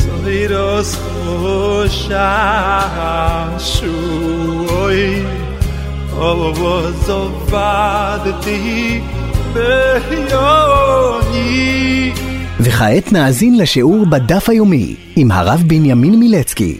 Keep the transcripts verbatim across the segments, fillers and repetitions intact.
Soiros Hoshashuoi Ovozovadti Behyoni. וכעת נאזין לשיעור בדף היומי עם הרב בנימין מילצקי.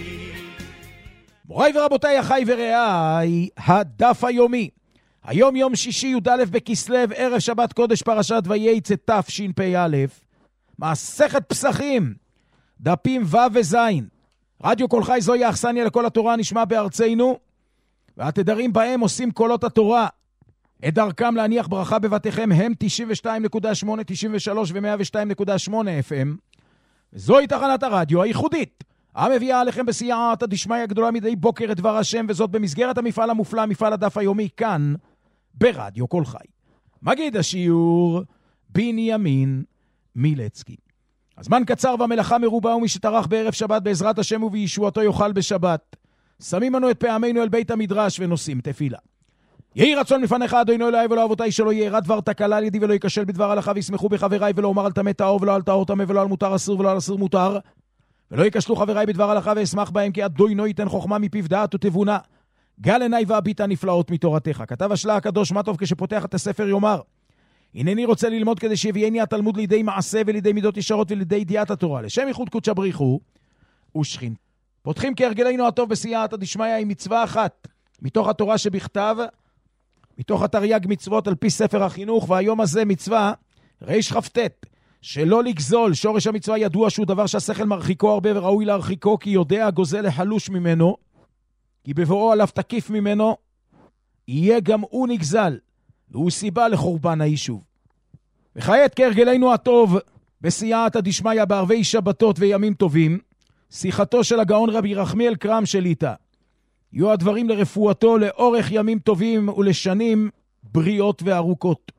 מוריי ורבותיי, אחי ורעיי, הדף היומי. היום יום שישי י"א בכסלו, ערב שבת קודש, פרשת ויצא תשפ"א. מסכת פסחים, דפים ו' וז'. רדיו כל חי זוהי האכסניה לכל התורה נשמע בארצנו, והתדרים בהם עושים קולות התורה. את דרכם להניח ברכה בבתיכם הם תשעים ושתיים נקודה שמונה, תשעים ושלוש ו-מאה ושתיים נקודה שמונה אף אם. זוהי תחנת הרדיו הייחודית המביאה עליכם בסייעתא דשמיא הגדולה מדי בוקר את דבר השם, וזאת במסגרת המפעל המופלא, מפעל הדף היומי, כאן ברדיו כל חי. מגיד השיעור בנימין מילצקי. הזמן קצר והמלאכה מרובה, ומי שטרח בערב שבת בעזרת השם ובישועתו יאכל בשבת. שמים לנו את פעמינו אל בית המדרש ונושאים תפילה. יהי רצון לפניך אדוני אלוהי ולא אבותיי שלא ירא דבר תקלה על ידי ולא ייכשל בדבר הלכה, וישמחו בחבריי ולא אומר על טמא טהור ולא על טהור טמא ולא על מותר אסור ולא על אסור מותר, ולא ייכשלו חבריי בדבר הלכה ואשמח בהם, כי אדוני ייתן חוכמה מפיו דעת ותבונה. גל עיניי והביטה נפלאות מתורתך. כתב השלה הקדוש, מה טוב כשפותח את הספר יאמר, הנני רוצה ללמוד כדי שיביאני התלמוד לידי מעשה ולידי מידות ישרות ולידי ידיעת התורה, לשם ייחוד קודשא בריחו ושכין. פותחים כהרגלנו הטוב בסייעתא דשמיא עם מצווה אחת מתוך התורה שבכתב, מתוך התרי"ג מצוות על פי ספר החינוך, והיום הזה מצווה ריש חפטט, שלא לגזול. שורש המצווה ידוע שהוא דבר שהשכל מרחיקו הרבה וראוי להרחיקו, כי יודע הגוזל לחלוש ממנו, כי בבואו עליו תקיף ממנו יהיה גם הוא נגזל, והוא סיבה לחורבן היישוב. וכעת כהרגלנו הטוב בסייעתא דשמיא בערבי שבתות וימים טובים, שיחתו של הגאון רבי רחמיאל קרם שליט"א. יהיו הדברים לרפואתו לאורך ימים טובים ולשנים בריאות וארוכות.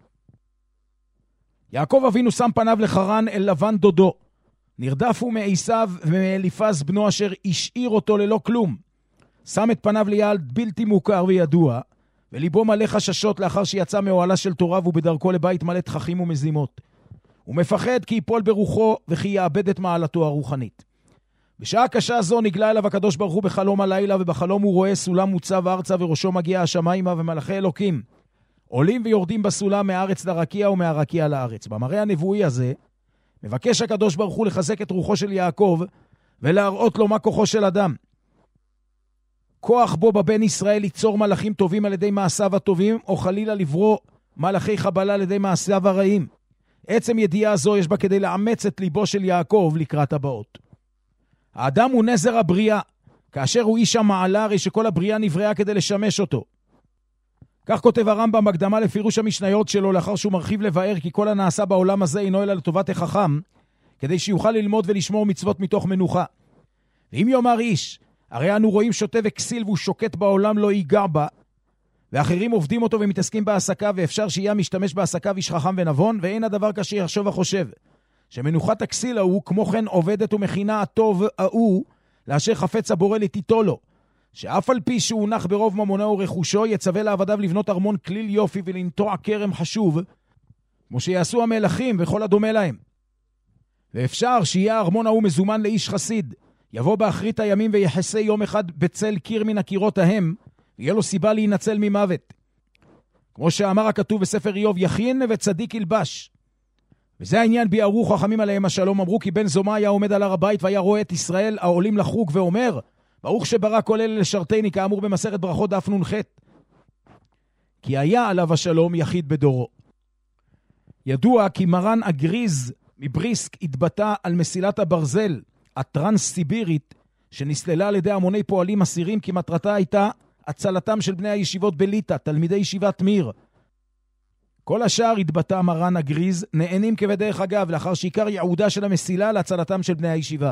יעקב אבינו שם פניו לחרן אל לבן דודו. נרדף הוא מעשיו ומאליפז בנו אשר השאיר אותו ללא כלום. שם את פניו ליעד בלתי מוכר וידוע, וליבו מלא חששות לאחר שיצא מאוהלה של תורה והוא בדרכו לבית מלא תככים ומזימות. הוא מפחד כי ייפול ברוחו וכי יאבד את מעלתו הרוחנית. בשעה קשה זו נגלה אליו הקדוש ברוך הוא בחלום הלילה, ובחלום הוא רואה סולם מוצב ארצה וראשו מגיע השמיימה, ומלאכי אלוקים עולים ויורדים בסולם מהארץ לרקיע ומהרקיע לארץ. במראה הנבואי הזה מבקש הקדוש ברוך הוא לחזק את רוחו של יעקב ולהראות לו מה כוחו של אדם. כוח בו בבן ישראל ליצור מלאכים טובים על ידי מעשיו הטובים, או חלילה לברוא מלאכי חבלה על ידי מעשיו הרעים. עצם ידיעה זו יש בה כדי לאמץ את ליבו של יעקב לקראת הבאות. האדם הוא נזר הבריאה, כאשר הוא איש המעלה, הרי שכל הבריאה נבראה כדי לשמש אותו. כך כותב הרמב"ם בהקדמה לפירוש המשניות שלו, לאחר שהוא מרחיב לבאר כי כל הנעשה בעולם הזה אינו אלא לטובת החכם, כדי שיוכל ללמוד ולשמור מצוות מתוך מנוחה. ואם יאמר איש, הרי אנו רואים שוטה וכסיל והוא שוקט בעולם לא ייגע בה, ואחרים עובדים אותו ומתעסקים בעסקה, ואפשר שיהיה משתמש בעסקה איש חכם ונבון, ואין הדבר כאשר יחשוב החושב. שמנוחת הכסיל ההוא כמו כן עובדת ומכינה הטוב ההוא, לאשר חפץ הבורא לתיתו לו, שאף על פי שהוא נח ברוב ממונו ורכושו, יצווה לעבדיו לבנות ארמון כליל יופי ולנטוע כרם חשוב, כמו שיעשו המלכים וכל הדומה להם. ואפשר שיהיה הארמון ההוא מזומן לאיש חסיד, יבוא באחרית הימים ויחסה יום אחד בצל קיר מן הקירות ההם, ויהיה לו סיבה להינצל ממוות. כמו שאמר הכתוב בספר איוב, יכין וצדיק ילבש. וזה העניין ביארו חכמים עליהם השלום, אמרו כי בן זומא היה עומד על הר הבית והיה רואה את ישראל העולים לחוג ואומר, ברוך שברא כל אלה לשרתני, כאמור במסכת ברכות דף נ"ח. כי היה עליו השלום יחיד בדורו. ידוע כי מרן אגריז מבריסק התבטא על מסילת הברזל הטרנס-סיבירית, שנסללה על ידי המוני פועלים אסירים, כי מטרתה הייתה הצלתם של בני הישיבות בליטא, תלמידי ישיבת מיר. כל השאר התבטא מרן אגריז נהנים כבדרך אגב, לאחר שעיקר יעודה של המסילה להצלתם של בני הישיבה.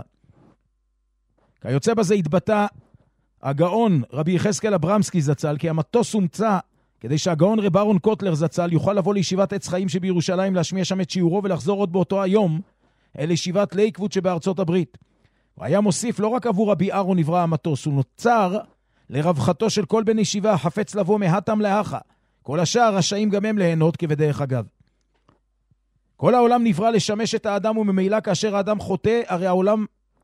כיוצא בזה התבטא הגאון רבי יחזקאל אברמסקי זצ"ל, כי המטוס הומצא כדי שהגאון רב אהרון קוטלר זצ"ל יוכל לבוא לישיבת עץ חיים שבירושלים, להשמיע שם את שיעורו ולחזור עוד באותו היום אל ישיבת לייקווד שבארצות הברית. והיה מוסיף, לא רק עבור רבי אהרון נברא המטוס, הוא נוצר לרווחתו של כל בן ישיבה חפץ לבוא מהתם לאחה. כל השאר רשאים גם הם ליהנות כבדרך אגב. כל העולם נברא לשמש את האדם, וממילא כאשר האדם חוטא, הרי העולם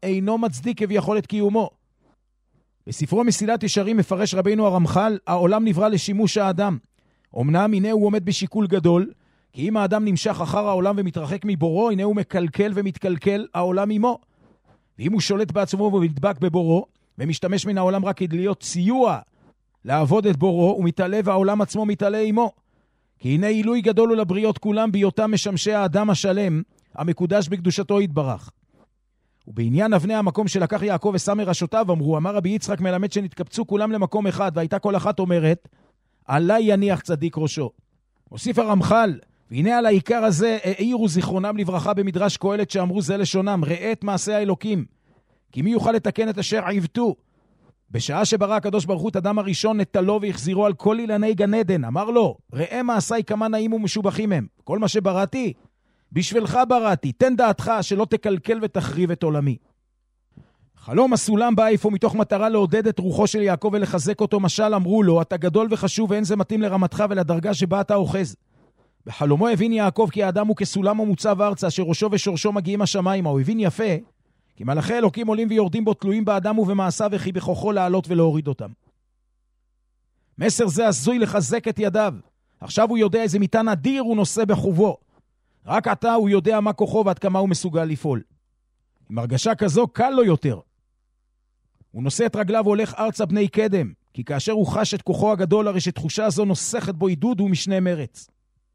אינו מצדיק כביכול את קיומו. בספרו מסילת ישרים מפרש רבינו הרמח"ל, העולם נברא לשימוש האדם. אמנם הנה הוא עומד בשיקול גדול, כי אם האדם נמשך אחר העולם ומתרחק מבורו, הנה הוא מקלקל ומתקלקל העולם עמו. ואם הוא שולט בעצמו ומדבק בבורו, ומשתמש מן העולם רק כדי להיות סיוע לעבוד את בורו, הוא מתעלה והעולם עצמו מתעלה עמו. כי הנה עילוי גדול הוא לבריות כולם בהיותם משמשי האדם השלם, המקודש בקדושתו יתברך. ובעניין אבני המקום שלקח יעקב ושם מראשותיו, אמרו, אמר רבי יצחק מלמד שנתקבצו כולם למקום אחד, והייתה כל אחת אומרת, עלי יניח צדיק ראשו. הוסיף הרמח"ל, והנה על העיקר הזה העירו זיכרונם לברכה במדרש קהלת שאמרו זה לשונם, ראה את מעשה האלוקים, כי מי יוכל לתקן את אשר עיוותו? בשעה שברא הקדוש ברוך הוא את אדם הראשון נטלו והחזירו על כל אילני גן עדן, אמר לו, ראה מעשיי כמה נעים ומשובחים הם, כל מה שבראתי, בשבילך בראתי, תן דעתך שלא תקלקל ותחריב את עולמי. חלום הסולם בא איפה מתוך מטרה לעודד את רוחו של יעקב ולחזק אותו, משל אמרו לו, אתה גדול וחשוב ואין זה מתאים לרמתך ולדרגה שבה אתה אוחז. בחלומו הבין יעקב כי האדם הוא כסולם המוצב ארצה, שראשו ושורשו מגיעים השמיים. הוא הבין יפה, כי מלאכי אלוקים עולים ויורדים בו, תלויים באדם ובמעשיו, וכי בכוחו לעלות ולהוריד אותם. מסר זה עשוי לחזק את ידיו. עכשיו הוא יודע איזה מטען אדיר הוא נושא בחובו. רק עתה הוא יודע מה כוחו ועד כמה הוא מסוגל לפעול. עם הרגשה כזו קל לו יותר. הוא נושא את רגליו והולך ארצה בני קדם, כי כאשר הוא חש את כוחו הגדול, הרי שתחושה זו נוסחת בו עידוד ומשנה מרץ.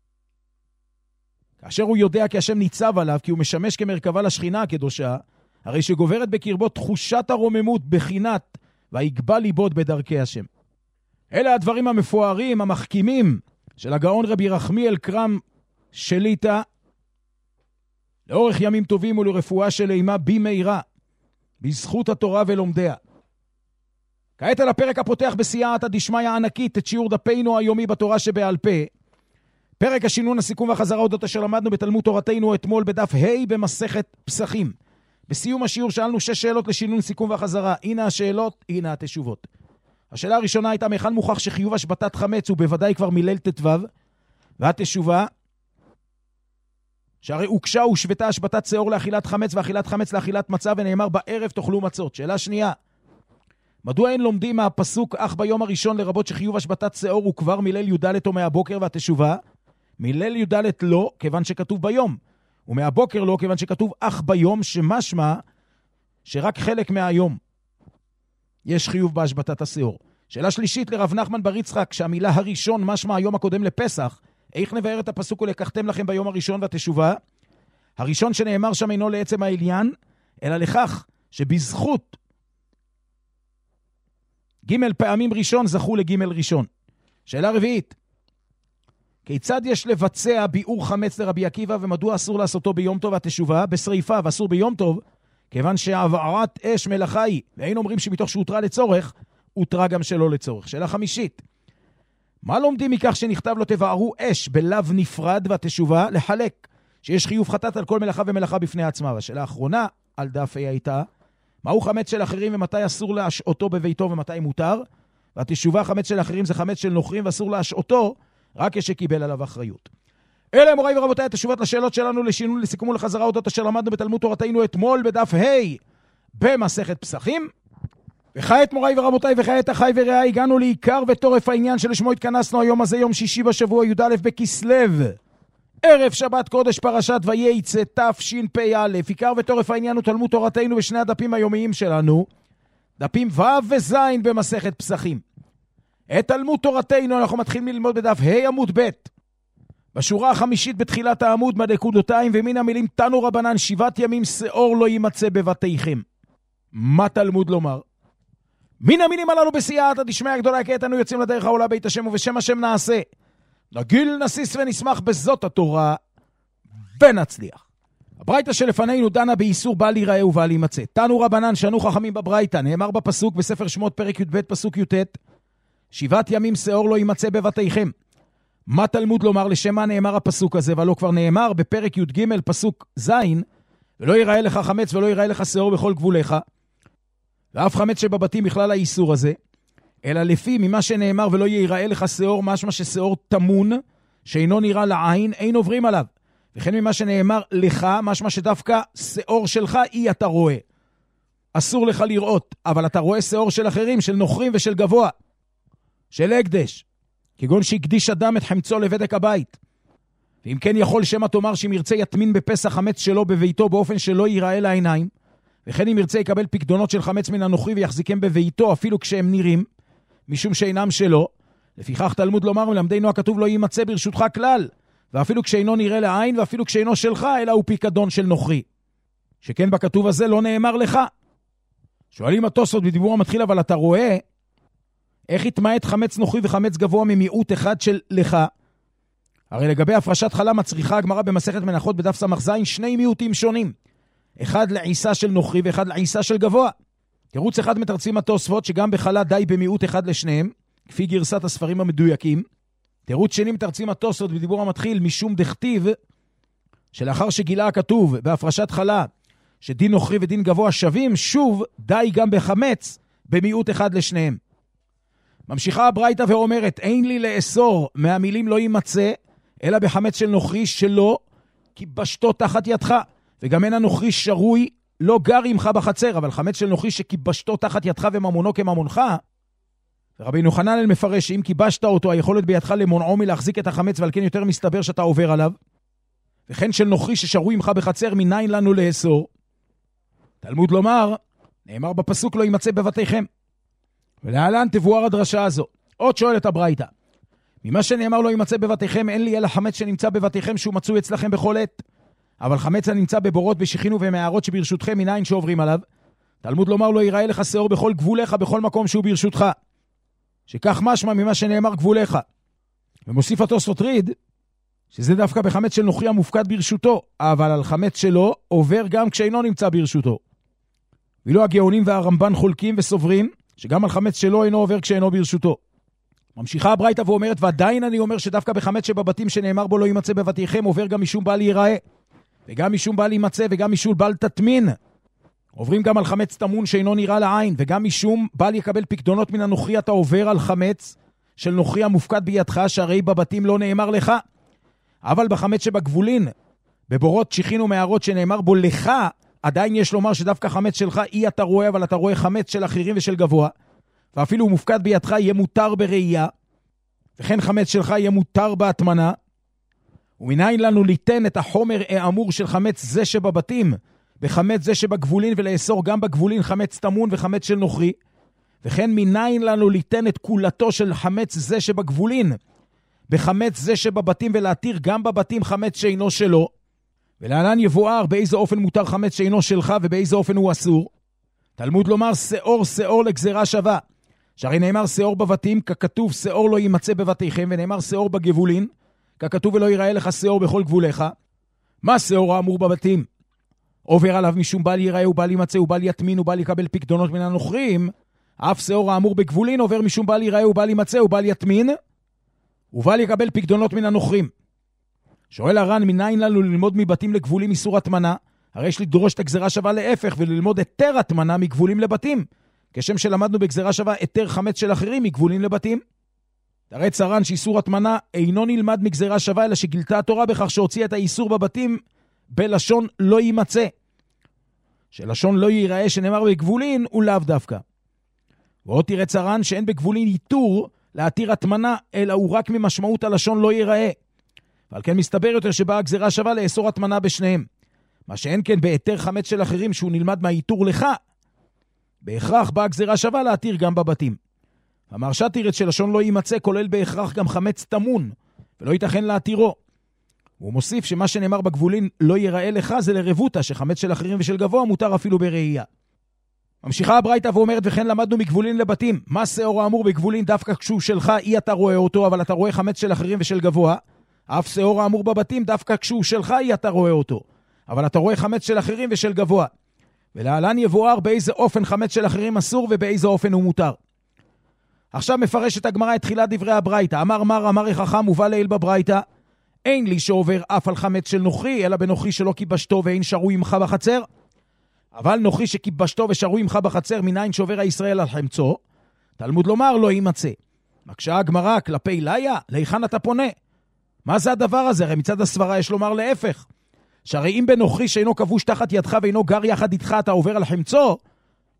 כאשר הוא יודע כי השם ניצב עליו, כי הוא משמש כמרכבה לשכינה הקדושה, הרי שגוברת בקרבו תחושת הרוממות בחינת, והיגבה ליבוד בדרכי השם. אלה הדברים המפוארים, המחכימים, של הגאון רבי רחמיאל קרם שליטה, לאורך ימים טובים ולרפואה של אימה במהרה, בזכות התורה ולומדיה. כעת על הפרק הפותח בסייעתא דשמיא ענקית את שיעור דפינו היומי בתורה שבעל פה, פרק השינון, הסיכום והחזרה אודות אשר למדנו בתלמוד תורתנו אתמול בדף ה' במסכת פסחים. בסיום השיעור שאלנו שש שאלות לשינון, סיכום והחזרה. הנה השאלות, הנה התשובות. השאלה הראשונה הייתה, מהיכן מוכח שחיוב השבתת חמץ הוא בוודאי כבר מליל ט"ו, והתשובה, שהרי הוקשה ושבתה השבתת שעור לאכילת חמץ ואכילת חמץ לאכילת מצה, ונאמר בערב תאכלו מצות. שאלה שנייה, מדוע אין לומדים מהפסוק אך ביום הראשון לרבות שחיוב השבתת שעור הוא כבר מליל י"ד או מהבוקר? והתשובה, מליל י"ד לא, כיוון שכתוב ביום, ומהבוקר לא, כיוון שכתוב אך ביום, שמשמע שרק חלק מהיום יש חיוב בהשבתת השעור. שאלה שלישית לרב נחמן בר יצחק, שהמילה הראשון משמע היום הקודם לפסח, איך נבהר את הפסוק ולקחתם לכם ביום הראשון? והתשובה, הראשון שנאמר שם אינו לעצם העניין, אלא לכך שבזכות ג' פעמים ראשון זכו לג' ראשון. שאלה רביעית, כיצד יש לבצע ביעור חמץ לרבי עקיבא, ומדוע אסור לעשותו ביום טוב? התשובה, בשריפה ואסור ביום טוב, כיוון שהבערת אש מלאכה היא, ואין אומרים שמתוך שהותרה לצורך, הותרה גם שלא לצורך. שאלה חמישית, מה לומדים מכך שנכתב לו תבערו אש בלב נפרד? והתשובה, לחלק, שיש חיוב חטאת על כל מלאכה ומלאכה בפני עצמה. והשאלה האחרונה, על דף ה' הייתה, מהו חמץ של אחרים ומתי אסור להשעותו בביתו ומתי מותר? והתשובה, חמץ של אחרים זה חמץ של נוכרים ואסור להשעותו רק כשקיבל עליו אחריות. אלה מוריי ורבותיי התשובות לשאלות שלנו לשינון, לסיכום ולחזרה אודות אשר למדנו בתלמוד תורתנו אתמול בדף ה' במסכת פסחים. וכעת מוריי ורבותיי וכעת אחי ורעי, הגענו לעיקר וטורף העניין שלשמו התכנסנו היום הזה, יום שישי בשבוע י"א בכסלו, ערב שבת קודש פרשת וייצא תשפ"א. עיקר וטורף העניין הוא תלמוד תורתנו בשני הדפים היומיים שלנו, דפים ו' וז' במסכת פסחים. את תלמוד תורתנו אנחנו מתחילים ללמוד בדף ה' עמוד ב', בשורה החמישית בתחילת העמוד, בנקודותיים, ומן המילים תנו רבנן שבעת ימים שעור לא יימצא בבתיכם. מה תלמוד לומר? מן המילים הללו בסייעתא דשמיא הגדולה, כעת אנו יוצאים לדרך העולה בית השם, ובשם השם נעשה, נגיל נסיס ונשמח בזאת התורה ונצליח. הברייתא שלפנינו דנה באיסור בל ייראה ובל יימצא. תנו רבנן שנו חכמים בברייתא, נאמר בפסוק בספר שמות פרק י"ב פסוק י"ט, שבעת ימים שעור לא יימצא בבתיכם. מה תלמוד לומר? לשם מה נאמר הפסוק הזה? ולא כבר נאמר בפרק י"ג פסוק ז', ולא ייראה לך חמץ ולא ייראה לך שעור בכל גבוליך, ואף חמץ שבבתים בכלל האיסור הזה, אלא לפי ממה שנאמר ולא ייראה לך שעור, משמע ששעור תמון שאינו נראה לעין אין עוברים עליו, וכן ממה שנאמר לך, משמע שדווקא שעור שלך אי אתה רואה. אסור לך לראות, אבל אתה רואה שיעור של אחרים, של נוכרים ושל גבוה, של הקדש, כגון שהקדיש אדם את חמצו לבדק הבית. ואם כן יכול שמא תאמר שאם ירצה יטמין בפסח חמץ שלו בביתו באופן שלא ייראה לעיניים, וכן אם ירצה יקבל פקדונות של חמץ מן הנוכרי ויחזיקם בביתו אפילו כשהם נראים, משום שאינם שלו. לפיכך תלמוד לומר מלמדנו הכתוב לא יימצא ברשותך כלל, ואפילו כשאינו נראה לעין ואפילו כשאינו שלך, אלא הוא פיקדון של נוכרי. שכן בכתוב הזה לא נאמר לך. שואלים התוספות בדיבור המתחיל, אבל אתה רואה איך התמעט חמץ נוכרי וחמץ גבוה ממיעוט אחד של לך? הרי לגבי הפרשת חלה מצריכה הגמרא במסכת מנחות בדף סמ"ז שני מיעוטים שונים. אחד לעיסה של נוכרי ואחד לעיסה של גבוה. תירוץ אחד מתרצים התוספות שגם בחלה די במיעוט אחד לשניהם, כפי גרסת הספרים המדויקים. תירוץ שני מתרצים התוספות בדיבור המתחיל משום דכתיב, שלאחר שגילה הכתוב בהפרשת חלה שדין נוכרי ודין גבוה שווים, שוב די גם בחמץ במיעוט אחד לשניהם. ממשיכה הברייתא ואומרת, אין לי לאסור מהמילים לא יימצא, אלא בחמץ של נוכרי שלא כיבשתו תחת ידך, וגם אין הנוכרי שרוי לא גר עמך בחצר, אבל חמץ של נוכרי שכיבשתו תחת ידך וממונו כממונך. ורבי חננאל מפרש שאם כיבשת אותו, היכולת בידך למונעו מלהחזיק את החמץ, ועל כן יותר מסתבר שאתה עובר עליו. וכן של נוכרי ששרוי עמך בחצר, מניין לנו לאסור. תלמוד לומר, נאמר בפסוק לא יימצא בבתיכם. ולהלן תבואר הדרשה הזו. עוד שואלת הברייתא, ממה שנאמר לא יימצא בבתיכם, אין לי אלא חמץ שנמצא בבתיכם שהוא מצוי אצלכם בכל עת. אבל חמץ הנמצא בבורות, בשיחין ובמערות שברשותכם, מניין שעוברים עליו. תלמוד לומר לא ייראה לך שאור בכל גבולך, בכל מקום שהוא ברשותך. שכך משמע ממה שנאמר גבולך. ומוסיף התוספות ריד, שזה דווקא בחמץ של נוכרי המופקד ברשותו, אבל על חמץ שלו עובר גם כשאינו נמצא ברשותו. ואילו הגאונים והרמב"ן חולקים וסוברים, שגם על חמץ שלו אינו עובר כשאינו ברשותו. ממשיכה הברייתא ואומרת, ועדיין אני אומר שדווקא בחמץ שבבתים שנאמר בו לא יימצא בבתיכם, עובר גם משום בל ייראה, וגם משום בל יימצא, וגם משום בל תטמין. עוברים גם על חמץ תמון שאינו נראה לעין, וגם משום בל יקבל פקדונות מן הנוכרי, אתה עובר על חמץ של נוכרי המופקד בידך, שהרי בבתים לא נאמר לך. אבל בחמץ שבגבולין, בבורות שיחין ומערות שנאמר בו לך, עדיין יש לומר שדווקא חמץ שלך אי אתה רואה, אבל אתה רואה חמץ של אחרים ושל גבוה, ואפילו הוא מופקד בידך יהיה מותר בראייה, וכן חמץ שלך יהיה מותר בהטמנה. ומניין לנו ליתן את החומר האמור של חמץ זה שבבתים, בחמץ זה שבגבולין, ולאסור גם בגבולין חמץ תמון וחמץ של נוכרי, וכן מניין לנו ליתן את כולתו של חמץ זה שבגבולין, בחמץ זה שבבתים, ולהתיר גם בבתים חמץ שאינו שלו. ולהלן יבואר באיזה אופן מותר חמץ שאינו שלך ובאיזה אופן הוא אסור. תלמוד לומר שאור שאור לגזרה שווה, שהרי נאמר שאור בבתים ככתוב שאור לא יימצא בבתיכם, ונאמר שאור בגבולין ככתוב ולא ייראה לך שאור בכל גבוליך. מה שאור האמור בבתים? עובר עליו משום בל ייראה ובל יימצא ובל יטמין ובל יקבל פקדונות מן הנוכרים. אף שאור האמור בגבולין עובר משום בל ייראה ובל יימצא ובל יטמין ובל יקבל פקדונות מן הנוכרים. שואל הר"ן, מניין לנו ללמוד מבתים לגבולים איסור הטמנה? הרי יש לדרוש את הגזרה שווה להפך, וללמוד היתר הטמנה מגבולים לבתים, כשם שלמדנו בגזרה שווה היתר חמץ של אחרים מגבולים לבתים. תרץ הר"ן שאיסור הטמנה אינו נלמד מגזרה שווה, אלא שגילתה התורה בכך שהוציאה את האיסור בבתים בלשון לא יימצא, שלשון לא ייראה שנאמר בגבולין הוא לאו דווקא. ועוד תרץ הר"ן שאין בגבולין איתור להתיר הטמנה, אלא הוא רק ממשמעות הלשון לא ייראה, ועל כן מסתבר יותר שבאה הגזרה שווה לאסור הטמנה בשניהם. מה שאין כן בהיתר חמץ של אחרים שהוא נלמד מהאיתור לך, בהכרח באה הגזרה שווה להתיר גם בבתים. המרשה תירץ שלשון לא יימצא כולל בהכרח גם חמץ תמון, ולא ייתכן להתירו. הוא מוסיף שמה שנאמר בגבולין לא ייראה לך זה לרבותה, שחמץ של אחרים ושל גבוה מותר אפילו בראייה. ממשיכה הברייתא ואומרת, וכן למדנו מגבולין לבתים. מה שאור האמור בגבולין דווקא כשהוא שלך אי אתה רואה אותו, אבל אתה רואה חמץ של אחרים ושל גבוה. אף שאור האמור בבתים דווקא כשהוא שלך אי אתה רואה אותו, אבל אתה רואה חמץ של אחרים ושל גבוה. ולהלן יבואר באיזה אופן חמץ של אחרים אסור ובאיזה אופן הוא מותר. עכשיו מפרשת הגמרא את תחילת דברי הברייתא. אמר מר אמר חכם מובא לעיל בברייתא, אין לי שעובר אף על חמץ של נוכרי, אלא בנוכרי שלא כיבשתו ואין שרוי עמך בחצר. אבל נוכרי שכיבשתו ושרוי עמך בחצר, מניין שעובר הישראל על חמצו? תלמוד לומר לא יימצא. מקשה הגמרא כלפי ליה, להיכן אתה פונה? מה זה הדבר הזה? הרי מצד הסברה יש לומר להפך. שהרי אם בנוכרי שאינו כבוש תחת ידך ואינו גר יחד איתך אתה עובר על חמצו,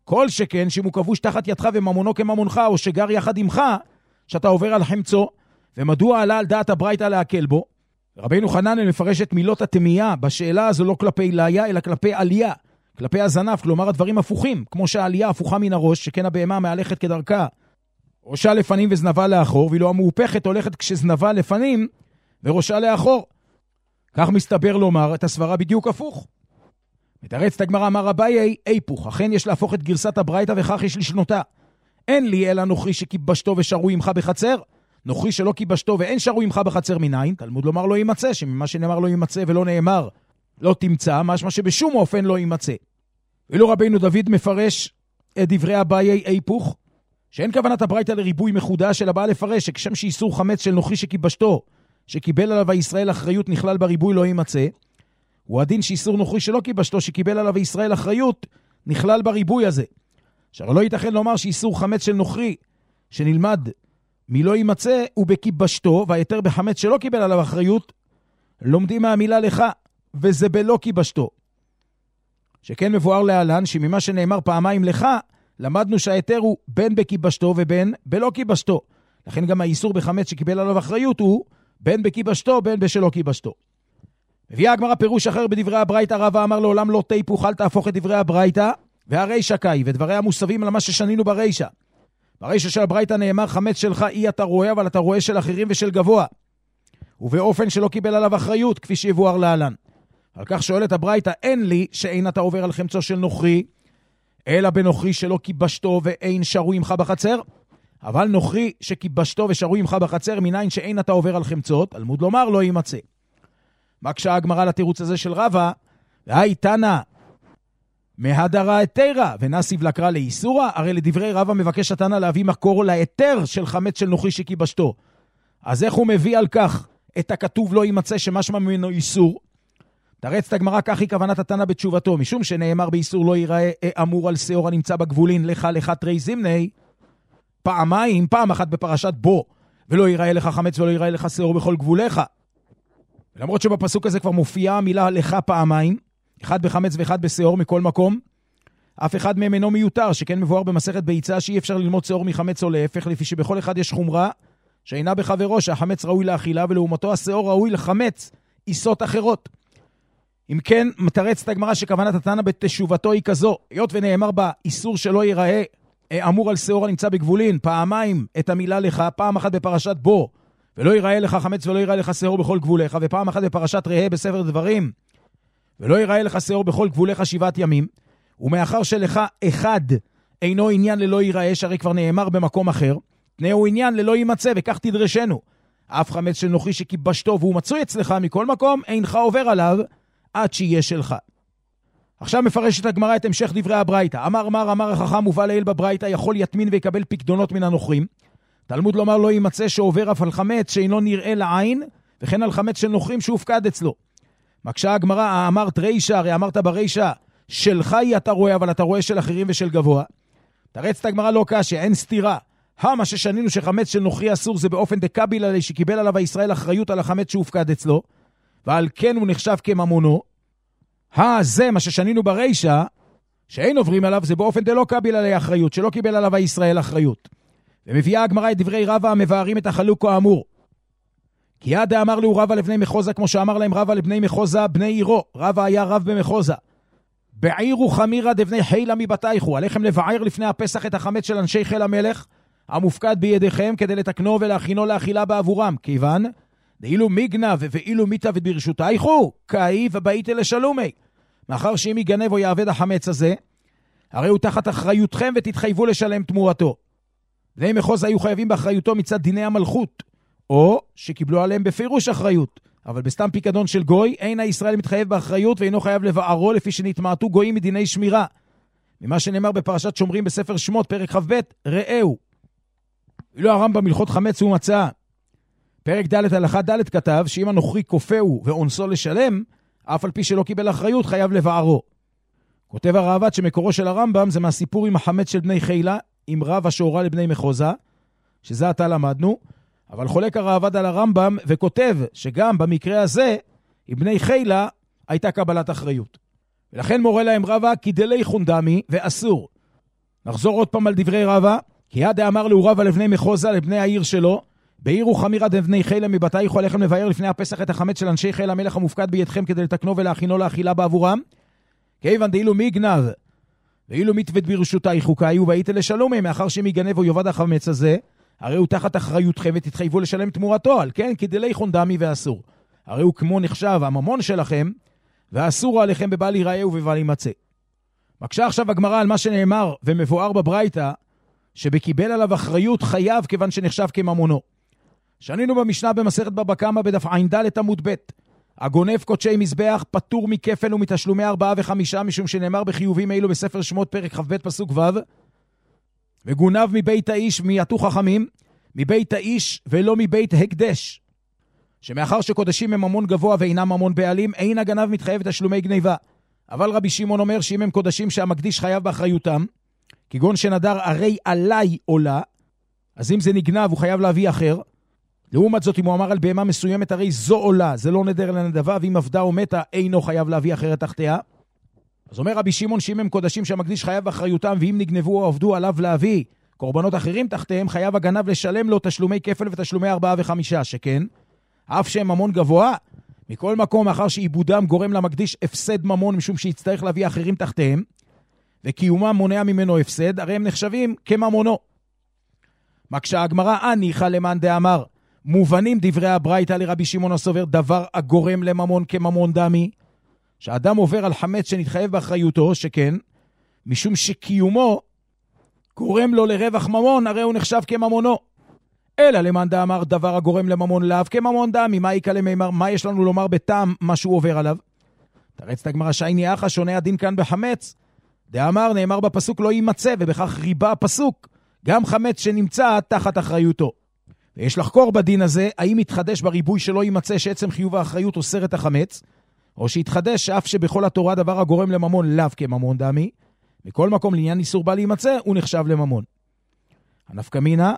כל שכן שאם הוא כבוש תחת ידך וממונו כממונך, או שגר יחד עמך, שאתה עובר על חמצו, ומדוע עלה על דעת הברייתא להקל בו? רבינו חננאל מפרש את מילות התמייה בשאלה הזו לא כלפי ליה, אלא כלפי עלייה, כלפי הזנב, כלומר הדברים הפוכים, כמו שהעלייה הפוכה מן הראש, שכן הבהמה מהלכת כדרכה, ראשה לפנים וזנבה לאחור, ואילו המהופכת הולכת כשזנבה לפנים וראשה לאחור. כך מסתבר לומר את הסברה בדיוק הפוך. מתרץ הגמרא, אמר אביי, היפוך, אכן יש להפוך את גרסת הברייתא וכך יש לשנותה. אין לי אלא נוכרי שכיבשתו ושרו עמך בחצר, נוכרי שלא כיבשתו ואין שרו עמך בחצר מניין, תלמוד לומר לא יימצא, שממה שנאמר לא יימצא ולא נאמר לא תמצא, משמע שבשום אופן לא יימצא. ואילו רבינו דוד מפרש את דברי אביי היפוך, שאין כוונת הברייתא לריבוי מחודש, אלא באה לפרש שכשם שאיסור חמץ של נוכרי שכיבשתו, שקיבל עליו הישראל אחריות נכלל בריבוי לא יימצא, הוא הדין שאיסור נוכרי שלא כיבשתו, שקיבל עליו ישראל אחריות נכלל בריבוי הזה. אשר לא ייתכן לומר שאיסור חמץ של נוכרי שנלמד מלא יימצא הוא בכיבשתו, והיתר בחמץ שלא קיבל עליו אחריות לומדים מהמילה לך, וזה בלא כיבשתו. שכן מבואר להלן שממה שנאמר פעמיים לך, למדנו שהיתר הוא בין בכיבשתו ובין בלא כיבשתו. לכן גם האיסור בחמץ שקיבל עליו אחריות הוא בין בכיבשתו בין בשלא כיבשתו. מביאה הגמרא פירוש אחר בדברי הברייתא, רבא אמר לעולם לא תיפוך, אל תהפוך את דברי הברייתא, והרישא קאי, ודבריה מוסבים על מה ששנינו ברישא. ברישא של הברייתא נאמר חמץ שלך אי אתה רואה, אבל אתה רואה של אחרים ושל גבוה, ובאופן שלא קיבל עליו אחריות, כפי שיבואר להלן. על כך שואלת הברייתא, אין לי שאין אתה עובר על חמצו של נוכרי, אלא בנוכרי שלא כיבשתו ואין שרו עמך בחצר, אבל נוכרי שכיבשתו ושרו עמך בחצר, מניין שאין אתה עובר על חמצות, תלמוד לומר לא יימצא. מקשה הגמרא לתירוץ הזה של רבא, והי תנא מהדרה היתרה ונסיב לקרא לאיסורה, הרי לדברי רבא מבקש התנא להביא מקור להיתר של חמץ של נוכרי שכיבשתו. אז איך הוא מביא על כך את הכתוב לא יימצא שמשמע ממנו איסור? תרץ את הגמרא, כך היא כוונת התנא בתשובתו, משום שנאמר באיסור לא ייראה אמור על שאור הנמצא בגבולין לך לך תרי זימני, פעמיים, פעם אחת בפרשת בו, ולא ייראה לך חמץ ולא ייראה לך שאור בכל גבוליך. למרות שבפסוק הזה כבר מופיעה המילה לך פעמיים, אחד בחמץ ואחד בשאור מכל מקום, אף אחד מהם אינו מיותר, שכן מבואר במסכת ביצה שאי אפשר ללמוד שאור מחמץ או להפך, לפי שבכל אחד יש חומרה שאינה בחברו, שהחמץ ראוי לאכילה ולעומתו השאור ראוי לחמץ עיסות אחרות. אם כן, מתרץ את הגמרא שכוונת התנא בתשובתו היא כזו, היות ונאמר בה איסור שלא ייראה אמור על שאור הנמצא בגבולין, פעמיים את המילה לך, פעם אחת בפרשת בו, ולא ייראה לך חמץ ולא ייראה לך שאור בכל גבוליך, ופעם אחת בפרשת ראה בספר דברים, ולא ייראה לך שאור בכל גבוליך שבעת ימים, ומאחר שלך אחד אינו עניין ללא ייראה, שהרי כבר נאמר במקום אחר, תנאו עניין ללא יימצא, וכך תדרשנו. אף חמץ של נוכרי שכיבשתו והוא מצוי אצלך מכל מקום, אינך עובר עליו עד שיהיה שלך. עכשיו מפרשת הגמרא את המשך דברי הברייתא. אמר מר אמר החכם ובא לעיל בברייתא, יכול יתמין ויקבל פקדונות מן הנוכרים. תלמוד לומר לא יימצא שעובר אף על חמץ שאינו נראה לעין, וכן על חמץ של נוכרים שהופקד אצלו. מקשה הגמרא, אמרת רישא, הרי אמרת ברישא, שלך היא אתה רואה, אבל אתה רואה של אחרים ושל גבוה. תרץ את הגמרא לא קשה, אין סתירה. מה ששנינו שחמץ של נוכרי אסור זה באופן דקביל עלי, שקיבל עליו הישראל אחריות על החמץ שהופקד אצלו, ועל כן הוא נחשב כממונו. זה מה ששנינו ברישא, שאין עוברים עליו, זה באופן דלא קביל עלי אחריות, שלא קיבל עליו הישראל אחריות. ומביאה הגמרא את דברי רבא המבארים את החלוק האמור. כי עד אמר לו רבא לבני מחוזה, כמו שאמר להם רבא לבני מחוזה בני עירו, רבא היה רב במחוזה. בעירו חמירה דבני חילה מבתייכו, עליכם לבער לפני הפסח את החמץ של אנשי חיל המלך, המופקד בידיכם כדי לתקנו ולהכינו לאכילה בעבורם, כיוון דאילו מיגנב ואילו מיתה וברשותייכו, קאי ובאית לשלומי. מאחר שאם יגנב או יעבד החמץ הזה, הרי הוא תחת אחריותכם ותתחייבו לשלם תמורתו. בני מחוז היו חייבים באחריותו מצד דיני המלכות, או שקיבלו עליהם בפירוש אחריות, אבל בסתם פיקדון של גוי, אין הישראל מתחייב באחריות ואינו חייב לבערו, לפי שנתמעטו גויים מדיני שמירה. ממה שנאמר בפרשת שומרים בספר שמות, פרק ח"ב, ראהו. אילו הרמב"ם הלכות חמץ הוא מצא, פרק ד' הלכה ד' כתב, שאם הנוכרי כופהו ואונסו לשלם, אף על פי שלא קיבל אחריות, חייב לבערו. כותב הראב"ד שמקורו של הרמב"ם זה מהסיפור עם החמץ של בני חילה, עם רב השעורה לבני מחוזה, שזה עתה למדנו, אבל חולק הראב"ד על הרמב"ם וכותב שגם במקרה הזה, עם בני חילה הייתה קבלת אחריות. ולכן מורה להם רבא כי דלי חונדמי ואסור. נחזור עוד פעם על דברי רבא, כי יד אמר לו רבא לבני מחוזה, לבני העיר שלו, בעירו חמירה דבני חילה מבתייכו עליכם לבאר לפני הפסח את החמץ של אנשי חיל המלך המופקד בידכם כדי לתקנו ולהכינו לאכילה בעבורם. כיוון דאילו מי גנב, ואילו מתוות ברשותי חוקי, ובאיתה לשלומי, מאחר שמי יגנב או יובד החמץ הזה, הרי הוא תחת אחריותכם ותתחייבו לשלם תמורתו, על כן כדלי חונדמי ואסור. הרי הוא כמו נחשב הממון שלכם, ואסור עליכם בבל ייראה ובבל יימצא. מקשה עכשיו הגמרא על מה שנאמר ומבואר בברייתא, שבקיבל עליו אחריות חייב כיוון שנחשב כממונו. שנינו במשנה במסכת בבא קמא בדף ע"ד עמוד ב', הגונב קודשי מזבח פטור מכפל ומתשלומי ארבעה וחמישה, משום שנאמר בחיובים אלו בספר שמות פרק כ"ב פסוק ו', וגונב מבית האיש מיעטו חכמים, מבית האיש ולא מבית הקדש, שמאחר שקודשים הם ממון גבוה ואינם ממון בעלים, אין הגנב מתחייב תשלומי גניבה. אבל רבי שמעון אומר שאם הם קודשים שהמקדיש חייב באחריותם, כגון שנדר הרי עליי עולה, אז אם זה נגנב הוא חייב להביא אחר. לעומת זאת, אם הוא אמר על בהמה מסוימת הרי זו עולה, זה לא נדר לנדבה, ואם עבדה או מתה אינו חייב להביא אחרת תחתיה. אז אומר רבי שמעון שאם הם קודשים שהמקדיש חייב באחריותם, ואם נגנבו או עבדו עליו להביא קורבנות אחרים תחתיהם, חייב הגנב לשלם לו תשלומי כפל ותשלומי ארבעה וחמישה, שכן אף שהם ממון גבוה, מכל מקום אחר שעיבודם גורם למקדיש הפסד ממון משום שיצטרך להביא אחרים תחתיהם, וקיומם מונע ממנו הפסד, הרי הם נחשבים כממונו. מקשה הגמרא אניחא למאן דאמר, מובנים דברי הברייתא לרבי שמעון הסובר דבר הגורם לממון כממון דמי, שאדם עובר על חמץ שנתחייב באחריותו, שכן משום שקיומו גורם לו לרווח ממון, הרי הוא נחשב כממונו. אלא למאן דאמר דבר הגורם לממון לאו כממון דמי, מה יקלה מימר, מה יש לנו לומר בטעם מה שהוא עובר עליו? תרץ את הגמרא שייני אחא, שונה הדין כאן בחמץ. דאמר נאמר בפסוק לא יימצא, ובכך ריבה הפסוק גם חמץ שנמצא תחת אחריותו. ויש לחקור בדין הזה האם יתחדש בריבוי שלא יימצא שעצם חיוב האחריות אוסר את החמץ, או שיתחדש שאף שבכל התורה דבר הגורם לממון לאו כממון דמי, מכל מקום לעניין איסור בל יימצא הוא נחשב לממון. הנפקא מינה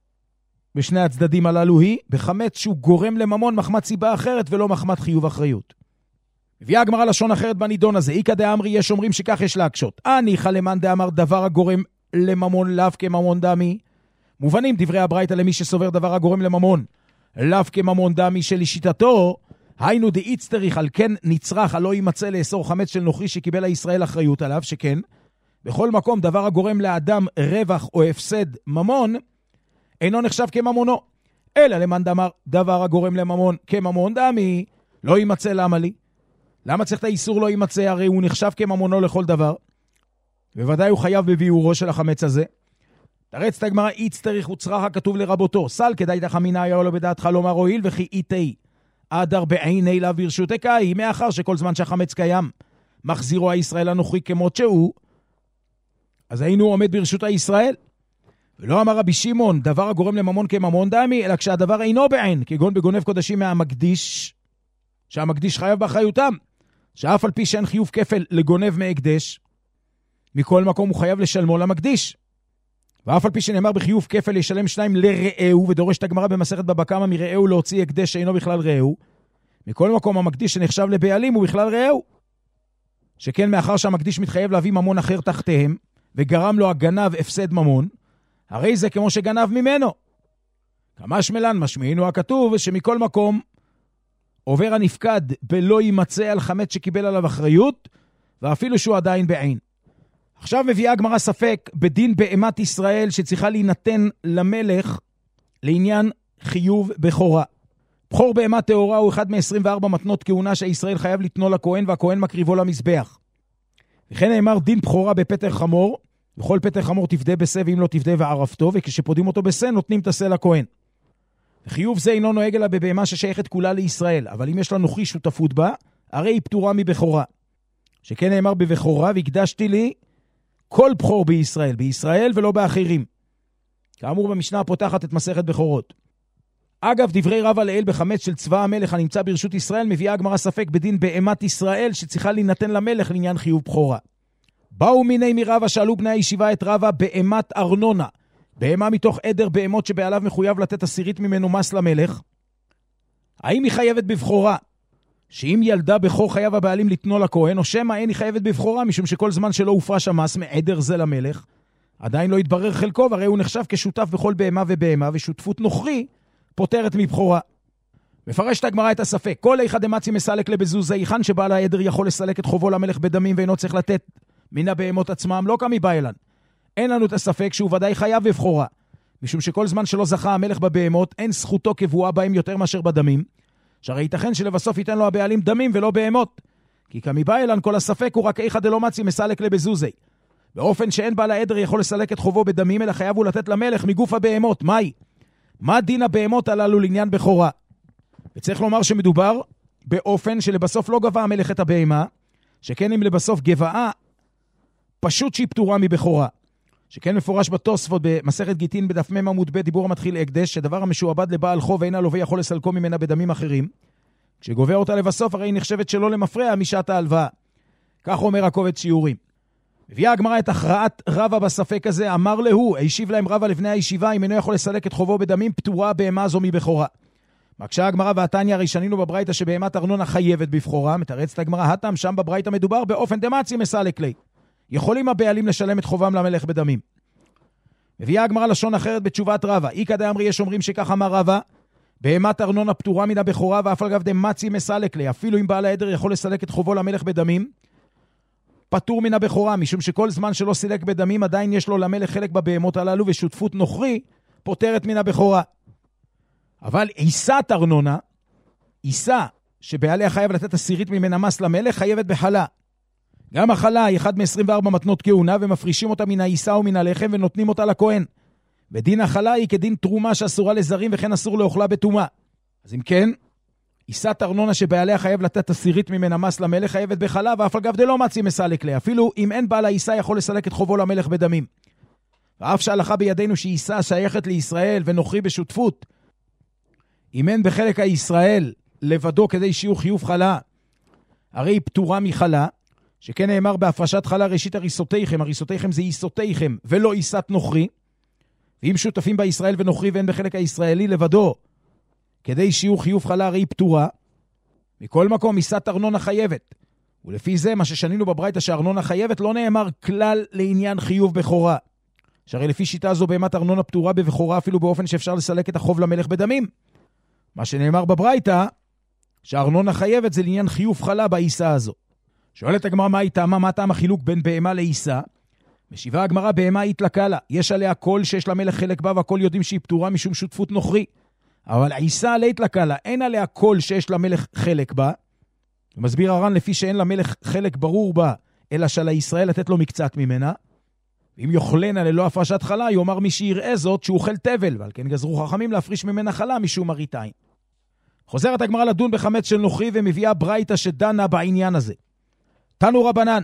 בשני הצדדים הללו היא בחמץ שהוא גורם לממון מחמת סיבה אחרת ולא מחמת חיוב אחריות. הביאה הגמרא לשון אחרת בנידון הזה, איקא דאמרי יש אומרים שכך יש להקשות. אניחא למאן דאמר דבר הגורם לממון לאו כממון דמי, מובנים דברי הברייתא למי שסובר דבר הגורם לממון לאו כממון דמי שלשיטתו, היינו דאיצטריך על כן נצרך הלא יימצא לאסור חמץ של נוכרי שקיבל הישראל אחריות עליו, שכן בכל מקום דבר הגורם לאדם רווח או הפסד ממון אינו נחשב כממונו. אלא למאן דאמר דבר הגורם לממון כממון דמי לא יימצא, למה לי? למה צריך את האיסור לא יימצא? הרי הוא נחשב כממונו לכל דבר, בוודאי הוא חייב בביאורו של החמץ הזה. תרץ את הגמרא איצטריך וצרך הכתוב לרבותו, סל כדאי תחמינה היה לו בדעתך לומר הועיל וכי איתי אדר בעיני לה ברשותך, היא מאחר שכל זמן שהחמץ קיים מחזירו הישראל הנוכרי כמות שהוא, אז היינו עומד ברשות הישראל. ולא אמר רבי שמעון דבר הגורם לממון כממון דמי, אלא כשהדבר אינו בעין, כגון בגונב קודשים מהמקדיש, שהמקדיש חייב באחריותם, שאף על פי שאין חיוב כפל לגונב מהקדש, מכל מקום הוא חייב לשלמו למקדיש. ואף על פי שנאמר בחיוב כפל ישלם שניים לרעהו, ודורש את הגמרא במסכת בבא קמא מרעהו להוציא הקדש שאינו בכלל רעהו, מכל מקום המקדיש שנחשב לבעלים הוא בכלל רעהו. שכן מאחר שהמקדיש מתחייב להביא ממון אחר תחתיהם, וגרם לו הגנב הפסד ממון, הרי זה כמו שגנב ממנו. כמה שמלן משמיענו הכתוב שמכל מקום עובר הנפקד בלא יימצא על חמץ שקיבל עליו אחריות, ואפילו שהוא עדיין בעין. עכשיו מביאה הגמרא ספק בדין בהמת ישראל שצריכה להינתן למלך לעניין חיוב בכורה. בכור בהמת טהורה הוא אחד מ-עשרים וארבע מתנות כהונה שישראל חייב לתנו לכהן, והכהן מקריבו למזבח. וכן נאמר דין בכורה בפטר חמור, בכל פטר חמור תפדה בשה, ואם לא תפדה וערפתו, וכשפודים אותו בשה נותנים את השה לכהן. וחיוב זה אינו נוהג אלא בבהמה ששייכת כולה לישראל, אבל אם יש לה נוכרי שותפות בה, הרי היא פטורה מבכורה. שכן נאמר בבכורה, והקדשתי לי כל בכור בישראל, בישראל ולא באחרים. כאמור במשנה הפותחת את מסכת בכורות. אגב, דברי רבא לעיל בחמץ של צבא המלך הנמצא ברשות ישראל, מביאה הגמרא ספק בדין בהמת ישראל שצריכה להינתן למלך לעניין חיוב בכורה. באו מיני מרבא, שאלו בני הישיבה את רבא בהמת ארנונה, בהמה מתוך עדר בהמות שבעליו מחויב לתת עשירית ממנו מס למלך, האם היא חייבת בבכורה? שאם ילדה בכור חייב הבעלים לתנו לכהן, או שמא אין היא חייבת בבכורה, משום שכל זמן שלא הופרש המס מעדר זה למלך, עדיין לא התברר חלקו, והרי הוא נחשב כשותף בכל בהמה ובהמה, ושותפות נוכרי פותרת מבחורה. מפרשת הגמרא את הספק, כל איכא דמצי מסלק לבזוזי, היכן שבעל העדר יכול לסלק את חובו למלך בדמים, ואינו צריך לתת מן הבהמות עצמם, לא כמי באילן. אין לנו את הספק שהוא ודאי חייב בבחורה, משום שכל זמן שלא זכה המלך בבהמות, אין זכותו קבועה בהם יותר מאשר בדמים, שהרי ייתכן שלבסוף ייתן לו הבעלים דמים ולא בהמות. כי כמי באילן כל הספק הוא רק איכא דלא מצי מסלק לבזוזי. באופן שאין בעל העדר יכול לסלק את חובו בדמים, אלא חייב הוא לתת למלך מגוף הבהמות. מהי? מה דין הבהמות הללו לעניין בכורה? וצריך לומר שמדובר באופן שלבסוף לא גבה המלך את הבהמה, שכן אם לבסוף גבעה, פשוט שהיא פטורה מבכורה. שכן מפורש בתוספות במסכת גיטין בדף מ' עמוד ב' דיבור המתחיל הקדש, שדבר המשועבד לבעל חוב ואין הלווה יכול לסלקו ממנה בדמים אחרים. כשגובה אותה לבסוף הרי היא נחשבת שלא למפרע משעת ההלוואה. כך אומר הקובץ שיעורים. הביאה הגמרא את הכרעת רבא בספק הזה, אמר להו, הישיב להם רבא לבני הישיבה, אם אינו יכול לסלק את חובו בדמים, פטורה בהמה זו מבכורה. מקשה הגמרא והתניא, הרי שנינו בברייתא שבהמת ארנונה חייבת בבכורה, מתרצת הגמרא, הטעם שם בברייתא מדובר באופן דמצי מסלק לי. יכולים הבעלים לשלם את חובם למלך בדמים. הביאה הגמרא לשון אחרת בתשובת רבא, איקא דאמרי יש אומרים שכך אמר רבא, בהמת ארנונה פטורה מן הבכורה, ואף על גב דמצי מסלק לי, אפילו אם בעל העדר יכול לסלק את חובו למלך בדמים, פטור מן הבכורה, משום שכל זמן שלא סילק בדמים, עדיין יש לו למלך חלק בבהמות הללו, ושותפות נוכרי פותרת מן הבכורה. אבל עיסת ארנונה, עיסה שבעליה חייב לתת עשירית ממנה מס למלך, חייבת בחלה. גם החלה היא אחד מ-עשרים וארבע מתנות כהונה, ומפרישים אותה מן העיסה ומן הלחם, ונותנים אותה לכהן. ודין החלה היא כדין תרומה שאסורה לזרים, וכן אסור לאוכלה בתומה. אז אם כן, עיסת ארנונה שבעליה חייב לתת עשירית ממנה מס למלך, חייבת בחלה, ואף אגב דלא מצי מסלק לה. אפילו אם אין בעל העיסה יכול לסלק את חובו למלך בדמים. ואף שהלכה בידינו שעיסה שייכת לישראל ונוכרי בשותפות, אם אין בחלק הישראל לבדו כדי שיהיו חיוב חלה, הרי היא פטורה מחלה, שכן נאמר בהפרשת חלה ראשית הריסותיכם, הריסותיכם זה עיסותיכם ולא עיסת נוכרי, ואם שותפים בישראל ונוכרי ואין בחלק הישראלי לבדו, כדי שיהיו חיוב חלה הרי היא פטורה, מכל מקום עיסת ארנונה חייבת, ולפי זה מה ששנינו בברייתא שארנונה חייבת לא נאמר כלל לעניין חיוב בכורה, שהרי לפי שיטה זו בהמת ארנונה פטורה בבכורה אפילו באופן שאפשר לסלק את החוב למלך בדמים. מה שנאמר בברייתא, שהארנונה חייבת זה לעניין חיוב חלה בעיסה הזו. שואלת הגמרא מה היא טעמה, מה טעם החילוק בין בהמה לעיסה? משיבה הגמרא בהמה התלקה לה, יש עליה כל שיש למלך חלק בה והכל יודעים שהיא פטורה משום שותפות נוכרי. אבל העיסה עליה התלקה לה, אין עליה כל שיש למלך חלק בה. ומסביר הר"ן לפי שאין למלך חלק ברור בה, אלא שעל הישראל לתת לו מקצת ממנה. ואם יאכלנה ללא הפרשת חלה, יאמר מי שיראה זאת שהוא אוכל תבל, ועל כן גזרו חכמים להפריש ממנה חלה משום מראית עין. חוזרת הגמרא לדון בחמץ של נוכרי ומביאה ברייתא שדנה בעניין הזה. תנו רבנן,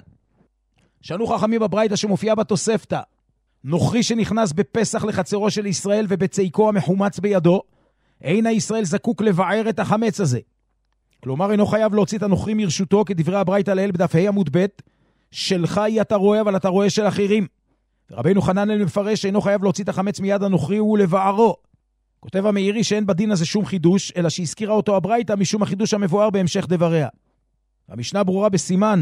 שנו חכמים בברייתא שמופיעה בתוספתא, נוכרי שנכנס בפסח לחצרו של ישראל ובצייקו המחומץ בידו, אין הישראל זקוק לבער את החמץ הזה. כלומר אינו חייב להוציא את הנוכרי מרשותו, כדברי הברייתא לעיל בדף ה' עמוד ב', שלך היא אתה רואה אבל אתה רואה של אחרים. ורבינו חננאל מפרש שאינו חייב להוציא את החמץ מיד הנוכרי ולבערו. כותב המאירי שאין בדין הזה שום חידוש, אלא שהזכירה אותו הברייתא משום החידוש המבואר בהמשך דבריה. המשנה ברורה בסימן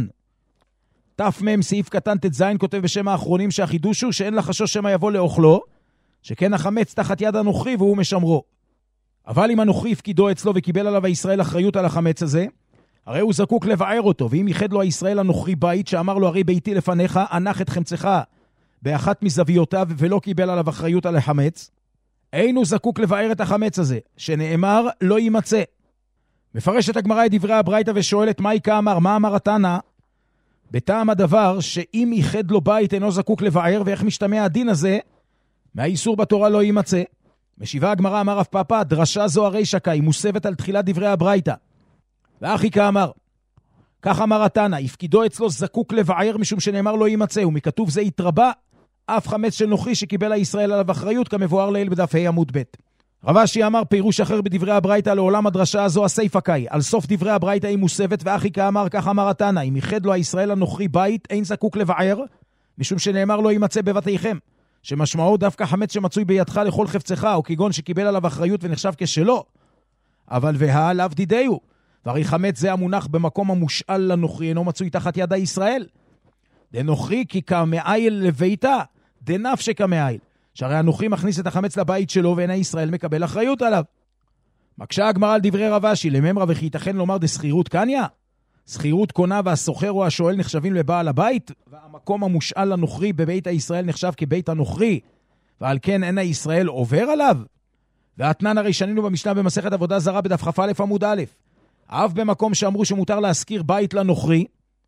תמם סעיף קטן תז כותב בשם האחרונים שהחידוש הוא שאין לחשוש שמא יבוא לאוכלו, שכן החמץ תחת יד הנוכרי והוא משמרו. אבל אם הנוכרי הפקידו אצלו וקיבל עליו הישראל אחריות על החמץ הזה, הרי הוא זקוק לבער אותו, ואם ייחד לו הישראל הנוכרי בית שאמר לו הרי ביתי לפניך, הנח את חמצך באחת מזוויותיו ולא קיבל עליו אחריות על החמץ, אין הוא זקוק לבער את החמץ הזה, שנאמר לא יימצא. מפרשת הגמרא את דברי הברייתא ושואלת מהי כאמר, מה אמר התנא? בטעם הדבר שאם ייחד לו בית אינו זקוק לבער, ואיך משתמע הדין הזה? מהאיסור בתורה לא יימצא. משיבה הגמרא אמר רב פאפא, דרשה זו הרי שקה, היא מוסבת על תחילת דברי הברייתא. ואחי כאמר, כך אמר התנא, הפקידו אצלו זקוק לבער משום שנאמר לא יימצא, ומכתוב זה יתרבה, אף חמץ של נוכרי שקיבל הישראל עליו אחריות, כמבואר לעיל בדף ה' עמוד ב'. רב אשי אמר פירוש אחר בדברי הברייתא לעולם הדרשה הזו הסייפא קאי, על סוף דברי הברייתא היא מוסבת, ואחי כאמר, כך אמר התנא, אם ייחד לו הישראל הנוכרי בית, אין זקוק לבער, משום שנאמר לא יימצא בבתיכם, שמשמעו דווקא חמץ שמצוי בידך לכל חפצך, או כגון שקיבל עליו אחריות ונחשב כשלו. אבל והא לאו דידיו, והרי חמץ זה המונח במקום המושאל לנוכרי, אינו מצוי תחת יד הישראל. דנוכרי כי כמאייל לביתה, דנפשק המעיל, שהרי הנוכרי מכניס את החמץ לבית שלו, ואין הישראל מקבל אחריות עליו. מקשה הגמרא על דברי רב אשי, לממרא וכי ייתכן לומר דסחירות קניה? סחירות קונה והסוחר או השואל נחשבים לבעל הבית, והמקום המושאל לנוכרי בבית הישראל נחשב כבית הנוכרי, ועל כן אין הישראל עובר עליו? והתנן הרי שנינו במשנה במסכת עבודה זרה בדף כ"א עמוד א', אף במקום שאמרו שמותר להשכיר בית לנוכרי,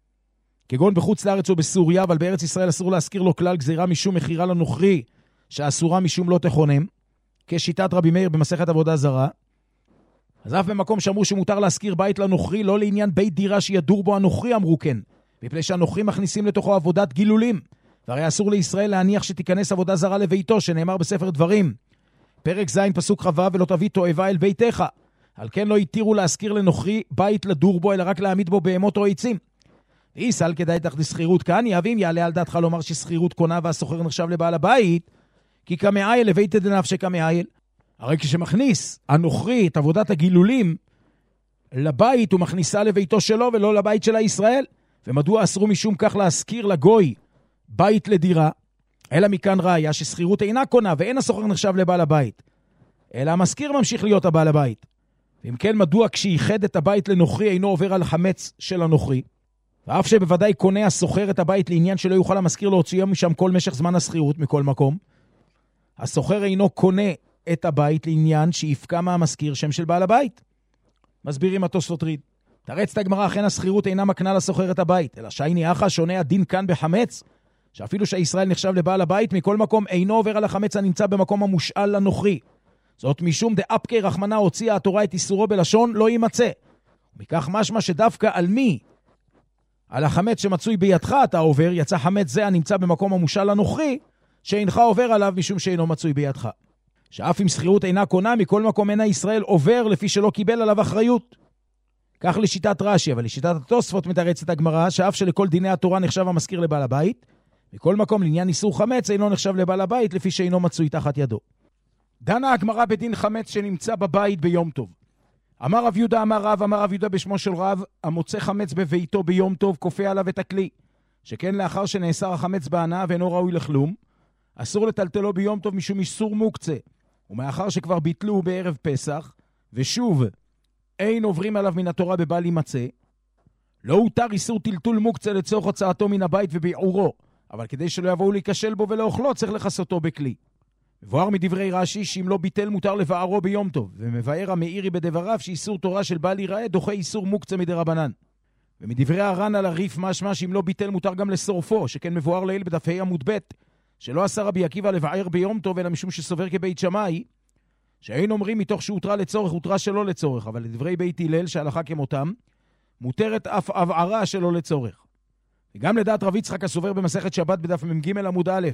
כגון בחוץ לארץ או בסוריה, אבל בארץ ישראל אסור להשכיר לו כלל גזירה משום מחירה לנוכרי, שאסורה משום לא תכונם, כשיטת רבי מאיר במסכת עבודה זרה. אז אף במקום שאמרו שמותר להשכיר בית לנוכרי, לא לעניין בית דירה שידור בו הנוכרי אמרו כן, מפני שהנוכרים מכניסים לתוכו עבודת גילולים, והרי אסור לישראל להניח שתיכנס עבודה זרה לביתו, שנאמר בספר דברים, פרק ז' פסוק חווה, ולא תביא תועבה אל ביתך. על כן לא התירו להשכיר לנוכרי בית לדור בו, אלא רק להעמיד בו בהמות או עצים. איסל כדאי תחת סחירות כאן, יאבים יעלה על דעתך לומר שסחירות קונה והסוחר נחשב לבעל הבית, כי כמעיל לבית דנפשק כמעיל. הרי כשמכניס הנוכרי את עבודת הגילולים לבית, הוא מכניסה לביתו שלו ולא לבית של הישראל. ומדוע אסרו משום כך להשכיר לגוי בית לדירה? אלא מכאן ראיה שסחירות אינה קונה ואין הסוחר נחשב לבעל הבית, אלא המשכיר ממשיך להיות הבעל הבית. ואם כן, מדוע כשייחד את הבית לנוכרי אינו עובר על חמץ של הנוכרי? ואף שבוודאי קונה הסוחר את הבית לעניין שלא יוכל המשכיר להוציאו משם כל משך זמן הסחירות מכל מקום, הסוחר אינו קונה את הבית לעניין שיפקע מהמשכיר שם של בעל הבית. מסבירים התוספות ריד. תרץ את הגמרא, אכן הסחירות אינה מקנה לסוחר את הבית, אלא שייני אחא שונה הדין כאן בחמץ, שאפילו שהישראל נחשב לבעל הבית, מכל מקום אינו עובר על החמץ הנמצא במקום המושאל לנוכרי. זאת משום דאפקי רחמנה הוציאה התורה את איסורו בלשון לא יימצא. ומכך משמע שדווקא על מי? על החמץ שמצוי בידך אתה עובר, יצא חמץ זה הנמצא במקום המושאל לנוכרי, שאינך עובר עליו משום שאינו מצוי בידך. שאף אם סחירות אינה קונה, מכל מקום אינה ישראל עובר לפי שלא קיבל עליו אחריות. כך לשיטת רש"י, אבל לשיטת התוספות מתרצת הגמרא, שאף שלכל דיני התורה נחשב המשכיר לבעל הבית, מכל מקום לעניין איסור חמץ אינו נחשב לבעל הבית לפי שאינו מצוי תחת ידו. דנה הגמרא בדין חמץ שנמצא בבית ביום טוב. אמר רב יהודה אמר רב, אמר רב יהודה בשמו של רב, המוצא חמץ בביתו ביום טוב כופה עליו את הכלי, שכן לאחר שנאסר החמץ בהנאה ואינו ראוי לכלום, אסור לטלטלו ביום טוב משום איסור מוקצה, ומאחר שכבר ביטלו בערב פסח, ושוב אין עוברים עליו מן התורה בבל יימצא, לא הותר איסור טלטול מוקצה לצורך הוצאתו מן הבית וביעורו, אבל כדי שלא יבואו להיכשל בו ולאוכלו צריך לחסותו בכלי. מבואר מדברי רש"י שאם לא ביטל מותר לבערו ביום טוב, ומבאר המאירי בדבריו שאיסור תורה של בל ייראה דוחה איסור מוקצה מדרבנן. ומדברי הר"ן על הריף משמע שאם לא ביטל מותר גם לשורפו, שכן מבואר לעיל בדף ה' עמוד ב' שלא אסר רבי עקיבא לבער ביום טוב אלא משום שסובר כבית שמאי, שאין אומרים מתוך שהותרה לצורך הותרה שלא לצורך, אבל לדברי בית הלל שהלכה כמותם מותרת אף הבערה שלא לצורך. וגם לדעת רב יצחק הסובר במסכת שבת בדף מ"ג עמוד א',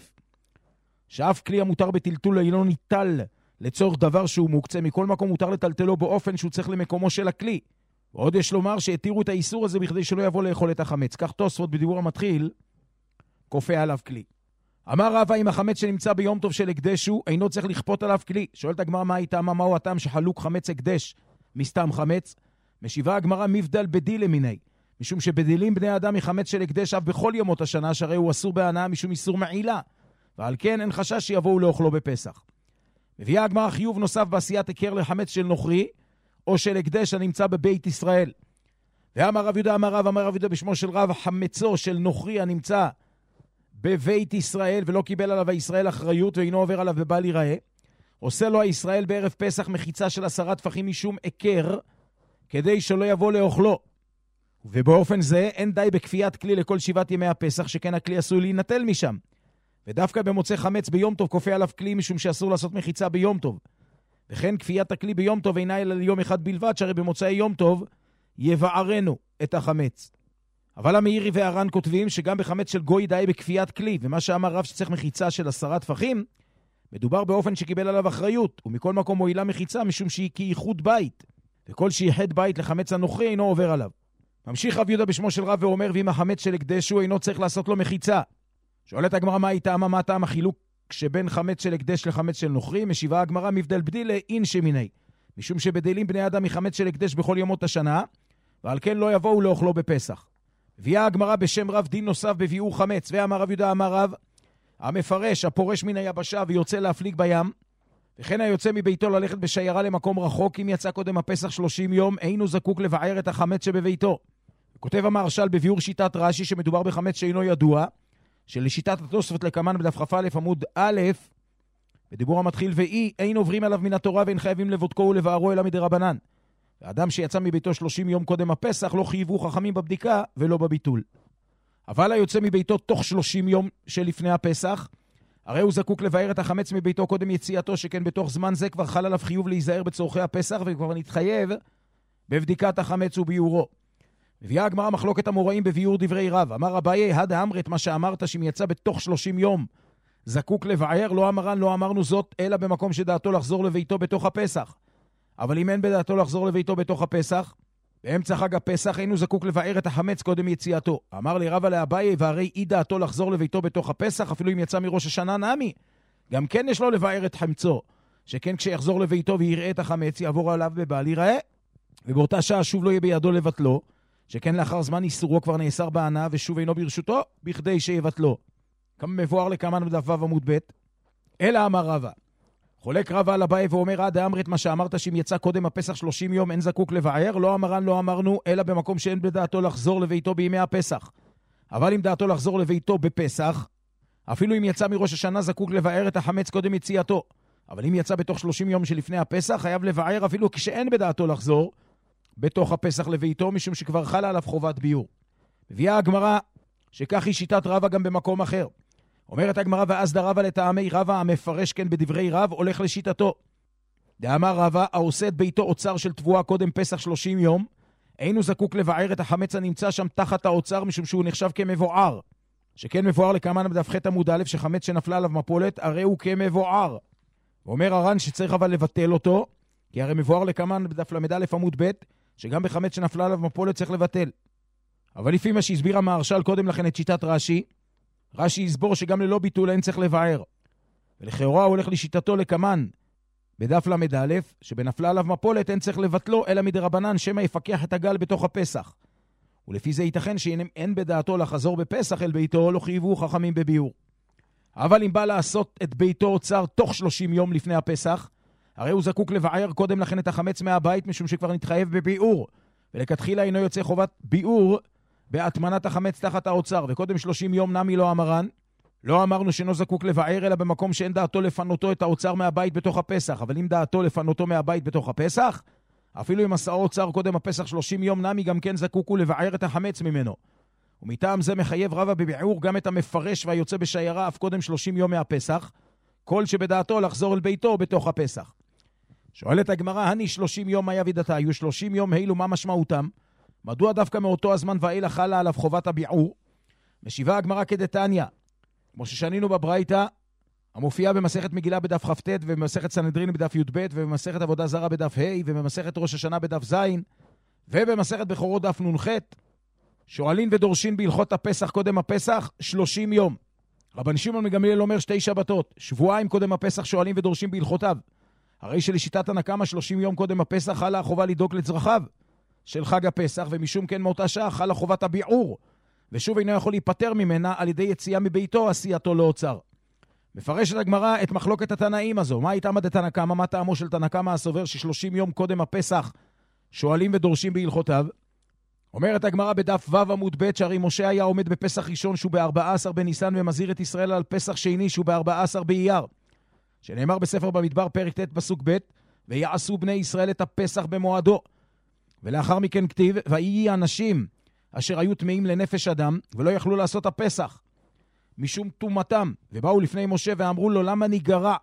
שאף כלי המותר בטלטול אינו ניטל לצורך דבר שהוא מוקצה, מכל מקום מותר לטלטלו באופן שהוא צריך למקומו של הכלי. ועוד יש לומר שהתירו את האיסור הזה בכדי שלא יבוא לאכול את החמץ. כך תוספות בדיבור המתחיל כופה עליו כלי. אמר רבא, אם החמץ שנמצא ביום טוב של הקדש הוא אינו צריך לכפות עליו כלי. שואלת הגמרא מה הייתה, מה מהו הטעם שחלוק חמץ הקדש מסתם חמץ? משיבה הגמרא מבדל בדיל למיני, משום שבדילים בני אדם מחמץ של הקדש אף בכל ימות השנה, שהרי הוא אסור בהנאה משום איסור מעילה, ועל כן אין חשש שיבואו לאוכלו בפסח. מביאה הגמרא חיוב נוסף בעשיית עיקר לחמץ של נוכרי או של הקדש הנמצא בבית ישראל. ואמר רב יהודה אמר רב, אמר רב יהודה בשמו של רב, חמצו של נוכרי הנמצא בבית ישראל ולא קיבל עליו הישראל אחריות ואינו עובר עליו בבל ייראה, עושה לו הישראל בערב פסח מחיצה של עשרה טפחים משום עיקר, כדי שלא יבוא לאוכלו. ובאופן זה אין די בכפיית כלי לכל שבעת ימי הפסח, שכן הכלי עשוי להינטל משם. ודווקא במוצא חמץ ביום טוב כופה עליו כלי משום שאסור לעשות מחיצה ביום טוב. וכן כפיית הכלי ביום טוב אינה אלא ליום אחד בלבד, שהרי במוצאי יום טוב יבערנו את החמץ. אבל המאירי והר"ן כותבים שגם בחמץ של גוי די בכפיית כלי, ומה שאמר רב שצריך מחיצה של עשרה טפחים, מדובר באופן שקיבל עליו אחריות, ומכל מקום מועילה מחיצה משום שהיא כייחוד בית, וכל שייחד בית לחמץ הנוכרי אינו עובר עליו. ממשיך רב יהודה בשמו של רב ואומר, ואם החמץ של הקדש הוא אינו צריך לעשות לו מחיצה. שואלת הגמרא מה הייתה, מה טעם החילוק שבין חמץ של הקדש לחמץ של נוכרי? משיבה הגמרא מבדל בדיל אין שמיני, משום שבדילים בני אדם מחמץ של הקדש בכל ימות השנה, ועל כן לא יבואו לאוכלו בפסח. הביאה הגמרא בשם רב דין נוסף בביאור חמץ, ואמר רב יהודה אמר רב, המפרש, הפורש מן היבשה ויוצא להפליג בים, וכן היוצא מביתו ללכת בשיירה למקום רחוק, אם יצא קודם הפסח שלושים יום, אין הוא זקוק לבער את החמץ שבביתו. כותב המהרש"ל בביאור שיטת רש"י שמדובר בחמץ שאינו ידוע, שלשיטת התוספות לקמן בדף כ"א עמוד א', בדיבור המתחיל ואי, אין עוברים עליו מן התורה ואין חייבים לבודקו ולבערו אלא מדרבנן. האדם שיצא מביתו שלושים יום קודם הפסח לא חייבו חכמים בבדיקה ולא בביטול. אבל היוצא מביתו תוך שלושים יום שלפני הפסח, הרי הוא זקוק לבאר את החמץ מביתו קודם יציאתו, שכן בתוך זמן זה כבר חל עליו חיוב להיזהר בצורכי הפסח וכבר נתחייב בבדיקת החמץ וביורו. מביאה הגמרא מחלוקת המוראים בביור דברי רב. אמר אביי, הד אמרת, מה שאמרת שאם יצא בתוך שלושים יום זקוק לבער, לא אמרן, לא אמרנו זאת, אלא במקום שדעתו לחזור לביתו בתוך הפסח. אבל אם אין בדעתו לחזור לביתו בתוך הפסח, באמצע חג הפסח אינו זקוק לבער את החמץ קודם יציאתו. אמר לי רבא לאביי, והרי אי דעתו לחזור לביתו בתוך הפסח, אפילו אם יצא מראש השנה נמי, גם כן יש לו לבער את חמצו, שכן כשיחזור לביתו ויראה את החמץ, יעבור עליו בבל יראה, ובאותה שעה שוב לא יהיה בידו לבטלו, שכן לאחר זמן איסורו כבר נאסר בענה, ושוב אינו ברשותו, בכדי שיבטלו. כמה מבואר לכמן בדף ו' עמוד ב', אלא אמר רבא, חולק רבא על אביי ואומר, עד אמרת מה שאמרת שאם יצא קודם הפסח שלושים יום אין זקוק לבער, לא אמרן לא אמרנו, אלא במקום שאין בדעתו לחזור לביתו בימי הפסח. אבל אם דעתו לחזור לביתו בפסח, אפילו אם יצא מראש השנה זקוק לבער את החמץ קודם יציאתו. אבל אם יצא בתוך שלושים יום שלפני הפסח, חייב לבער אפילו כשאין בדעתו לחזור בתוך הפסח לביתו, משום שכבר חלה עליו חובת ביור. מביאה הגמרא שכך היא שיטת רבא גם במקום אחר. אומרת הגמרא, ואז דרבא לטעמי רבא, המפרש כן בדברי רב, הולך לשיטתו. דאמר רבא, העושה את ביתו אוצר של תבואה קודם פסח שלושים יום, אינו זקוק לבער את החמץ הנמצא שם תחת האוצר, משום שהוא נחשב כמבוער. שכן מבוער לכמן בדף ח' עמוד א', שחמץ שנפלה עליו מפולת, הרי הוא כמבוער. ואומר הר"ן שצריך אבל לבטל אותו, כי הרי מבוער לכמן בדף למד א' עמוד ב', שגם בחמץ שנפלה עליו מפולת צריך לבטל. אבל לפי מה שהסביר המהרש"ל קודם לכן את שיטת רש"י, רש"י יסבור שגם ללא ביטול אין צריך לבער. ולכאורה הוא הולך לשיטתו לכמן בדף למד א', שבנפלה עליו מפולת אין צריך לבטלו, אלא מדרבנן שמא יפקח את הגל בתוך הפסח. ולפי זה ייתכן שאין בדעתו לחזור בפסח אל ביתו, לא חייבו חכמים בביור. אבל אם בא לעשות את ביתו אוצר תוך שלושים יום לפני הפסח, הרי הוא זקוק לבער קודם לכן את החמץ מהבית, משום שכבר נתחייב בביאור, ולכתחילה אינו יוצא חובת ביאור בהטמנת החמץ תחת האוצר, וקודם שלושים יום נמי לא אמרן, לא אמרנו שאינו זקוק לבער, אלא במקום שאין דעתו לפנותו את האוצר מהבית בתוך הפסח. אבל אם דעתו לפנותו מהבית בתוך הפסח, אפילו אם עשה האוצר קודם הפסח שלושים יום נמי, גם כן זקוק הוא לבער את החמץ ממנו. ומטעם זה מחייב רבא בביאור גם את המפרש והיוצא בשיירה אף קודם שלושים יום מהפסח, כל שבדעתו לחזור אל ביתו בתוך הפסח. שואלת הגמרא, הני שלושים יום מה יבידתה? היו שלושים יום אילו מה משמעותם? מדוע דווקא מאותו הזמן ואילך חלה עליו חובת הביעור? משיבה הגמרא כדתניא, כמו ששנינו בברייתא, המופיעה במסכת מגילה בדף כ"ט, ובמסכת סנהדרין בדף י"ב, ובמסכת עבודה זרה בדף ה', ובמסכת ראש השנה בדף ז', ובמסכת בכורות דף נ"ח, שואלים ודורשים בהלכות הפסח קודם הפסח שלושים יום. רבן שמעון מגמליאל אומר שתי שבתות, שבועיים קודם הפסח שואלים ודורשים בהלכותיו. הרי שלשיטת הנקמה שלושים יום קודם הפסח חלה החובה לדאוג לצרכיו של חג הפסח, ומשום כן מאותה שעה חלה חובת הביעור, ושוב אינו יכול להיפטר ממנה על ידי יציאה מביתו, עשייתו לאוצר. מפרשת הגמרא את מחלוקת התנאים הזו. מה הייתה מדת הנקמה? מה טעמו של תנקמה הסובר ששלושים יום קודם הפסח שואלים ודורשים בהלכותיו? אומרת הגמרא בדף ו' עמוד ב', שהרי משה היה עומד בפסח ראשון שהוא ב-ארבעה עשר בניסן, ומזהיר את ישראל על פסח שני שהוא ב-ארבעה עשר באייר, שנאמר בספר במדבר פרק ט' פסוק ב', ויעשו בני ישראל את הפסח במועדו. ולאחר מכן כתיב, ויהי אנשים אשר היו טמאים לנפש אדם ולא יכלו לעשות הפסח משום טומאתם, ובאו לפני משה ואמרו לו, למה ניגרע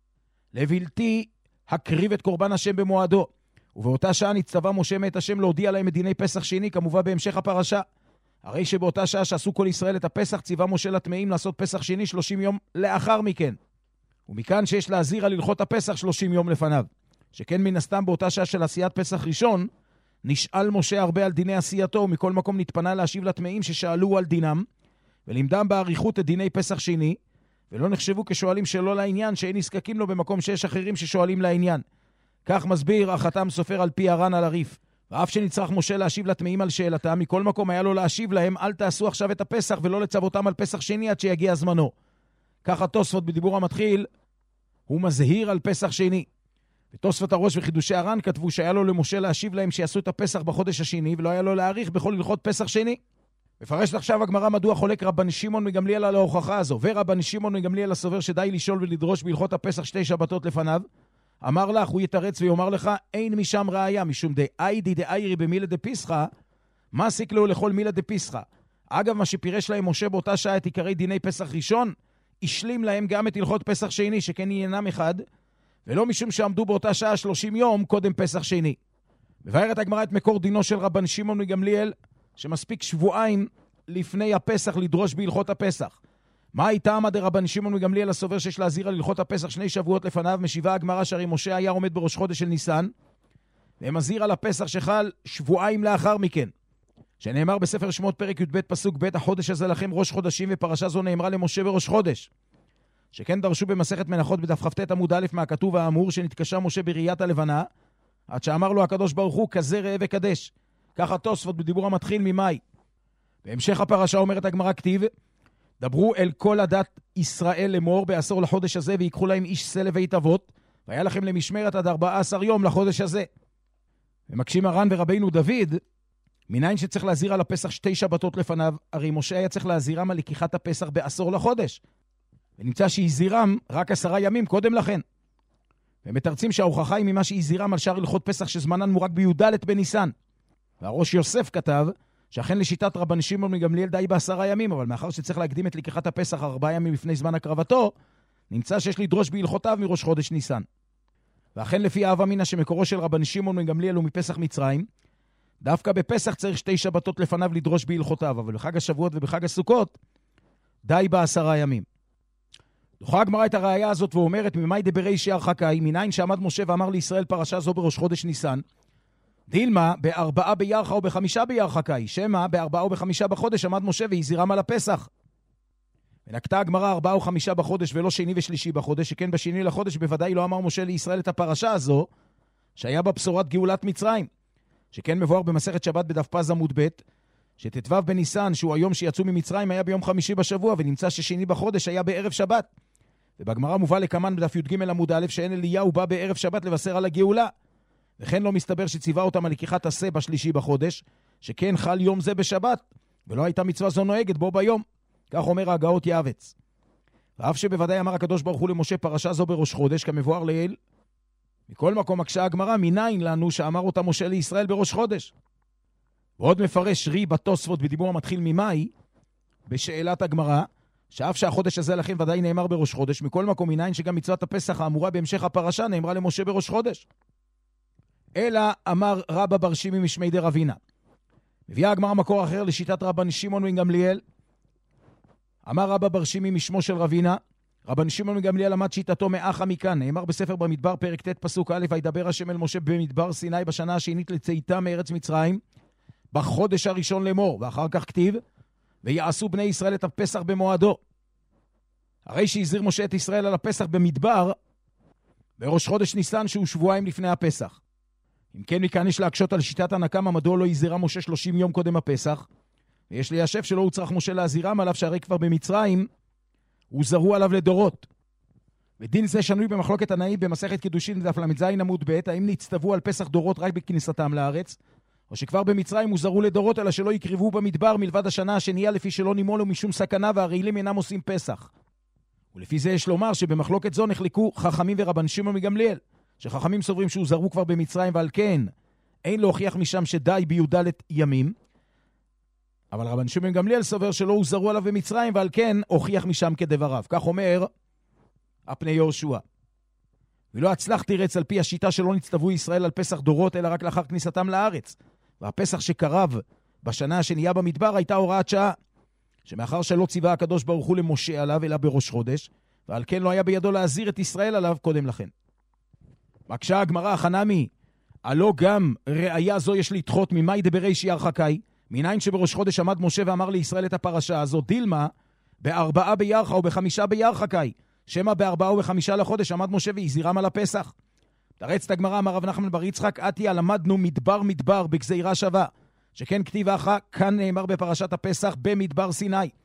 לבלתי הקריב את קורבן השם במועדו? ובאותה שעה נצטווה משה מאת השם להודיע להם את דיני פסח שני, כמובן בהמשך הפרשה. הרי שבאותה שעה שעשו כל ישראל את הפסח, ציווה משה לטמאים לעשות פסח שני שלושים יום לאחר מכן. ומכאן שיש להזהיר על הלכות הפסח שלושים יום לפניו. שכן מן הסתם באותה שעה של עשיית פסח ראשון, נשאל משה הרבה על דיני עשייתו, ומכל מקום נתפנה להשיב לטמאים ששאלו על דינם, ולימדם בעריכות את דיני פסח שני, ולא נחשבו כשואלים שלא לעניין, שאין נזקקים לו במקום שיש אחרים ששואלים לעניין. כך מסביר החתם סופר על פי הר"ן על הריף. ואף שנצטרך משה להשיב לטמאים על שאלתם, מכל מקום היה לו להשיב להם, אל תעשו עכשיו את הפסח ולא לצוותם על פסח שני עד שיגיע זמנו. ככה תוספות בדיבור המתחיל, הוא מזהיר על פסח שני. ותוספות הראש וחידושי הר"ן כתבו שהיה לו למשה להשיב להם שיעשו את הפסח בחודש השני, ולא היה לו להאריך בכל הלכות פסח שני. מפרשת עכשיו הגמרא מדוע חולק רבן שמעון מגמליאל על ההוכחה הזו, ורבן שמעון מגמליאל הסובר שדי לשאול ולדרוש בהלכות הפסח שתי שבתות לפניו. אמר לך, הוא יתרץ ויאמר לך, אין משם ראיה, משום דאיידי דאיירי במילה דפיסחה, מה סיק לו לכל מילה דפיסחה. אגב, מה שפירש להם משה באותה שעה את עיקרי דיני פסח ראשון, השלים להם גם את הלכות פסח שני, שכן עניינם אחד, ולא משום שעמדו באותה שעה שלושים יום קודם פסח שני. מבארת הגמרא את מקור דינו של רבן שמעון מגמליאל, שמספיק שבועיים לפני הפסח לדרוש בהלכות הפסח. מה הייתה עמד רבן שמעון מגמליאל הסובר שיש להזהיר על הלכות הפסח שני שבועות לפניו? משיבה הגמרא שהרי משה היה עומד בראש חודש של ניסן, ומזהיר על הפסח שחל שבועיים לאחר מכן, שנאמר בספר שמות פרק י"ב פסוק ב' החודש הזה לכם ראש חודשים, ופרשה זו נאמרה למשה בראש חודש. שכן דרשו במסכת מנחות בדף כ"ט עמוד א' מהכתוב האמור, שנתקשה משה בראיית הלבנה, עד שאמר לו הקדוש ברוך הוא כזה ראה וקדש. ככה תוספות בדיבור המתחיל ממאי. בהמשך הפרשה אומרת הגמרא כתיב, דברו אל כל הדת ישראל לאמור בעשור לחודש הזה, ויקחו להם איש שא לבית אבות, והיה לכם למשמרת עד ארבעה עשר יום לחודש הזה. ומקשים הר"ן ורבינו דוד, מניין שצריך להזהיר על הפסח שתי שבתות לפניו, הרי משה היה צריך להזהירם על לקיחת הפסח בעשור לחודש, ונמצא שהזהירם רק עשרה ימים קודם לכן. ומתרצים שההוכחה היא ממה שהזהירם על שאר הלכות פסח שזמנן מורק בי"ד בניסן. והראש יוסף כתב שאכן לשיטת רבן שמעון מגמליאל די בעשרה ימים, אבל מאחר שצריך להקדים את לקיחת הפסח ארבעה ימים לפני זמן הקרבתו, נמצא שיש לדרוש בהלכותיו מראש חודש ניסן. ואכן לפי האב אמינא שמקורו של רבן שמעון מגמליאל הוא מפסח מצרים, דווקא בפסח צריך שתי שבתות לפניו לדרוש בהלכותיו, אבל בחג השבועות ובחג הסוכות די בעשרה ימים. דוחה הגמרא את הראיה הזאת ואומרת, ממאי דברי שיער חכאי, מניין שעמד משה ואמר לישראל פרשה זו בראש חודש ניסן, דילמה בארבעה בירחה או בחמישה בירחה קאי, שמה בארבעה או בחמישה בחודש עמד משה והזהירם על הפסח. ונקטה הגמרא ארבעה או חמישה בחודש ולא שני ושלישי בחודש, שכן בשני לחודש בוודאי לא אמר משה לישראל את הפרשה הזו, שהיה בבשורת גאולת מצרים. שכן מבואר במסכת שבת בדף פז עמוד ב', שתתוו בניסן, שהוא היום שיצאו ממצרים, היה ביום חמישי בשבוע, ונמצא ששני בחודש היה בערב שבת. ובגמרא מובא לקמן בדף י"ג עמוד א', שאין אליהו בא בערב שבת לבשר על הגאולה. וכן לא מסתבר שציווה אותם על לקיחת השא בשלישי בחודש, שכן חל יום זה בשבת, ולא הייתה מצווה זו נוהגת בו ביום. כך אומר ההגאות יעבץ. ואף שבוודאי אמר הקדוש ברוך הוא למשה פרשה זו בראש חודש, כמבואר לעיל, מכל מקום מקשה הגמרא, מניין לנו שאמר אותה משה לישראל בראש חודש. ועוד מפרש רי בתוספות בדיבור המתחיל ממאי, בשאלת הגמרא, שאף שהחודש הזה לכן ודאי נאמר בראש חודש, מכל מקום מניין שגם מצוות הפסח האמורה בהמשך הפרשה נאמרה למשה בראש חודש. אלא אמר רבא בר שימי משמי דרבינה. מביאה הגמרא מקור אחר לשיטת רבן שמעון בן גמליאל. אמר רבא בר שימי משמו של רבינה, רבן שמעון בן גמליאל למד שיטתו מאחה מכאן, נאמר בספר במדבר פרק ט' פסוק א', וידבר השם אל משה במדבר סיני בשנה השנית לצאתה מארץ מצרים, בחודש הראשון לאמור, ואחר כך כתיב, ויעשו בני ישראל את הפסח במועדו. הרי שהזהיר משה את ישראל על הפסח במדבר, בראש חודש ניסן שהוא שבועיים לפני הפסח. אם כן, מכאן יש להקשות על שיטת הנקמה, מדוע לא הזהירה משה שלושים יום קודם הפסח, ויש ליישב שלא הוצרך משה להזהירם עליו, שהרי כבר במצרים הוזהרו עליו לדורות. ודין זה שנוי במחלוקת תנאים במסכת קידושין דף למ"ז עמוד ב', האם נצטוו על פסח דורות רק בכניסתם לארץ, או שכבר במצרים הוזהרו לדורות, אלא שלא יקריבו במדבר מלבד השנה השנייה, לפי שלא נימולו משום סכנה, והרעילים אינם עושים פסח. ולפי זה יש לומר שבמחלוקת זו נחלקו חכמים ורבן שמעון מגמליאל, שחכמים סוברים שהוזהרו כבר במצרים, ועל כן אין להוכיח משם שדי בי"ד ימים, אבל רבן שמעון גמליאל סובר שלא הוזהרו עליו במצרים, ועל כן הוכיח משם כדבריו. כך אומר הפני יהושע. ולא הצלח תירץ על פי השיטה שלא נצטוו ישראל על פסח דורות, אלא רק לאחר כניסתם לארץ. והפסח שקרב בשנה השנייה במדבר הייתה הוראת שעה, שמאחר שלא ציווה הקדוש ברוך הוא למשה עליו, אלא בראש חודש, ועל כן לא היה בידו להזהיר את ישראל עליו קודם לכן. מקשה הגמרא חנמי, הלא גם ראיה זו יש לדחות ממאי דברי שיער חכאי, מניין שבראש חודש עמד משה ואמר לישראל את הפרשה הזו, דילמה בארבעה בירחה או בחמישה בירחה קאי, שמה בארבעה או בחמישה לחודש עמד משה והזהירם על הפסח. תרץ את הגמרא, אמר רב נחמן בר יצחק, עתיה למדנו מדבר מדבר בגזירה שווה, שכן כתיב אחא, כאן נאמר בפרשת הפסח במדבר סיני.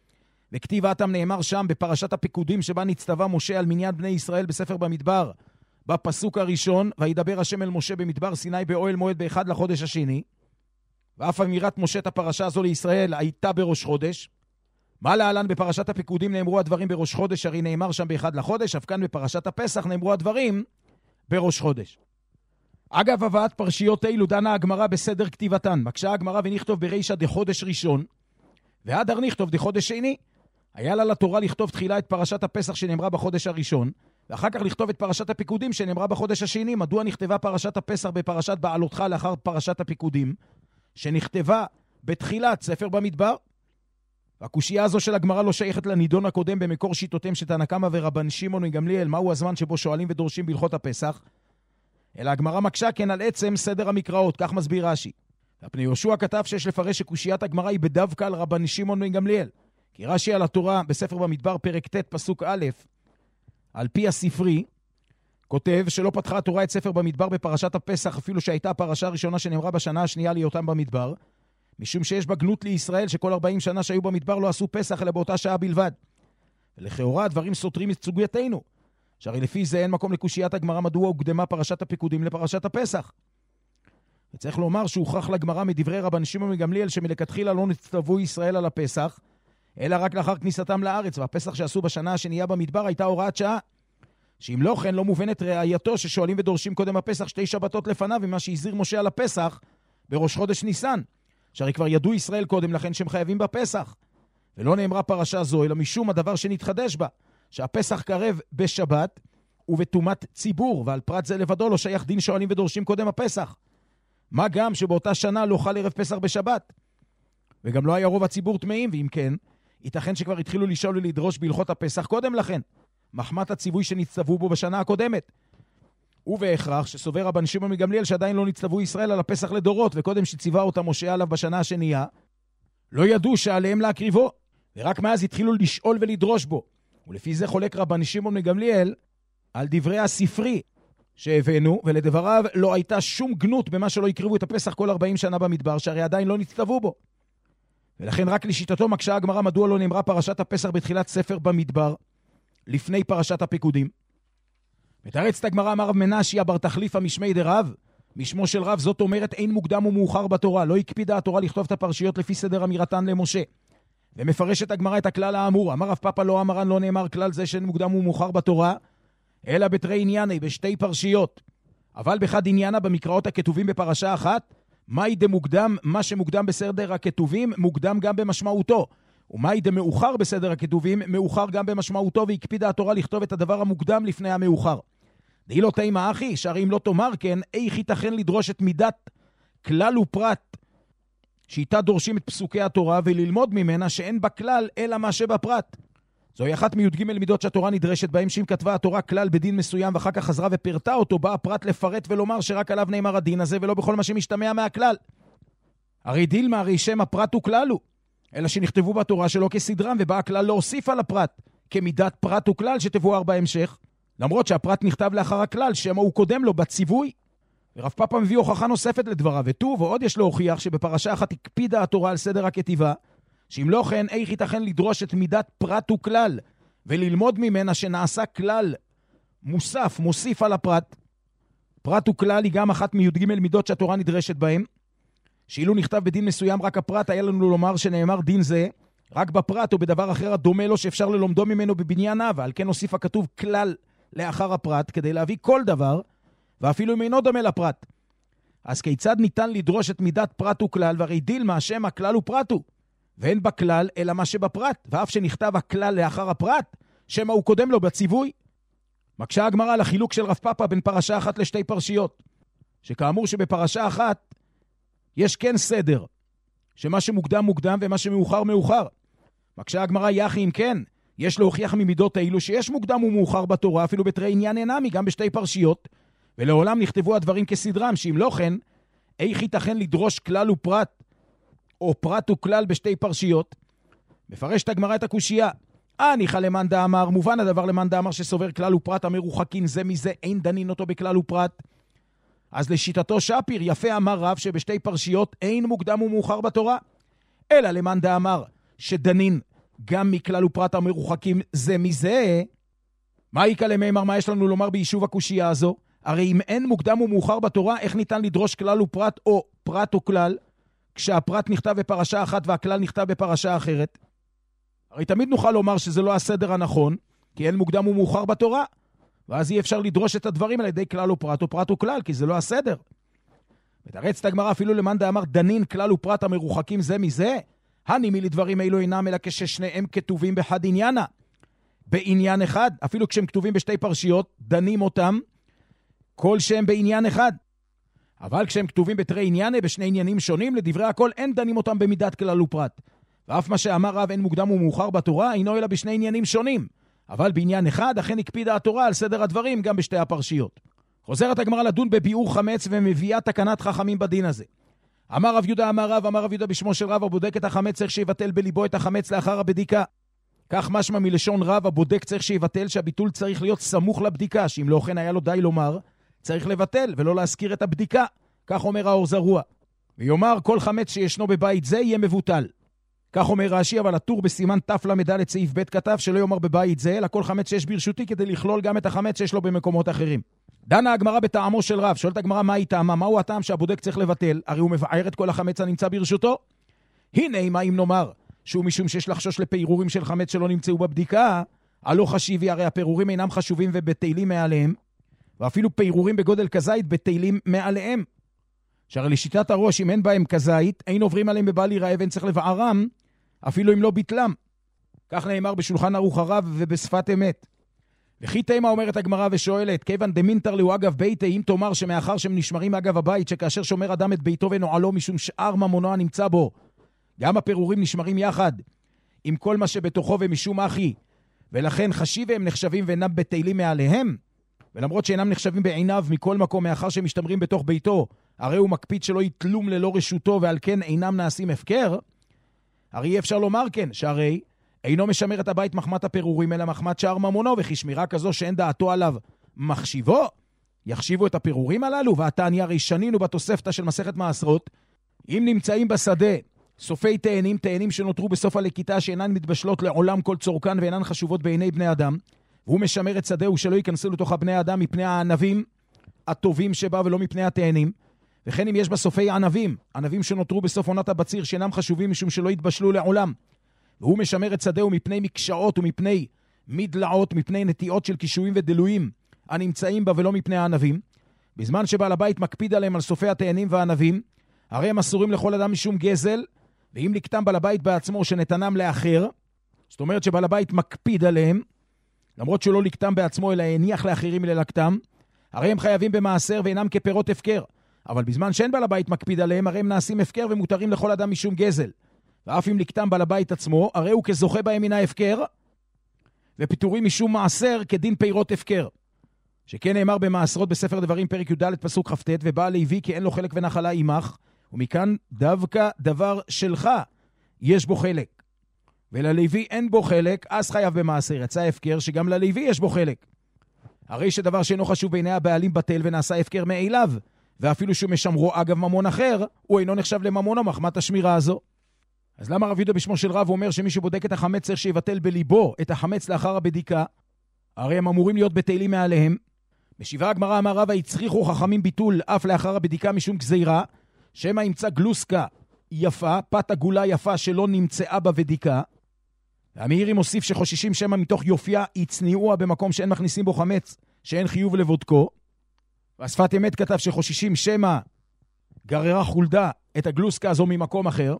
וכתיב האטם נאמר שם בפרשת הפיקודים שבה נצטווה משה על מניין בני ישראל בספר במדבר, בפסוק הראשון, וידבר השם אל משה במדבר סיני באוהל מועד באחד לחודש השני, ואף אמירת משה את הפרשה הזו לישראל הייתה בראש חודש. מה להלן בפרשת הפיקודים נאמרו הדברים בראש חודש, הרי נאמר שם באחד לחודש, אף כאן בפרשת הפסח נאמרו הדברים בראש חודש. אגב, הבאת פרשיות אלו דנה הגמרא בסדר כתיבתן. מקשה הגמרא ונכתוב ברישא דחודש ראשון, והדר נכתוב דחודש שני. היה לה לתורה לכתוב תחילה את פרשת הפסח שנאמרה בחודש הראשון, ואחר כך לכתוב את פרשת הפיקודים שנאמרה בחודש השני. מדוע נכתבה פרשת הפסח בפרשת בעלותך לאחר פרשת הפיקודים, שנכתבה בתחילת ספר במדבר? והקושייה הזו של הגמרא לא שייכת לנידון הקודם במקור שיטותיהם של תנא קמא ורבן שמעון וגמליאל, מהו הזמן שבו שואלים ודורשים בהלכות הפסח, אלא הגמרא מקשה כן על עצם סדר המקראות, כך מסביר רש"י. הפני יהושע כתב שיש לפרש שקושיית הגמרא היא בדווקא על רבן שמעון וגמליאל, כי רש"י על התורה בספר במדבר פרק ט' פסוק א', על פי הספרי, כותב שלא פתחה התורה את ספר במדבר בפרשת הפסח, אפילו שהייתה הפרשה הראשונה שנאמרה בשנה השנייה להיותם במדבר, משום שיש בה גנות לישראל שכל ארבעים שנה שהיו במדבר לא עשו פסח אלא באותה שעה בלבד. ולכאורה הדברים סותרים את סוגייתנו, שהרי לפי זה אין מקום לקושיית הגמרא מדוע הוקדמה פרשת הפיקודים לפרשת הפסח. וצריך לומר שהוכח לגמרא מדברי רבן שמעון וגמליאל שמלכתחילה לא נצטוו ישראל על הפסח, אלא רק לאחר כניסתם לארץ, והפסח שעשו בשנה השנייה במדבר הייתה הוראת שעה. שאם לא כן לא מובנת ראייתו ששואלים ודורשים קודם הפסח שתי שבתות לפניו, ממה שהזהיר משה על הפסח בראש חודש ניסן, שהרי כבר ידעו ישראל קודם לכן שהם חייבים בפסח. ולא נאמרה פרשה זו, אלא משום הדבר שנתחדש בה, שהפסח קרב בשבת ובתומת ציבור, ועל פרט זה לבדו לא שייך דין שואלים ודורשים קודם הפסח. מה גם שבאותה שנה לא חל ערב פסח בשבת, וגם לא היה רוב הציבור טמאים, ואם כן, ייתכן שכבר התחילו לשאול ולדרוש בהלכות הפסח קודם לכן, מחמת הציווי שנצטוו בו בשנה הקודמת. ובהכרח שסובר רבן שמעון מגמליאל שעדיין לא נצטוו ישראל על הפסח לדורות, וקודם שציווה אותה משה עליו בשנה השנייה, לא ידעו שעליהם להקריבו, ורק מאז התחילו לשאול ולדרוש בו. ולפי זה חולק רבן שמעון מגמליאל על דברי הספרי שהבאנו, ולדבריו לא הייתה שום גנות במה שלא יקריבו את הפסח כל ארבעים שנה במדבר, שהרי עדיין לא נצטוו בו. ולכן רק לשיטתו מקשה הגמרא מדוע לא נאמרה פרשת הפסח בתחילת ספר במדבר, לפני פרשת הפיקודים. מתרצת הגמרא אמר רב מנשיה בר תחליפא משמי דרב, משמו של רב, זאת אומרת אין מוקדם ומאוחר בתורה, לא הקפידה התורה לכתוב את הפרשיות לפי סדר אמירתן למשה. ומפרשת הגמרא את הכלל האמור, אמר רב פאפא לא אמרן לא נאמר כלל זה שאין מוקדם ומאוחר בתורה, אלא בתרי ענייני, בשתי פרשיות. אבל בחד עניינה במקראות הכתובים בפרשה אחת, מהי דמוקדם, מה שמוקדם בסדר הכתובים, מוקדם גם במשמעותו. ומהי דמאוחר בסדר הכתובים, מאוחר גם במשמעותו, והקפידה התורה לכתוב את הדבר המוקדם לפני המאוחר. דהי לא תימה אחי, שהרי אם לא תאמר כן, איך ייתכן לדרוש את מידת כלל ופרט, שאיתה דורשים את פסוקי התורה, וללמוד ממנה שאין בה כלל אלא מה שבפרט. זוהי אחת מי"ג מידות שהתורה נדרשת בהם, שאם כתבה התורה כלל בדין מסוים ואחר כך חזרה ופרטה אותו, בא הפרט לפרט ולומר שרק עליו נאמר הדין הזה ולא בכל מה שמשתמע מהכלל. הרי דילמה, הרי שם הפרט הוא כלל הוא, אלא שנכתבו בתורה שלא כסדרם, ובא הכלל להוסיף על הפרט כמידת פרט וכלל שתבואר בהמשך, למרות שהפרט נכתב לאחר הכלל שמה הוא קודם לו בציווי. ורב פאפא מביא הוכחה נוספת לדבריו, וטוב, ועוד יש להוכיח שבפרשה אחת הקפידה התורה על סדר הכתיבה, שאם לא כן, איך ייתכן לדרוש את מידת פרט וכלל, וללמוד ממנה שנעשה כלל מוסף, מוסיף על הפרט. פרט וכלל היא גם אחת מי"ג מידות שהתורה נדרשת בהם, שאילו נכתב בדין מסוים רק הפרט, היה לנו לומר שנאמר דין זה רק בפרט או בדבר אחר הדומה לו שאפשר ללומדו ממנו בבניינה, ועל כן הוסיף הכתוב כלל לאחר הפרט כדי להביא כל דבר, ואפילו אם אינו דומה לפרט. אז כיצד ניתן לדרוש את מידת פרט וכלל, והרי דילמה השם הכלל ופרט הוא, ואין בכלל אלא מה שבפרט, ואף שנכתב הכלל לאחר הפרט, שמה הוא קודם לו בציווי. מקשה הגמרא על החילוק של רב פאפא בין פרשה אחת לשתי פרשיות, שכאמור שבפרשה אחת יש כן סדר, שמה שמוקדם מוקדם ומה שמאוחר מאוחר. מקשה הגמרא יחי אם כן, יש להוכיח ממידות האלו שיש מוקדם ומאוחר בתורה, אפילו בתרי עניין אינמי, גם בשתי פרשיות, ולעולם נכתבו הדברים כסדרם, שאם לא כן, איך ייתכן לדרוש כלל ופרט, או פרט וכלל בשתי פרשיות? מפרשת הגמרא את הקושייה. הניחא למאן דאמר, מובן הדבר למאן דאמר שסובר כלל ופרט המרוחקים זה מזה, אין דנין אותו בכלל ופרט. אז לשיטתו שפיר, יפה אמר רב שבשתי פרשיות אין מוקדם ומאוחר בתורה, אלא למאן דאמר שדנין גם מכלל ופרט המרוחקים זה מזה, מה יקה למאמר, מה יש לנו לומר ביישוב הקושייה הזו? הרי אם אין מוקדם ומאוחר בתורה, איך ניתן לדרוש כלל ופרט או פרט או כלל, כשהפרט נכתב בפרשה אחת והכלל נכתב בפרשה אחרת? הרי תמיד נוכל לומר שזה לא הסדר הנכון, כי אין מוקדם ומאוחר בתורה, ואז אי אפשר לדרוש את הדברים על ידי כלל ופרט או פרט או כלל, כי זה לא הסדר. ותרץ את הגמרא אפילו למאן דאמר דנין כלל ופרט המרוחקים זה מזה, הנימי לדברים אלו אינם אלא כששניהם כתובים בחד עניינה. בעניין אחד, אפילו כשהם כתובים בשתי פרשיות, דנים אותם כל שהם בעניין אחד. אבל כשהם כתובים בתרי עניינה, בשני עניינים שונים, לדברי הכל אין דנים אותם במידת כלל ופרט. ואף מה שאמר רב אין מוקדם ומאוחר בתורה, אינו אלא בשני עניינים שונים. אבל בעניין אחד, אכן הקפידה התורה על סדר הדברים גם בשתי הפרשיות. חוזרת הגמרא לדון בביאור חמץ ומביאה תקנת חכמים בדין הזה. אמר רב יהודה אמר רב, אמר רב יהודה בשמו של רב, הבודק את החמץ צריך שיבטל בליבו את החמץ לאחר הבדיקה. כך משמע מלשון רב, הבודק צריך שיבטל שהביטול צריך להיות סמוך לבדיקה, שאם לא כן היה לו די לומר, צריך לבטל ולא להזכיר את הבדיקה. כך אומר האור זרוע. ויאמר כל חמץ שישנו בבית זה יהיה מבוטל. כך אומר רש"י, אבל הטור בסימן תף למדלת סעיף ב' כתב שלא יאמר בבית זה, אלא כל חמץ שיש ברשותי כדי לכלול גם את החמץ שיש לו במקומות אחרים. דנה הגמרא בטעמו של רב, שואלת הגמרא מה היא טעמה, מהו הטעם שהבודק צריך לבטל, הרי הוא מבער את כל החמץ הנמצא ברשותו. הנה מה אם נאמר שהוא משום שיש לחשוש לפירורים של חמץ שלא נמצאו בבדיקה, הלא חשיבי, הרי הפירורים אינם חשובים ובטלים מעליהם, ואפילו פירורים בגודל כזית בטלים מעליהם. שהרי לשיטת הראש, אם אין בהם כזית, אין עוברים עליהם בבל ייראה ואין צריך לבערם, אפילו אם לא ביטלם. כך נאמר בשולחן ערוך הרב ובשפת אמת. וכי תימה אומרת הגמרא ושואלת, כיוון דמינתר לו אגב ביתה, אם תאמר שמאחר שהם נשמרים אגב הבית, שכאשר שומר אדם את ביתו ונועלו משום שאר ממונו הנמצא בו, גם הפירורים נשמרים יחד, עם כל מה שבתוכו ומשום אחי, ולכן חשיב הם נחשבים ואינם בטלים מעליהם, ולמרות שאינם נחשבים בעיניו מכל מקום מאחר שהם משתמרים בתוך ביתו, הרי הוא מקפיד שלא יתלום ללא רשותו, ועל כן אינם נעשים הפקר, הרי אפשר לומר כן, שהרי אינו משמר את הבית מחמת הפירורים, אלא מחמת שער ממונו, וכי שמירה כזו שאין דעתו עליו מחשיבו, יחשיבו את הפירורים הללו, והתניא הרי שנינו בתוספתא של מסכת מעשרות, אם נמצאים בשדה, סופי תאנים, תאנים שנותרו בסוף הלקיטה, שאינן מתבשלות לעולם כל צורכן, ואינן חשובות בעיני בני אדם, והוא משמר את שדהו שלא ייכנסו לתוך הבני אדם מפני הענבים הטובים שבה ולא מפני התאנים, וכן אם יש בסופי ענבים, ענבים שנותרו בסוף עונת הבציר, שאינם חשובים משום שלא יתבשלו לעולם, והוא משמר את שדהו מפני מקשאות ומפני מדלעות, מפני נטיעות של קישואים ודלויים הנמצאים בה ולא מפני הענבים, בזמן שבעל הבית מקפיד עליהם על סופי התאנים והענבים, הרי הם אסורים לכל אדם משום גזל, ואם לקטם בעל הבית בעצמו שנתנם לאחר, זאת אומרת שבעל הבית מקפיד עליהם, למרות שהוא לא לקטם בעצמו אלא הניח לאחרים ללקטם, הרי הם חייבים במעשר ואינם כפירות הפקר, אבל בזמן שאין בעל הבית מקפיד עליהם, הרי הם נעשים הפקר ומותרים לכל אדם משום גזל. ואף אם לקטם בעל הבית עצמו, הרי הוא כזוכה בהם מן ההפקר, ופיטורים משום מעשר כדין פירות הפקר. שכן נאמר במעשרות בספר דברים פרק י"ד פסוק כ"ט, ובא לוי כי אין לו חלק ונחלה עמך, ומכאן דווקא דבר שלך יש בו חלק. וללוי אין בו חלק, אז חייב במעשר. יצא הפקר שגם ללוי יש בו חלק. הרי שדבר שאינו חשוב בעיני הבעלים בטל ונעשה הפקר מאליו, ואפילו שהוא משמרו אגב ממון אחר, הוא אינו נחשב לממונו מחמת השמירה הזו. אז למה רב יהודה בשמו של רב אומר שמי שבודק את החמץ צריך שיבטל בליבו את החמץ לאחר הבדיקה? הרי הם אמורים להיות בטלים מעליהם. משיבה הגמרא אמר רבא, הצריכו חכמים ביטול אף לאחר הבדיקה משום גזירה, שמא ימצא גלוסקה יפה, פת עגולה יפה שלא נמצאה בבדיקה. והמאירי מוסיף שחוששים שמא מתוך יופיה יצניעוה במקום שאין מכניסים בו חמץ, שאין חיוב לבודקו. והשפת אמת כתב שחוששים שמא גררה חולדה את הגלוסקה הזו ממקום אחר.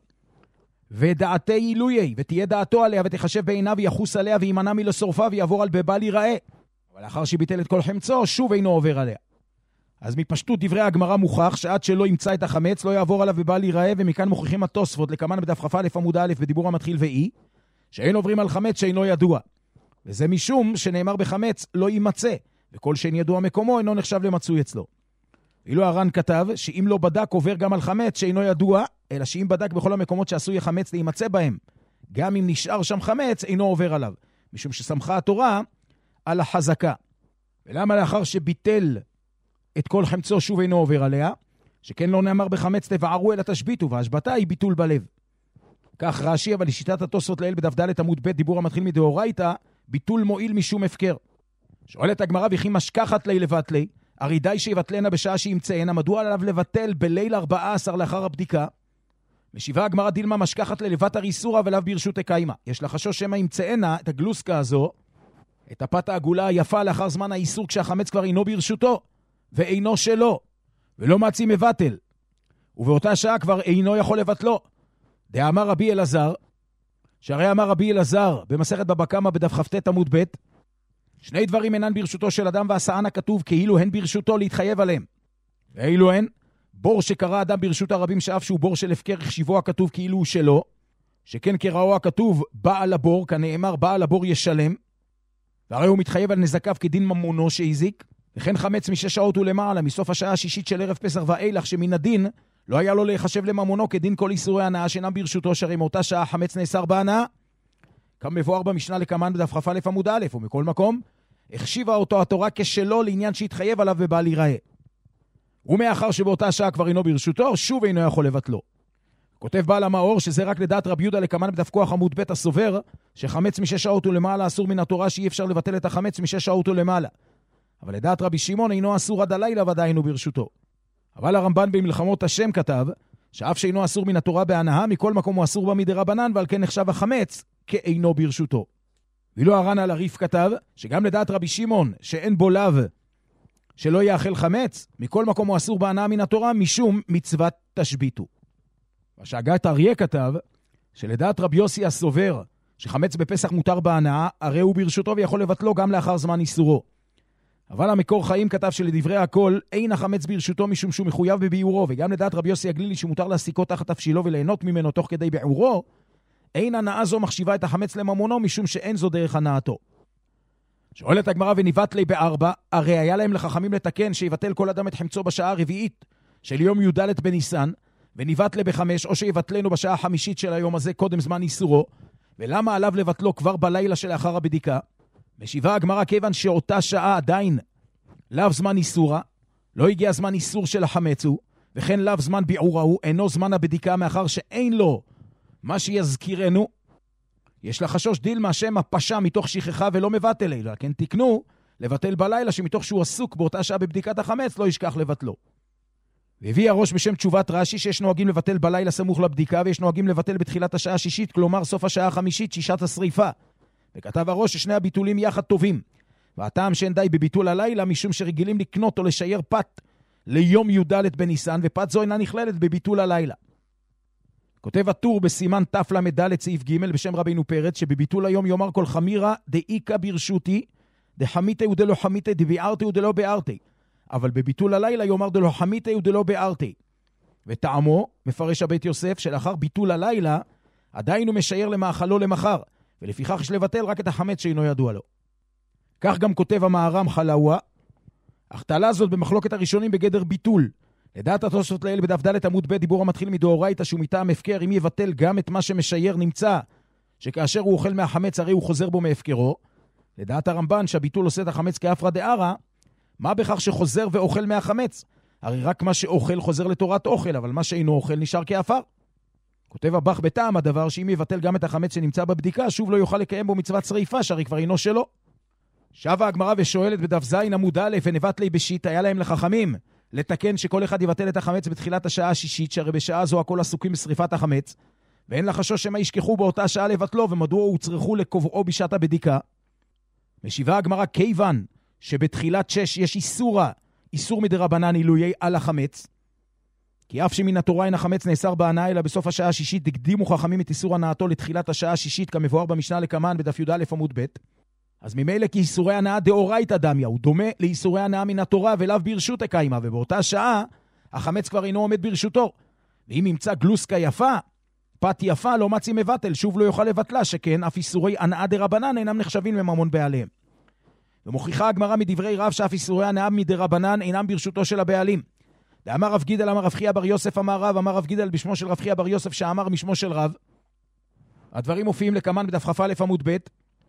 ודעתי עילויי, ותהיה דעתו עליה ותחשב בעיניו יחוס עליה וימנע מלשורפה ויעבור על בבל ייראה. אבל לאחר שביטל את כל חמצו, שוב אינו עובר עליה. אז מפשטות דברי הגמרא מוכח שעד שלא ימצא את החמץ לא יעבור עליו בבל ייראה, ומכאן מוכיחים התוספות לקמן בדף כ"א עמוד א' בדיבור המתחיל ואי, שאין עוברים על חמץ שאינו ידוע. וזה משום שנאמר בחמץ לא יימצא, וכל שאין ידוע מקומו אינו נחשב למצוי אצלו. אילו הר"ן כתב שאם לא בדק עובר גם על חמץ שאינו ידוע, אלא שאם בדק בכל המקומות שעשוי החמץ להימצא בהם, גם אם נשאר שם חמץ אינו עובר עליו, משום שסמכה התורה על החזקה. ולמה לאחר שביטל את כל חמצו שוב אינו עובר עליה? שכן לא נאמר בחמץ תבערו אלא תשביתו, והשבתה היא ביטול בלב. כך רש"י, אבל לשיטת התוספות לעיל בדף ד' עמוד ב' דיבור המתחיל מדאורייתא, ביטול מועיל משום הפקר. שואלת הגמרא, וכי משכחת לי לבטלי, הרי די שיבטלנה בשעה שימצאנה, מדוע עליו לבטל בליל ארבעה עשר לאחר הבדיקה? משיבה הגמרא, דילמה משכחת לי לבטר איסורה ולאו ברשות קיימה. יש לחשוש שמא ימצאנה את הגלוסקה הזו, את הפת העגולה היפה לאחר זמן האיסור כשהחמץ כבר אינו ברשותו, ואינו שלו, ולא מצי מבטל. ובאותה שעה כבר אינו יכול לבטלו. דאמר רבי אלעזר, שהרי אמר רבי אלעזר במסכת בבא קמא בדף כ"ט עמוד ב', שני דברים אינן ברשותו של אדם ועשאן הכתוב כאילו הן ברשותו להתחייב עליהם. ואילו הן, בור שקרא אדם ברשות הרבים שאף שהוא בור של הפקר חשיבו הכתוב כאילו הוא שלו, שכן קראו הכתוב בעל הבור, כנאמר בעל הבור ישלם, והרי הוא מתחייב על נזקיו כדין ממונו שהזיק, וכן חמץ משש שעות ולמעלה מסוף השעה השישית של ערב פסח ואילך שמן הדין לא היה לו להיחשב לממונו כדין כל איסורי הנאה שאינם ברשותו, שהרי מאותה שעה חמץ נאסר בהנאה. כמבואר במשנה לקמן בדף כ"א עמוד א', ומכל מקום החשיבה אותו התורה כשלו לעניין שהתחייב עליו ובא להיראה. ומאחר שבאותה שעה כבר אינו ברשותו, שוב אינו יכול לבטלו. כותב בעל המאור שזה רק לדעת רבי יהודה לקמן בדף כוח עמוד ב' הסובר שחמץ משש שעות ולמעלה אסור מן התורה, שאי אפשר לבטל את החמץ משש שעות ולמעלה. אבל לדעת רבי שמעון אינו אסור עד הלילה ודאי אינו ברשותו. אבל הרמב"ן במלחמות השם כתב שאף שאינו אסור מן התורה בהנאה, מכל מקום הוא אסור בה מדרבנן, ועל כן נחשב החמץ כאינו ברשותו. ואילו הר"ן על הריף כתב שגם לדעת רבי שמעון שאין בו לאו שלא יאכל חמץ, מכל מקום הוא אסור בהנאה מן התורה משום מצוות תשביתו. והשאגת אריה כתב שלדעת רבי יוסי הסובר שחמץ בפסח מותר בהנאה, הרי הוא ברשותו ויכול לבטלו גם לאחר זמן איסורו. אבל המקור חיים כתב שלדברי הכל אין החמץ ברשותו משום שהוא מחויב בביאורו, וגם לדעת רבי יוסי הגלילי שמותר להסיקו תחת תפשילו וליהנות ממנו תוך כדי ביאורו, אין הנאה זו מחשיבה את החמץ לממונו משום שאין זו דרך הנאתו. שואלת הגמרא, וניבטלי בארבע, הרי היה להם לחכמים לתקן שיבטל כל אדם את חמצו בשעה הרביעית של יום י"ד בניסן, וניבטלי בחמש, או שיבטלנו בשעה החמישית של היום הזה קודם זמן איסורו, ולמה עליו לבטלו כבר בלילה שלאחר הבדיקה? משיבה הגמרא, כיוון שאותה שעה עדיין לאו זמן איסורה, לא הגיע זמן איסור של החמץ הוא, וכן לאו זמן ביעורה הוא, אינו זמן הבדיקה, מאחר שאין לו מה שיזכירנו, יש לחשוש דילמה שם הפשע מתוך שכחה ולא מבטל אלא, כן תקנו לבטל בלילה שמתוך שהוא עסוק באותה שעה בבדיקת החמץ לא ישכח לבטלו. והביא הראש בשם תשובת רש"י שיש נוהגים לבטל בלילה סמוך לבדיקה, ויש נוהגים לבטל בתחילת השעה השישית, כלומר סוף השעה החמישית, שישת השריפה. וכתב הראש ששני הביטולים יחד טובים. והטעם שאין די בביטול הלילה משום שרגילים לקנות או לשייר פת ליום י"ד בניסן, ופת זו אינה נכללת בביטול הלילה. כותב הטור בסימן תף למדלת סעיף ג' בשם רבינו פרץ, שבביטול היום יאמר כל חמירה דאיקה ברשותי, דחמיתי ודלא חמיתי, דביערתי ודלא ביערתי. אבל בביטול הלילה יאמר דלא חמיתי ודלא ביערתי. וטעמו, מפרש הבית יוסף, שלאחר ביטול הלילה, עדיין הוא משייר למאכלו למחר, ולפיכך יש לבטל רק את החמץ שאינו ידוע לו. כך גם כותב המהר"ם חלאווה, אך תעלה זאת במחלוקת הראשונים בגדר ביטול. לדעת התוספות לעיל בדף ד' עמוד ב' דיבור המתחיל מדאורייתא שהוא מטעם הפקר, אם יבטל גם את מה שמשייר נמצא, שכאשר הוא אוכל מהחמץ הרי הוא חוזר בו מהפקרו. לדעת הרמב"ן שהביטול עושה את החמץ כאפרא דארעא, מה בכך שחוזר ואוכל מהחמץ? הרי רק מה שאוכל חוזר לתורת אוכל, אבל מה שאינו אוכל נשאר כאפר. כותב הבח בטעם הדבר שאם יבטל גם את החמץ שנמצא בבדיקה, שוב לא יוכל לקיים בו מצוות שריפה, שהרי כבר אינו שלו. שבה הגמרא ושואלת בדף זין עמוד א', ונבטלי בשיט, היה להם לחכמים לתקן שכל אחד יבטל את החמץ בתחילת השעה השישית, שהרי בשעה זו הכל עסוקים בשריפת החמץ, ואין לחשוש שמה ישכחו באותה שעה לבטלו, ומדוע הוצרכו לקובעו בשעת הבדיקה. משיבה הגמרא, כיוון שבתחילת שש יש איסורה, איסור מדרבנן עילויי על החמץ, כי אף שמן התורה אין החמץ נאסר בהנאה, אלא בסוף השעה השישית הקדימו חכמים את איסור הנאתו לתחילת השעה השישית, כמבואר במשנה לקמן בדף י"א עמוד ב'. אז ממילא כי איסורי הנאה דאורייתא דמיא, הוא דומה לאיסורי הנאה מן התורה ולאו ברשות קיימא, ובאותה שעה החמץ כבר אינו עומד ברשותו. ואם ימצא גלוסקה יפה, פת יפה, לא מצי מבטל, שוב לא יוכל לבטלה, שכן אף איסורי הנאה דרבנן אינם נחשבים לממון בעליהם. ומוכיחה הגמרא מדברי רב שאף איסורי הנאה מדרבנן אינם ברשותו של הבעלים. ואמר רב גידל אמר רב חייא בר יוסף אמר רב, אמר רב גידל בשמו של רב חייא בר יוסף שאמר משמו של רב. הדברים מופיעים לקמן בדף כ"א עמוד ב'.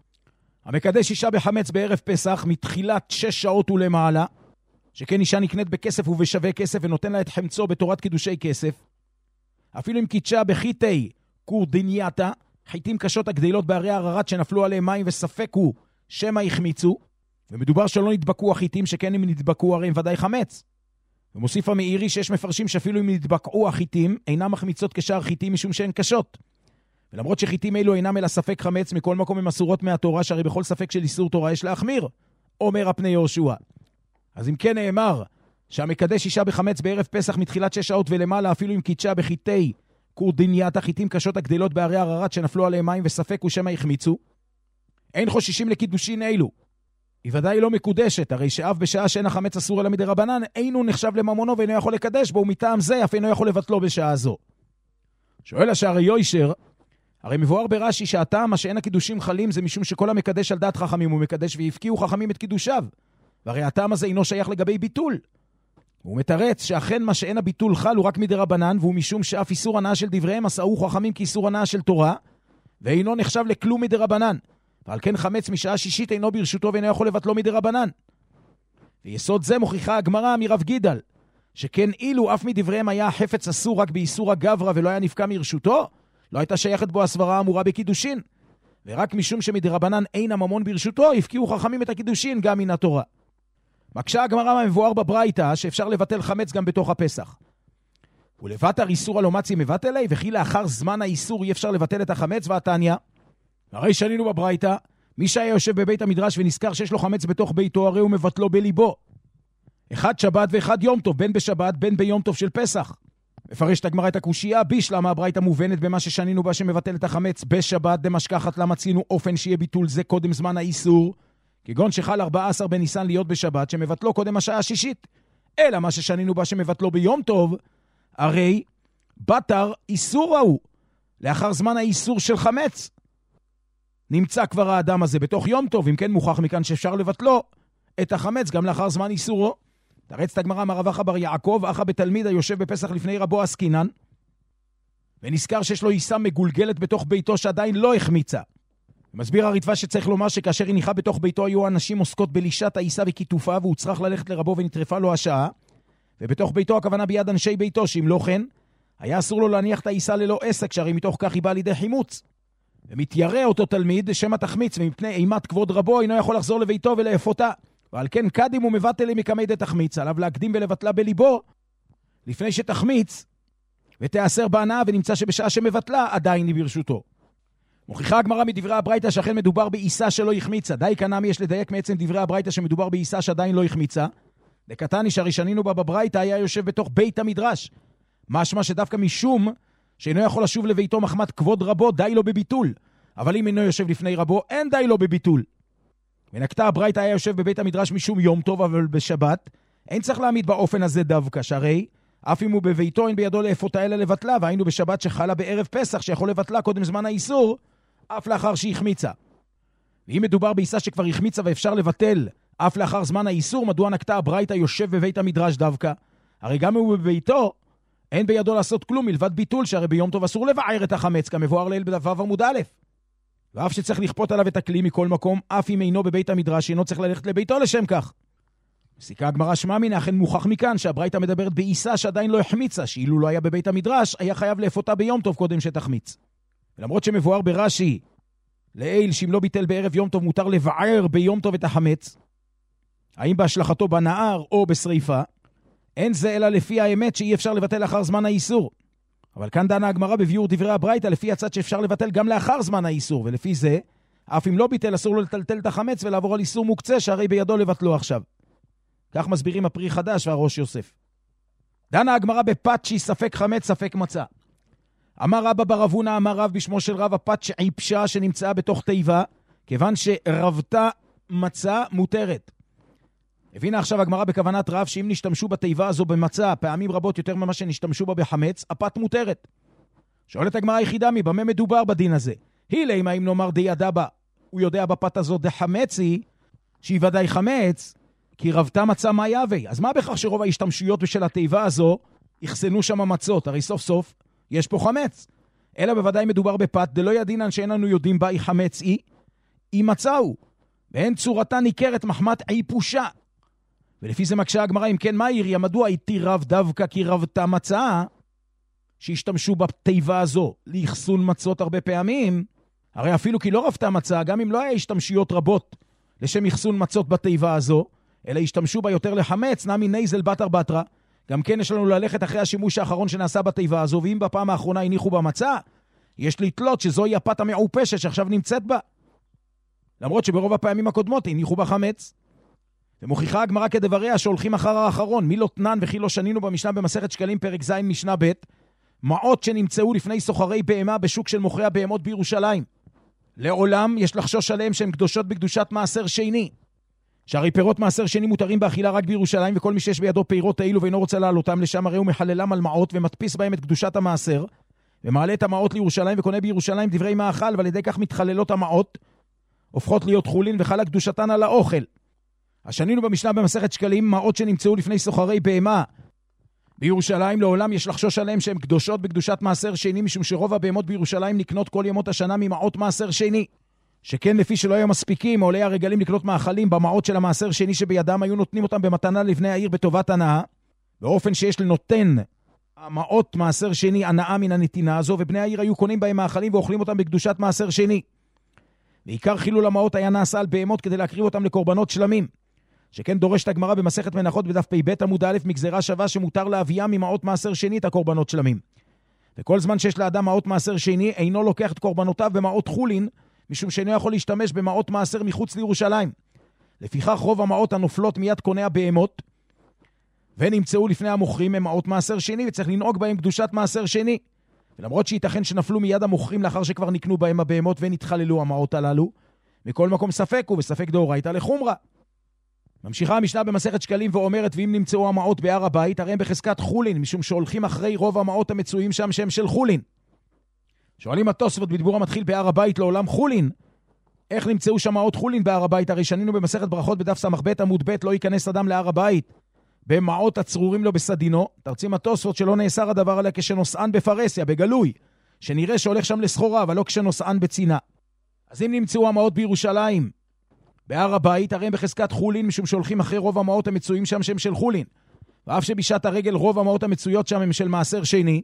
המקדש אישה בחמץ בערב פסח מתחילת שש שעות ולמעלה, שכן אישה נקנית בכסף ובשווה כסף ונותן לה את חמצו בתורת קידושי כסף. אפילו אם קידשה בחיטי קורדינייתה, חיטים קשות הגדלות בערי הררת שנפלו עליהם מים וספק הוא שמא יחמיצו, ומדובר שלא נדבקו החיטים, שכן אם נדבקו הרי הם ודאי חמץ. ומוסיף המאירי שיש מפרשים שאפילו אם נדבקו החיטים, אינם מחמיצות כשאר חיטים משום שהן קשות. ולמרות שחיטים אלו אינם אלא ספק חמץ, מכל מקום הם אסורות מהתורה, שהרי בכל ספק של איסור תורה יש להחמיר, אומר הפני יהושע. אז אם כן נאמר, שהמקדש אישה בחמץ בערב פסח מתחילת שש שעות ולמעלה, אפילו אם קידשה בחיטי קורדינייתה, חיטים קשות הגדלות בערי הררת שנפלו עליהם מים וספק הוא שמא יחמיצו, אין חוששים לקידושין אלו. היא ודאי לא מקודשת, הרי שאף בשעה שאין החמץ אסור אלא מדרבנן, אינו נחשב לממונו ואינו יכול לקדש בו, ומטעם זה אף אינו יכול לבטלו בשעה זו. שואל השערי יוישר, הרי מבואר ברש"י שהטעם מה שאין הקידושים חלים זה משום שכל המקדש על דעת חכמים הוא מקדש, והפקיעו חכמים את קידושיו, והרי הטעם הזה אינו שייך לגבי ביטול. הוא מתרץ שאכן מה שאין הביטול חל הוא רק מדרבנן, והוא משום שאף איסור הנאה של דבריהם עשאו חכמים כאיסור הנאה של תורה, ואינו נחשב לכלום מדרבנן. ועל כן חמץ משעה שישית אינו ברשותו ואינו יכול לבטלו מדרבנן. ויסוד זה מוכיחה הגמרא מרב גידל, שכן אילו אף מדבריהם היה החפץ אסור רק באיסור הגברא ולא היה נפקע מרשותו, לא הייתה שייכת בו הסברה האמורה בקידושין. ורק משום שמדרבנן אין הממון ברשותו, הפקיעו חכמים את הקידושין גם מן התורה. מקשה הגמרא מבואר בברייתא שאפשר לבטל חמץ גם בתוך הפסח. ולבטר איסור הלא מצי מבטל לי, וכי לאחר זמן האיסור אי אפשר לבטל את החמץ. והתניא, הרי שנינו בברייתא, מי שהיה יושב בבית המדרש ונזכר שיש לו חמץ בתוך ביתו, הרי הוא מבטלו בליבו. אחד שבת ואחד יום טוב, בין בשבת בין ביום טוב של פסח. מפרשת הגמרא את הקושיה, בישלמה הברייתא מובנת במה ששנינו בה שמבטל את החמץ בשבת דמשכחת, למה צינו אופן שיהיה ביטול זה קודם זמן האיסור, כגון שחל ארבעה עשר בניסן להיות בשבת שמבטלו קודם השעה השישית. אלא מה ששנינו בה שמבטלו ביום טוב, הרי בטר איסור ההוא לאחר זמן האיסור של חמץ. נמצא כבר האדם הזה בתוך יום טוב, אם כן מוכח מכאן שאפשר לבטלו את החמץ גם לאחר זמן איסורו. תרץ את הגמרא מרב אחא בר יעקב, אחא בתלמיד היושב בפסח לפני רבו עסקינן, ונזכר שיש לו עיסה מגולגלת בתוך ביתו שעדיין לא החמיצה. מסביר הרדב"א שצריך לומר שכאשר היא ניחה בתוך ביתו היו אנשים עוסקות בלישת העיסה וכיתופה, והוא צריך ללכת לרבו ונטרפה לו השעה, ובתוך ביתו הכוונה ביד אנשי ביתו, שאם לא כן היה אסור לו להניח את העיסה ללא עסק, שהרי מתוך כך היא באה לידי חימוץ. ומתיירא אותו תלמיד שמא תחמיץ, ומפני אימת כבוד רבו אינו יכול לחזור לביתו ולאפותה, ועל כן קדים ומבטל מקמי דה תחמיץ, עליו להקדים ולבטלה בליבו לפני שתחמיץ ותאסר בהנאה, ונמצא שבשעה שמבטלה עדיין היא ברשותו. מוכיחה הגמרא מדברי הברייתא שאכן מדובר בעיסה שלא החמיצה. די כנמי יש לדייק מעצם דברי הברייתא שמדובר בעיסה שעדיין לא החמיצה. דקתני שהראשנינו בה בברייתא היה יושב בתוך בית המדרש, משמע שדווקא משום שאינו יכול לשוב לביתו מחמת כבוד רבו די לו בביטול, אבל אם אינו יושב לפני רבו אין די לו בביטול. ונקטה הברייתא היה יושב בבית המדרש משום יום טוב, אבל בשבת אין צריך להעמיד באופן הזה דווקא, שהרי אף אם הוא בביתו אין בידו לאפותה אלא לבטלה, והיינו בשבת שחלה בערב פסח שיכול לבטלה קודם זמן האיסור אף לאחר שהחמיצה. ואם מדובר בעיסה שכבר החמיצה ואפשר לבטל אף לאחר זמן האיסור, מדוע נקטה הברייתא יושב בבית המדרש דווקא? הרי גם אם הוא בביתו אין בידו לעשות כלום מלבד ביטול, שהרי ביום טוב אסור לבער את החמץ כמבואר לעיל בדף עמוד א'. ואף שצריך לכפות עליו את הכלי מכל מקום, אף אם אינו בבית המדרש אינו צריך ללכת לביתו לשם כך. מסיקה הגמרא שמע מן, אכן מוכח מכאן שהברייתא מדברת בעיסה שעדיין לא החמיצה, שאילו לא היה בבית המדרש היה חייב לאפותה ביום טוב קודם שתחמיץ. ולמרות שמבואר ברש"י לעיל שאם לא ביטל בערב יום טוב מותר לבער ביום טוב את החמץ, האם בהשלכתו בנהר או בשריפה, אין זה אלא לפי האמת שאי אפשר לבטל לאחר זמן האיסור. אבל כאן דנה הגמרא בביאור דברי הברייתא לפי הצד שאפשר לבטל גם לאחר זמן האיסור, ולפי זה אף אם לא ביטל אסור לו לטלטל את החמץ ולעבור על איסור מוקצה שהרי בידו לבטלו עכשיו. כך מסבירים הפרי חדש והראש יוסף. דנה הגמרא בפת שהיא ספק חמץ ספק מצה. אמר רבא בר אבונה אמר רב בשמו של רב, הפת שעיפשה שנמצאה בתוך תיבה, כיוון שרבתה מצה מותרת. הבינה עכשיו הגמרא בכוונת רב שאם נשתמשו בתיבה הזו במצה פעמים רבות יותר ממה שנשתמשו בה בחמץ, הפת מותרת. שואלת הגמרא היחידה מבמה מדובר בדין הזה? היא לימה אם נאמר די ידע בה, הוא יודע בפת הזו דחמצי, שהיא ודאי חמץ, כי רבתה מצה מה יהווה. אז מה בכך שרוב ההשתמשויות בשל התיבה הזו יחסנו שם מצות? הרי סוף סוף יש פה חמץ. אלא בוודאי מדובר בפת דלא ידינן שאין לנו יודעים בה היא חמץ היא, היא מצאו, ואין צורתה ניכרת מחמת עיפושה. ולפי זה מקשה הגמרא, אם כן מה יריה, מדוע הייתי רב דווקא כי רבתה מצה? שהשתמשו בתיבה הזו לאחסון מצות הרבה פעמים, הרי אפילו כי לא רבתה מצה, גם אם לא היה השתמשיות רבות לשם אחסון מצות בתיבה הזו, אלא השתמשו בה יותר לחמץ, נמי נייזל בתר בתרה, גם כן יש לנו ללכת אחרי השימוש האחרון שנעשה בתיבה הזו, ואם בפעם האחרונה הניחו במצה, יש לתלות שזוהי הפת המעופשת שעכשיו נמצאת בה. למרות שברוב הפעמים הקודמות הניחו בה חמץ. ומוכיחה הגמרא כדבריה שהולכים אחר האחרון, מי לא תנן וכי לא שנינו במשנה במסכת שקלים פרק ז' משנה ב', מעות שנמצאו לפני סוחרי בהמה בשוק של מוכרי הבהמות בירושלים. לעולם יש לחשוש עליהם שהן קדושות בקדושת מעשר שני. שהרי פירות מעשר שני מותרים באכילה רק בירושלים, וכל מי שיש בידו פירות האלו ואינו רוצה לעלותם לשם, הרי הוא מחללם על מעות ומדפיס בהם את קדושת המעשר, ומעלה את המעות לירושלים וקונה בירושלים דברי מאכל, ועל ידי כך מתחללות המעות, הופכות להיות חולין וחלה קדושתן על האוכל. השנינו במשנה במסכת שקלים, מעות שנמצאו לפני סוחרי בהמה בירושלים, לעולם יש לחשוש עליהם שהן קדושות בקדושת מעשר שני, משום שרוב הבהמות בירושלים נקנות כל ימות השנה ממעות מעשר שני. שכן לפי שלא היו מספיקים עולי הרגלים לקנות מאכלים במעות של המעשר שני שבידם, היו נותנים אותם במתנה לבני העיר בטובת הנאה, באופן שיש לנותן המעות מעשר שני הנאה מן הנתינה הזו, ובני העיר היו קונים בהם מאכלים ואוכלים אותם בקדושת מעשר שני. ועיקר חילול המעות היה נעשה על בהמות כדי להקריב אותם לקורבנות שלמים. שכן דורשת הגמרא במסכת מנחות בדף פ"ב עמוד א' מגזרה שווה שמותר להביאה ממעות מעשר שני את הקורבנות שלמים. וכל זמן שיש לאדם מעות מעשר שני, אינו לוקח את קורבנותיו במעות חולין, משום שאינו יכול להשתמש במעות מעשר מחוץ לירושלים. לפיכך רוב המעות הנופלות מיד קוני הבהמות, ונמצאו לפני המוכרים הם מעות מעשר שני, וצריך לנהוג בהם קדושת מעשר שני. ולמרות שייתכן שנפלו מיד המוכרים לאחר שכבר נקנו בהם הבהמות ונתחללו המעות הללו, מכל מקום ספק הוא וספק דאורייתא לחומרה. ממשיכה המשנה במסכת שקלים ואומרת, ואם נמצאו המעות בהר הבית, הרי הם בחזקת חולין, משום שהולכים אחרי רוב המעות המצויים שם שהם של חולין. שואלים התוספות בדיבור המתחיל בהר הבית לעולם חולין, איך נמצאו שם מעות חולין בהר הבית? הרי שנינו במסכת ברכות בדף סמ"ב עמוד ב' לא ייכנס אדם להר הבית במעות הצרורים לו בסדינו. תרצים התוספות שלא נאסר הדבר עליה כשנוסען בפרסיה, בגלוי, שנראה שהולך שם לסחורה, אבל לא כשנוסען בצינה. אז אם נמצאו המעות בירושלים בהר הבית, הרי הם בחזקת חולין, משום שהולכים אחרי רוב המעות המצויים שם שהם של חולין. ואף שבשעת הרגל רוב המעות המצויות שם הם של מעשר שני,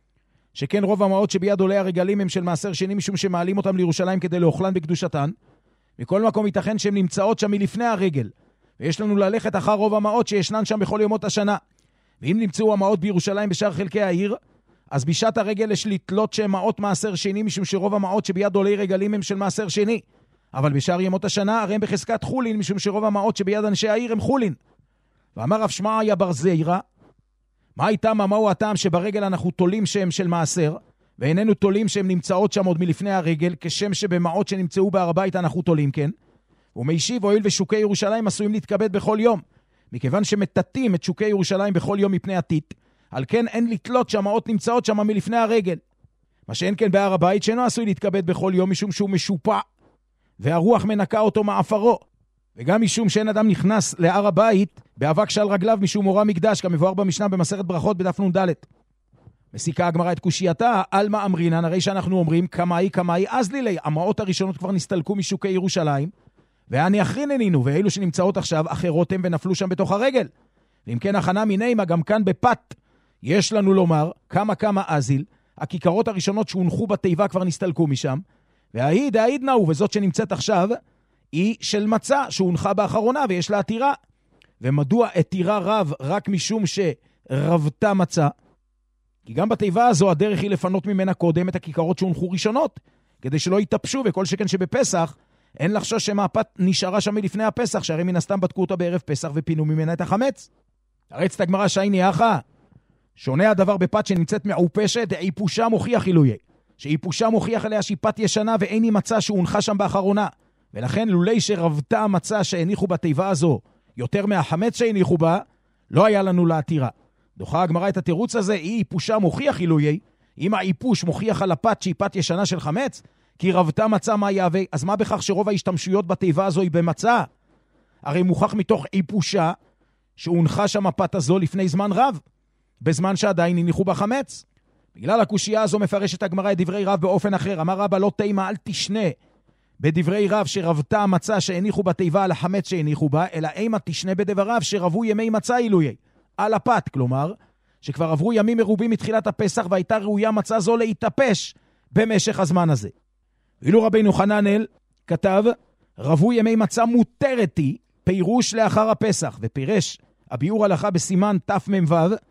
שכן רוב המעות שביד עולי הרגלים הם של מעשר שני, משום שמעלים אותם לירושלים כדי לאוכלן בקדושתן. מכל מקום ייתכן שהן נמצאות שם מלפני הרגל, ויש לנו ללכת אחר רוב המעות שישנן שם בכל ימות השנה. ואם נמצאו המעות בירושלים בשאר חלקי העיר, אז בשעת הרגל יש לתלות שהן מעות מעשר שני, משום שרוב המעות שביד עולי רגלים הם של מעשר שני. אבל בשאר ימות השנה הרי הם בחזקת חולין, משום שרוב המעות שביד אנשי העיר הם חולין. ואמר רב שמעיה בר זירא, מה איתם, מהו הטעם שברגל אנחנו תולים שהם של מעשר, ואיננו תולים שהם נמצאות שם עוד מלפני הרגל, כשם שבמעות שנמצאו בהר הבית אנחנו תולים, כן? ומשיב, הואיל ושוקי ירושלים עשויים להתכבד בכל יום, מכיוון שמטטים את שוקי ירושלים בכל יום מפני עתית, על כן אין לתלות שהמעות נמצאות שם מלפני הרגל. מה שאין כן בהר הבית, שאינו עשוי להתכבד בכל יום, משום שהוא משופע, והרוח מנקה אותו מעפרו, וגם משום שאין אדם נכנס להר הבית באבק שעל רגליו משום מורה מקדש, כמבואר במשנה במסכת ברכות בדף נ"ד. מסיקה הגמרא את קושייתה, על מה אמרינן, הרי שאנחנו אומרים כמאי כמאי אז לילי, המעות הראשונות כבר נסתלקו משוקי ירושלים, ואני אחריננינו, ואלו שנמצאות עכשיו אחרות הם ונפלו שם בתוך הרגל. ואם כן הכנה מינימה, גם כאן בפת יש לנו לומר כמה כמה אזיל, הכיכרות הראשונות שהונחו בתיבה כבר נסתלקו משם, והעיד העיד נאו, וזאת שנמצאת עכשיו היא של מצה שהונחה באחרונה ויש לה עתירה. ומדוע עתירה רב? רק משום שרבתה מצה, כי גם בתיבה הזו הדרך היא לפנות ממנה קודם את הכיכרות שהונחו ראשונות, כדי שלא יתאפשו, וכל שכן שבפסח אין לחשוש שמהפת נשארה שם מלפני הפסח, שהרי מן הסתם בדקו אותה בערב פסח ופינו ממנה את החמץ. הרצת הגמרא שייני אחא, שונה הדבר בפת שנמצאת מעופשת, איפושה מוכיח עילויה, שאיפושה מוכיח עליה שהיא פת ישנה ואין היא מצה שהונחה שם באחרונה, ולכן לולי שרבתה המצה שהניחו בתיבה הזו יותר מהחמץ שהניחו בה, לא היה לנו להתירה. דוחה הגמרא את התירוץ הזה, היא איפושה מוכיח עילויה, אם האיפוש מוכיח על הפת שהיא פת ישנה של חמץ, כי רבתה מצה מה יהווה, אז מה בכך שרוב ההשתמשויות בתיבה הזו היא במצה? הרי מוכח מתוך איפושה שהונחה שם הפת הזו לפני זמן רב, בזמן שעדיין הניחו בחמץ. בגלל הקושייה הזו מפרשת הגמרא את דברי רב באופן אחר. אמר רבא לא תימה אל תשנה בדברי רב שרבתה המצה שהניחו בתיבה על החמץ שהניחו בה, אלא אימה תשנה בדבריו שרבו ימי מצה עילויי על הפת, כלומר שכבר עברו ימים מרובים מתחילת הפסח, והייתה ראויה מצה זו להתאפש במשך הזמן הזה. ואילו רבינו חננאל כתב, רבו ימי מצה מותרת היא, פירוש לאחר הפסח, ופירש הביאור הלכה בסימן תמ"ו,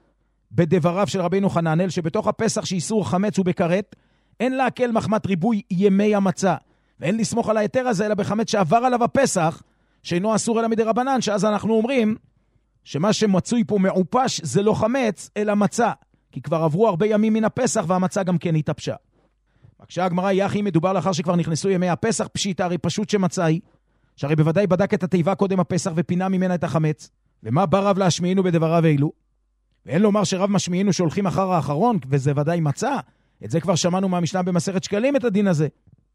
בדבריו של רבינו חננאל, שבתוך הפסח שאיסור חמץ ובקרת, אין להקל מחמת ריבוי ימי המצה, ואין לסמוך על היתר הזה, אלא בחמץ שעבר עליו הפסח, שאינו אסור אלא מדי רבנן, שאז אנחנו אומרים, שמה שמצוי פה מעופש זה לא חמץ, אלא מצה, כי כבר עברו הרבה ימים מן הפסח, והמצה גם כן התאפשה. מקשה הגמרא, יחי מדובר לאחר שכבר נכנסו ימי הפסח, פשיטה, הרי פשוט שמצא היא, שהרי בוודאי בדק את התיבה קודם הפסח ופינה ממנה את החמץ, ומה בא רב להשמיענו בדבריו אילו? ואין לומר שרב משמיענו שהולכים אחר האחרון, וזה ודאי מצא, את זה כבר שמענו מהמשנה במסכת שקלים את הדין הזה.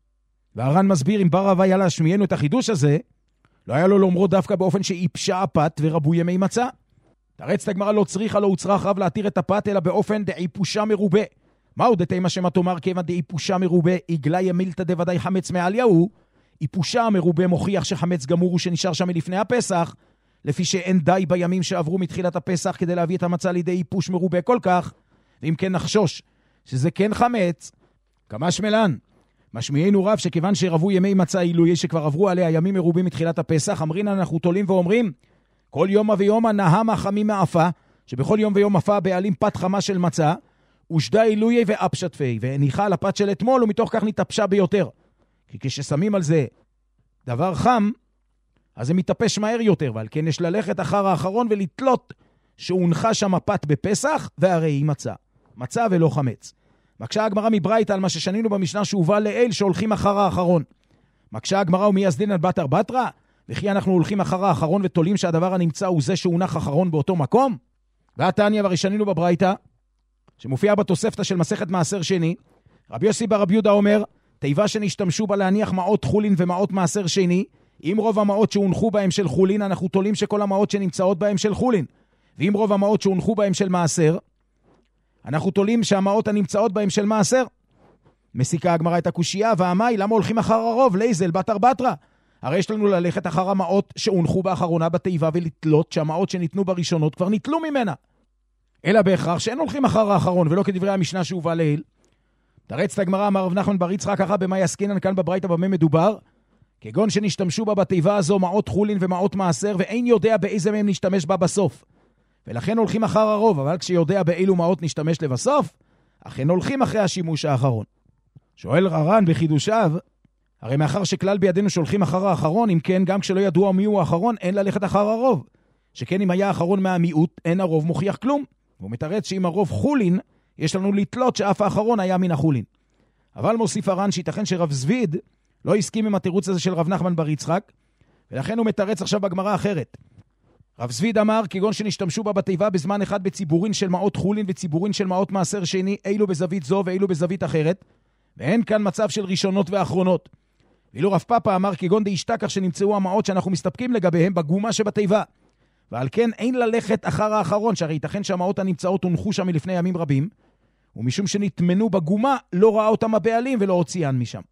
והר"ן מסביר, אם בא רב היה להשמיענו את החידוש הזה, לא היה לו לומרו דווקא באופן שאיפשה הפת ורבו ימי מצה. תרץ הגמרא לא צריכה לא הוצרך רב להתיר את הפת, אלא באופן דאיפושה מרובה. מהו דתימה שמה תאמר כיוון דאיפושה מרובה, עגלה ימילתא דוודאי חמץ מעליהו, איפושה מרובה מוכיח שחמץ גמור הוא שנשאר שם מלפני הפסח, לפי שאין די בימים שעברו מתחילת הפסח כדי להביא את המצה לידי איפוש מרובה כל כך, ואם כן נחשוש שזה כן חמץ, כמה שמלן. משמיענו רב שכיוון שרבו ימי מצה עילוי שכבר עברו עליה ימים מרובים מתחילת הפסח, אמרין אנחנו תולים ואומרים, כל יום ויומה נהמה חמים מאפה, שבכל יום ויום אפה בעלים פת חמה של מצה, ושדה עילוי ואפשטפי, והניחה על הפת של אתמול, ומתוך כך נתאפשה ביותר. כי כששמים על זה דבר חם, אז זה מתאפש מהר יותר, ועל כן יש ללכת אחר האחרון ולתלות שהונחה שם הפת בפסח, והרי היא מצה. מצה ולא חמץ. מקשה הגמרא מברייתא על מה ששנינו במשנה שהובא לאל שהולכים אחר האחרון. מקשה הגמרא ומייסדין על בתר בתרא, וכי אנחנו הולכים אחר האחרון ותולים שהדבר הנמצא הוא זה שהונח אחרון באותו מקום. והתניא והרי שנינו בברייתא, שמופיע בתוספתא של מסכת מעשר שני, רבי יוסי ברבי יהודה אומר, תיבה שנשתמשו בה להניח מעות חולין ומעות מעשר שני, אם רוב המעות שהונחו בהם של חולין, אנחנו תולים שכל המעות שנמצאות בהם של חולין. ואם רוב המעות שהונחו בהם של מעשר, אנחנו תולים שהמעות הנמצאות בהם של מעשר. מסיקה הגמרא את הקושייה, והמאי, למה הולכים אחר הרוב? לייזל בתר בתרא. הרי יש לנו ללכת אחר המעות שהונחו באחרונה בתיבה ולתלות שהמעות שניתנו בראשונות כבר ניטלו ממנה. אלא בהכרח שאין הולכים אחר האחרון, ולא כדברי המשנה שהובא לעיל. תרץ את הגמרא, אמר רב נחמן בר יצחק, ככה במה יסקינן כאן בברייתא במה מדובר, כגון שנשתמשו בה בתיבה הזו מעות חולין ומעות מעשר, ואין יודע באיזה מהם נשתמש בה בסוף. ולכן הולכים אחר הרוב, אבל כשיודע באילו מעות נשתמש לבסוף, אכן הולכים אחרי השימוש האחרון. שואל הר"ן בחידושיו, הרי מאחר שכלל בידינו שהולכים אחר האחרון, אם כן, גם כשלא ידוע מי הוא האחרון, אין ללכת אחר הרוב. שכן אם היה האחרון מהמיעוט, אין הרוב מוכיח כלום. והוא מתרץ שאם הרוב חולין, יש לנו לתלות שאף האחרון היה מן החולין. אבל מוסיף הר"ן שייתכן שרב זביד לא הסכים עם התירוץ הזה של רב נחמן בר יצחק, ולכן הוא מתרץ עכשיו בגמרא אחרת. רב זביד אמר, כגון שנשתמשו בה בתיבה בזמן אחד בציבורין של מעות חולין וציבורין של מעות מעשר שני, אילו בזווית זו ואילו בזווית אחרת, ואין כאן מצב של ראשונות ואחרונות. ואילו רב פאפה אמר, כגון דאשתכח שנמצאו המעות שאנחנו מסתפקים לגביהם בגומה שבתיבה. ועל כן אין ללכת אחר האחרון, שהרי ייתכן שהמעות הנמצאות הונחו שם מלפני ימים רבים, ומשום שנתמנו בגומה לא ראה אותם הבעלים ולא הוציאן משם.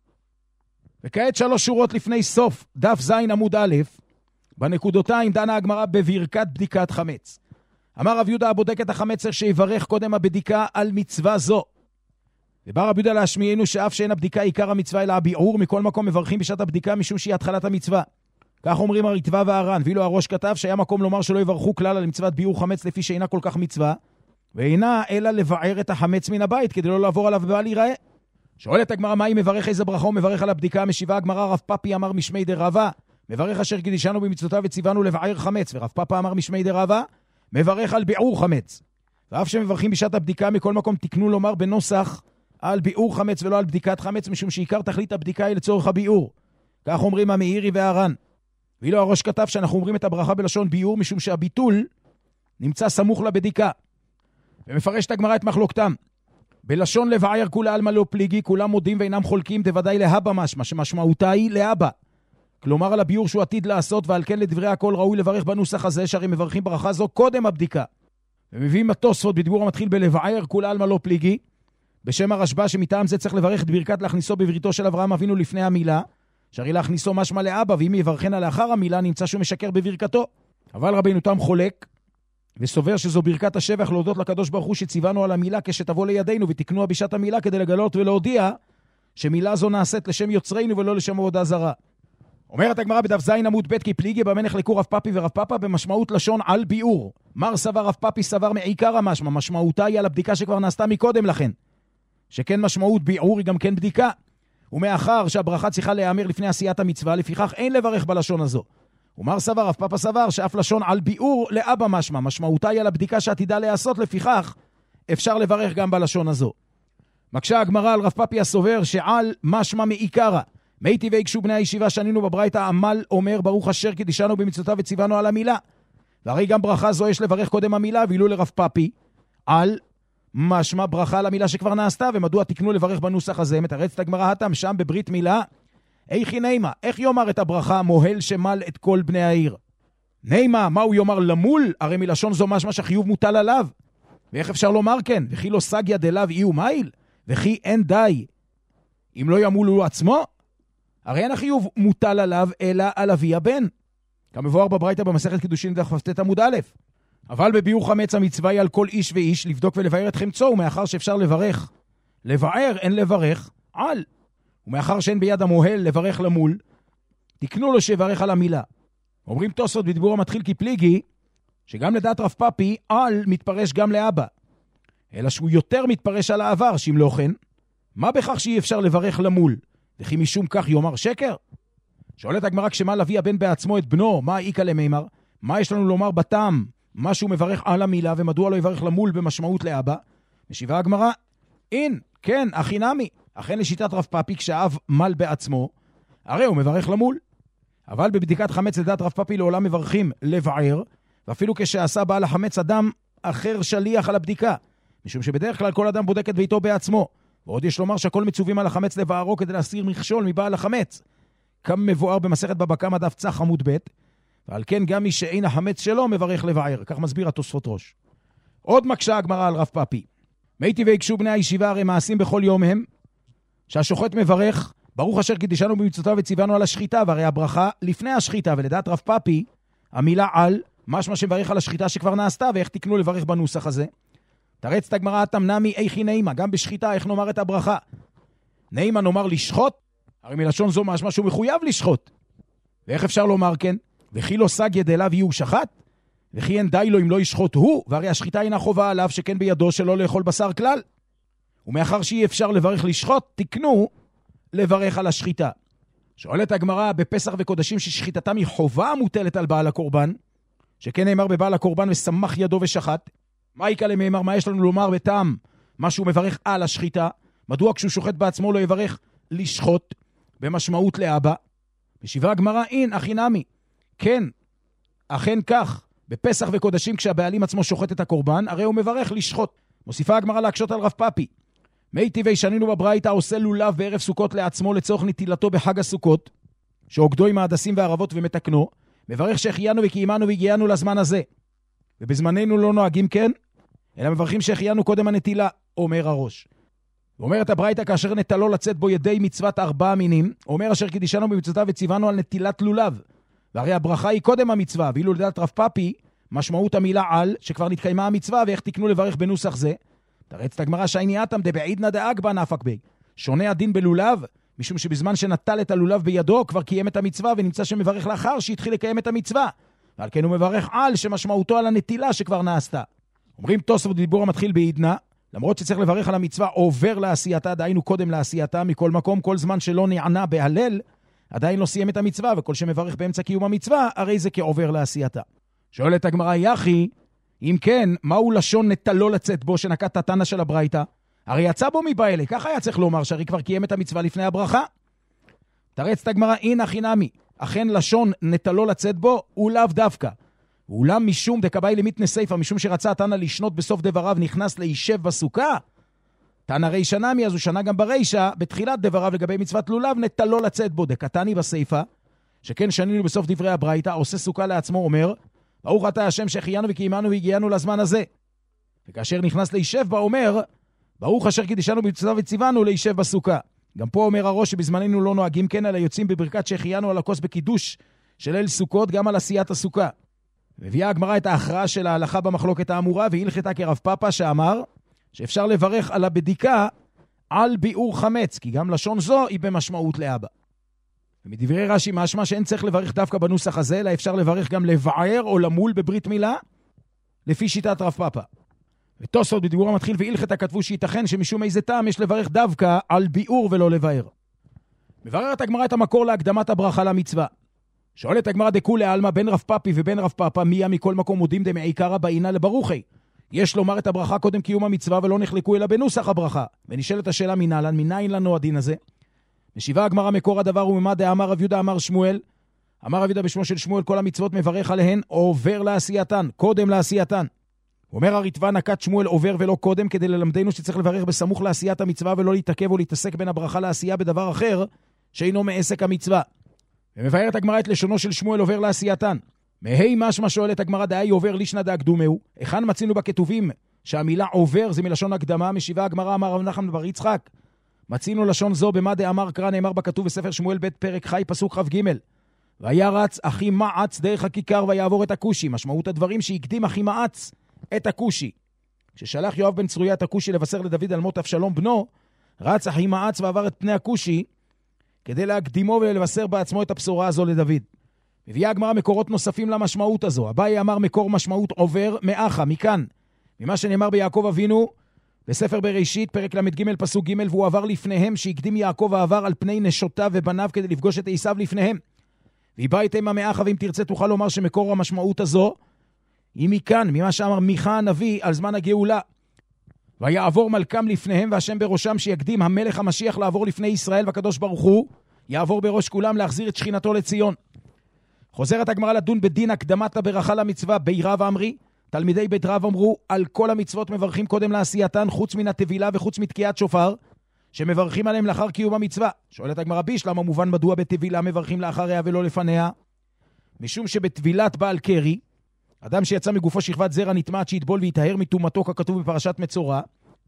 וכעת שלוש שורות לפני סוף, דף זין עמוד א', בנקודותיים דנה הגמרא בברכת בדיקת חמץ. אמר רב יהודה הבודק את החמץ שיברך קודם הבדיקה על מצווה זו. ובא רב יהודה להשמיענו שאף שאין הבדיקה עיקר המצווה אלא הביעור, מכל מקום מברכים בשעת הבדיקה משום שהיא התחלת המצווה. כך אומרים הריטב"א והר"ן, ואילו הראש כתב שהיה מקום לומר שלא יברכו כלל על מצוות ביעור חמץ לפי שאינה כל כך מצווה, ואינה אלא לבער את החמץ מן הבית כדי לא לעבור עליו ובל ייראה. שואלת הגמרא, מה אם מברך איזה ברכה הוא מברך על הבדיקה? משיבה הגמרא, רב פאפי אמר משמי דרבה, מברך אשר קידשנו במצוותיו וציוונו לבער חמץ, ורב פאפא אמר משמי דרבה, מברך על ביעור חמץ. ואף שמברכים בשעת הבדיקה, מכל מקום תקנו לומר בנוסח על ביעור חמץ ולא על בדיקת חמץ, משום שעיקר תכלית הבדיקה היא לצורך הביעור. כך אומרים המאירי והר"ן. ואילו הראש כתב שאנחנו אומרים את הברכה בלשון ביעור, משום שהביטול נמצא סמוך לבדיקה. ומפרש את הגמרא את מחלוקתם. בלשון לבער כולה אלמה לא פליגי, כולם מודים ואינם חולקים, דוודאי להבא משמע, שמשמעותה היא להבא. כלומר על הביור שהוא עתיד לעשות, ועל כן לדברי הכל ראוי לברך בנוסח הזה, שהרי מברכים ברכה זו קודם הבדיקה. ומביאים התוספות בדיבור המתחיל בלבער כולה אלמה לא פליגי, בשם הרשב"א שמטעם זה צריך לברך את ברכת להכניסו בבריתו של אברהם אבינו לפני המילה, שהרי להכניסו משמע לאבא, ואם יברכנה לאחר המילה נמצא שהוא משקר בברכתו. אבל רבינו תם חולק, וסובר שזו ברכת השבח להודות לקדוש ברוך הוא שציוונו על המילה כשתבוא לידינו, ותקנו בשעת המילה כדי לגלות ולהודיע שמילה זו נעשית לשם יוצרינו ולא לשם עבודה זרה. אומרת הגמרא בדף זין עמוד ב' כי פליגי במה נחלקו רב פאפי ורב פאפא במשמעות לשון על ביאור. מר סבר רב פאפי סבר מעיקר המשמע, משמעותה היא על הבדיקה שכבר נעשתה מקודם לכן. שכן משמעות ביאור היא גם כן בדיקה. ומאחר שהברכה צריכה להיאמר לפני עשיית המצווה, לפיכך אין לברך בלשון הזו. ומר סבר רב פאפא סבר שאף לשון על ביאור לאבא משמע, משמעותה היא על הבדיקה שעתידה להיעשות, לפיכך אפשר לברך גם בלשון הזו. מקשה הגמרא על רב פאפי הסובר שעל משמע מעיקרא. מי טבעי קשו בני הישיבה שנינו בברייתא עמל אומר ברוך אשר קידשנו במצוותיו וציוונו על המילה. והרי גם ברכה זו יש לברך קודם המילה, ואילו לרב פאפי על משמע ברכה על המילה שכבר נעשתה. ומדוע תקנו לברך בנוסח הזה? מתרצת הגמרא התם שם בברית מילה. איך נימה, איך יאמר את הברכה מוהל שמל את כל בני העיר? נימה, מה הוא יאמר למול? הרי מלשון זו משמע שחיוב מוטל עליו. ואיך אפשר לומר כן? וכי לא סגיה דלאו איהו מייל? וכי אין די אם לא ימול הוא עצמו? הרי אין החיוב מוטל עליו אלא על אבי הבן, כמבואר בברייתא במסכת קידושין דף כ"ט עמוד א'. אבל בביאור חמץ המצווה היא על כל איש ואיש לבדוק ולבאר את חמצו, ומאחר שאפשר לברך לבאר אין לברך על, ומאחר שאין ביד המוהל לברך למול, תקנו לו שיברך על המילה. אומרים תוספות בדיבור המתחיל כפליגי שגם לדעת רב פאפי על מתפרש גם לאבא, אלא שהוא יותר מתפרש על העבר, שאם לא כן מה בכך שאי אפשר לברך למול? וכי משום כך יאמר שקר? שואלת הגמרא כשמל אבי הבן בעצמו את בנו, מה איקה למימר? מה יש לנו לומר בטעם? מה שהוא מברך על המילה, ומדוע לא יברך למול במשמעות לאבא? משיבה הגמרא, אין, כן, אחי נמי. אכן לשיטת רב פאפי כשאב מל בעצמו, הרי הוא מברך למול. אבל בבדיקת חמץ לדעת רב פאפי לעולם מברכים לבער, ואפילו כשעשה בעל החמץ אדם אחר שליח על הבדיקה, משום שבדרך כלל כל אדם בודק את ביתו בעצמו. ועוד יש לומר שהכל מצווים על החמץ לבערו כדי להסיר מכשול מבעל החמץ, כמה מבואר במסכת בבא קמא דף צח עמוד ב', ועל כן גם מי שאין החמץ שלו מברך לבער, כך מסביר התוספות ראש. עוד מקשה הגמרא על רב פאפי. מי טבעי קשו בני הישיבה הרי מעשים בכל יום הם, שהשוחט מברך ברוך אשר קידשנו במצוותיו וציוונו על השחיטה, והרי הברכה לפני השחיטה, ולדעת רב פאפי המילה על משמע שמברך על השחיטה שכבר נעשתה, ואיך תקנו לברך בנוסח הזה? תרצת הגמרא תמנמי איכי נעימה, גם בשחיטה איך נאמר את הברכה? נעימה נאמר לשחוט, הרי מלשון זו משמע שהוא מחויב לשחוט. ואיך אפשר לומר כן? וכי לא סגיה דלאו איהו שחט? וכי אין די לו אם לא ישחוט הוא? והרי השחיטה אינה חובה עליו שכן בידו שלא לאכול בשר כלל. ומאחר שאי אפשר לברך לשחוט, תקנו לברך על השחיטה. שואלת הגמרא בפסח וקודשים ששחיטתם היא חובה מוטלת על בעל הקורבן, שכן נאמר בבעל הקורבן ושמח ידו ושחט. מה יקה למאמר? מה יש לנו לומר בטעם מה שהוא מברך על השחיטה? מדוע כשהוא שוחט בעצמו לא יברך לשחוט במשמעות לאבא? משיבה הגמרא, אין אחי נמי, כן, אכן כך, בפסח וקודשים כשהבעלים עצמו שוחט את הקורבן, הרי הוא מברך לשחוט. מוסיפה הגמרא להקשות על רב פאפי. מי טבעי שנינו בברייתא עושה לולב בערב סוכות לעצמו לצורך נטילתו בחג הסוכות, שעוקדו עם העדסים והערבות ומתקנו, מברך שהחיינו וקיימנו והגיענו לזמן הזה. ובזמננו לא נוהגים כן, אלא מברכים שהחיינו קודם הנטילה, אומר הראש. ואומרת הברייתא כאשר נטלו לצאת בו ידי מצוות ארבעה מינים, אומר אשר קידשנו במצוותיו וציוונו על נטילת לולב. והרי הברכה היא קודם המצווה, ואילו לדעת רב פאפי, משמעות המילה על, שכבר נתקיימה המצווה, ואיך תקנו לברך בנוסח זה? תרצת הגמרא שענייתם דבעידנא דאגבא נפק בי. שונה הדין בלולב, משום שבזמן שנטל את הלולב בידו, כבר קיים את המצווה, ונמצא שמברך לאחר שהתחיל לקיים את המצווה. ועל כן הוא מברך על שמשמעותו על הנטילה שכבר נעשתה. אומרים תוספות דיבור המתחיל בעידנא, למרות שצריך לברך על המצווה עובר לעשייתה, דהיינו קודם לעשייתה, מכל מקום, כל זמן שלא נענה בהלל, עדיין לא סיים את המצווה, וכל שמברך באמצע קיום המצווה, הרי זה כעובר לעשייתה. שואלת הגמרא, יחי, אם כן, מהו לשון נטלו לצאת בו שנקט התנא של הברייתא? הרי יצא בו מבעלה, ככה היה צריך לומר, שהרי כבר קיים את המצווה לפני הברכה. תרצת הגמרא, אין אחי נמי, אכן לשון נטלו לצאת בו, הוא לאו דווקא. אולם משום דקבאי למית נסייפה, משום שרצה התנא לשנות בסוף דבריו, נכנס להישב בסוכה, תנא רישא נמי, אז הוא שנה גם ברישא, בתחילת דבריו לגבי מצוות לולב, נטלו לצאת בו, דקתני בסייפה, שכן שנינו בסוף דברי הברייתא, עושה סוכה לעצמו, אומר, ברוך אתה השם שהחיינו וקיימנו והגיענו לזמן הזה. וכאשר נכנס להישב בה, אומר, ברוך אשר קידשנו במצוותיו וציוונו להישב בסוכה. גם פה אומר הראש שבזמננו לא נוהגים כן, אלא יוצאים בברכת שהחיינו על הכוס בקידוש של אל סוכות, גם על עשיית הסוכה. מביאה הגמרא את ההכרעה של ההלכה במחלוקת האמורה, והלכתה כרב פאפא שאמר שאפשר לברך על הבדיקה על ביאור חמץ, כי גם לשון זו היא במשמעות לאבא. ומדברי רש"י משמע שאין צריך לברך דווקא בנוסח הזה, אלא אפשר לברך גם לבער או למול בברית מילה, לפי שיטת רב פאפא. ותוספות בדיבור המתחיל והלכתה כתבו שייתכן שמשום איזה טעם יש לברך דווקא על ביאור ולא לבער. מבררת הגמרא את המקור להקדמת הברכה למצווה. שואלת הגמרא דכולי עלמא בין רב פאפי ובין רב פאפא מיה מכל מקום מודים דמעיקרא באינה לברוכי. יש לומר את הברכה קודם קיום המצווה ולא נחלקו אלא בנוסח הברכה. ונשאלת השאלה מנהלן, מניין לנו הדין הזה? משיבה הגמרא מקור הדבר וממה דאמר רב יהודה אמר שמואל. אמר רב יהודה בשמו של שמואל כל המצוות מברך עליהן עובר לעשייתן, קודם לעשייתן. אומר הריטב"א נקט שמואל עובר ולא קודם כדי ללמדנו שצריך לברך בסמוך לעשיית המצווה ולא להתעכב או להתעסק בין הברכה לעשייה בדבר אחר שאינו מעסק המצווה. ומבארת הגמרא את לשונו של שמואל עובר לעשייתן. מהי משמע שואלת הגמרא דאי עובר לישנא דאקדומהו. היכן מצינו בכתובים שהמילה עובר זה מלשון הקדמה? משיבה הגמרא אמר רב נחמן בר יצחק. מצינו לשון זו במה דאמר קרא נאמר בכתוב בספר שמואל ב' פרק חי פסוק כ"ג. והיה רץ אחי מעץ דרך הכיכר ויעבור את הכושי. משמעות הדברים שהקדים אחי מעץ את הכושי. כששלח יואב בן צרויה את הכושי לבשר לדוד על מות אבשלום בנו, רץ אחי מעץ ועבר את פני הכושי כדי להקדימו ולבשר בעצמו את הבשורה הזו לדוד. מביאה הגמרא מקורות נוספים למשמעות הזו. אביי אמר מקור משמעות עובר מאחה, מכאן, ממה שנאמר ביעקב אבינו בספר בראשית פרק למ"ג פסוק ג' והוא עבר לפניהם שהקדים יעקב העבר על פני נשותיו ובניו כדי לפגוש את עשיו לפניהם. והבאתם המאחה, ואם תרצה תוכל לומר שמקור המשמעות הזו היא מכאן, ממה שאמר מיכה הנביא על זמן הגאולה. ויעבור מלכם לפניהם והשם בראשם שיקדים המלך המשיח לעבור לפני ישראל והקדוש ברוך הוא יעבור בראש כולם להחזיר את שכינתו לציון. חוזרת הגמרא לדון בדין הקדמת הברכה למצווה. בי רב אמרי, תלמידי בית רב אמרו על כל המצוות מברכים קודם לעשייתן חוץ מן התבילה וחוץ מתקיעת שופר שמברכים עליהם לאחר קיום המצווה. שואלת הגמרא ביש למה מובן מדוע בתבילה מברכים לאחריה ולא לפניה? משום שבתבילת בעל קרי אדם שיצא מגופו שכבת זרע נטמעת שיטבול ויטהר מטומאתו ככתוב בפרשת מצורע,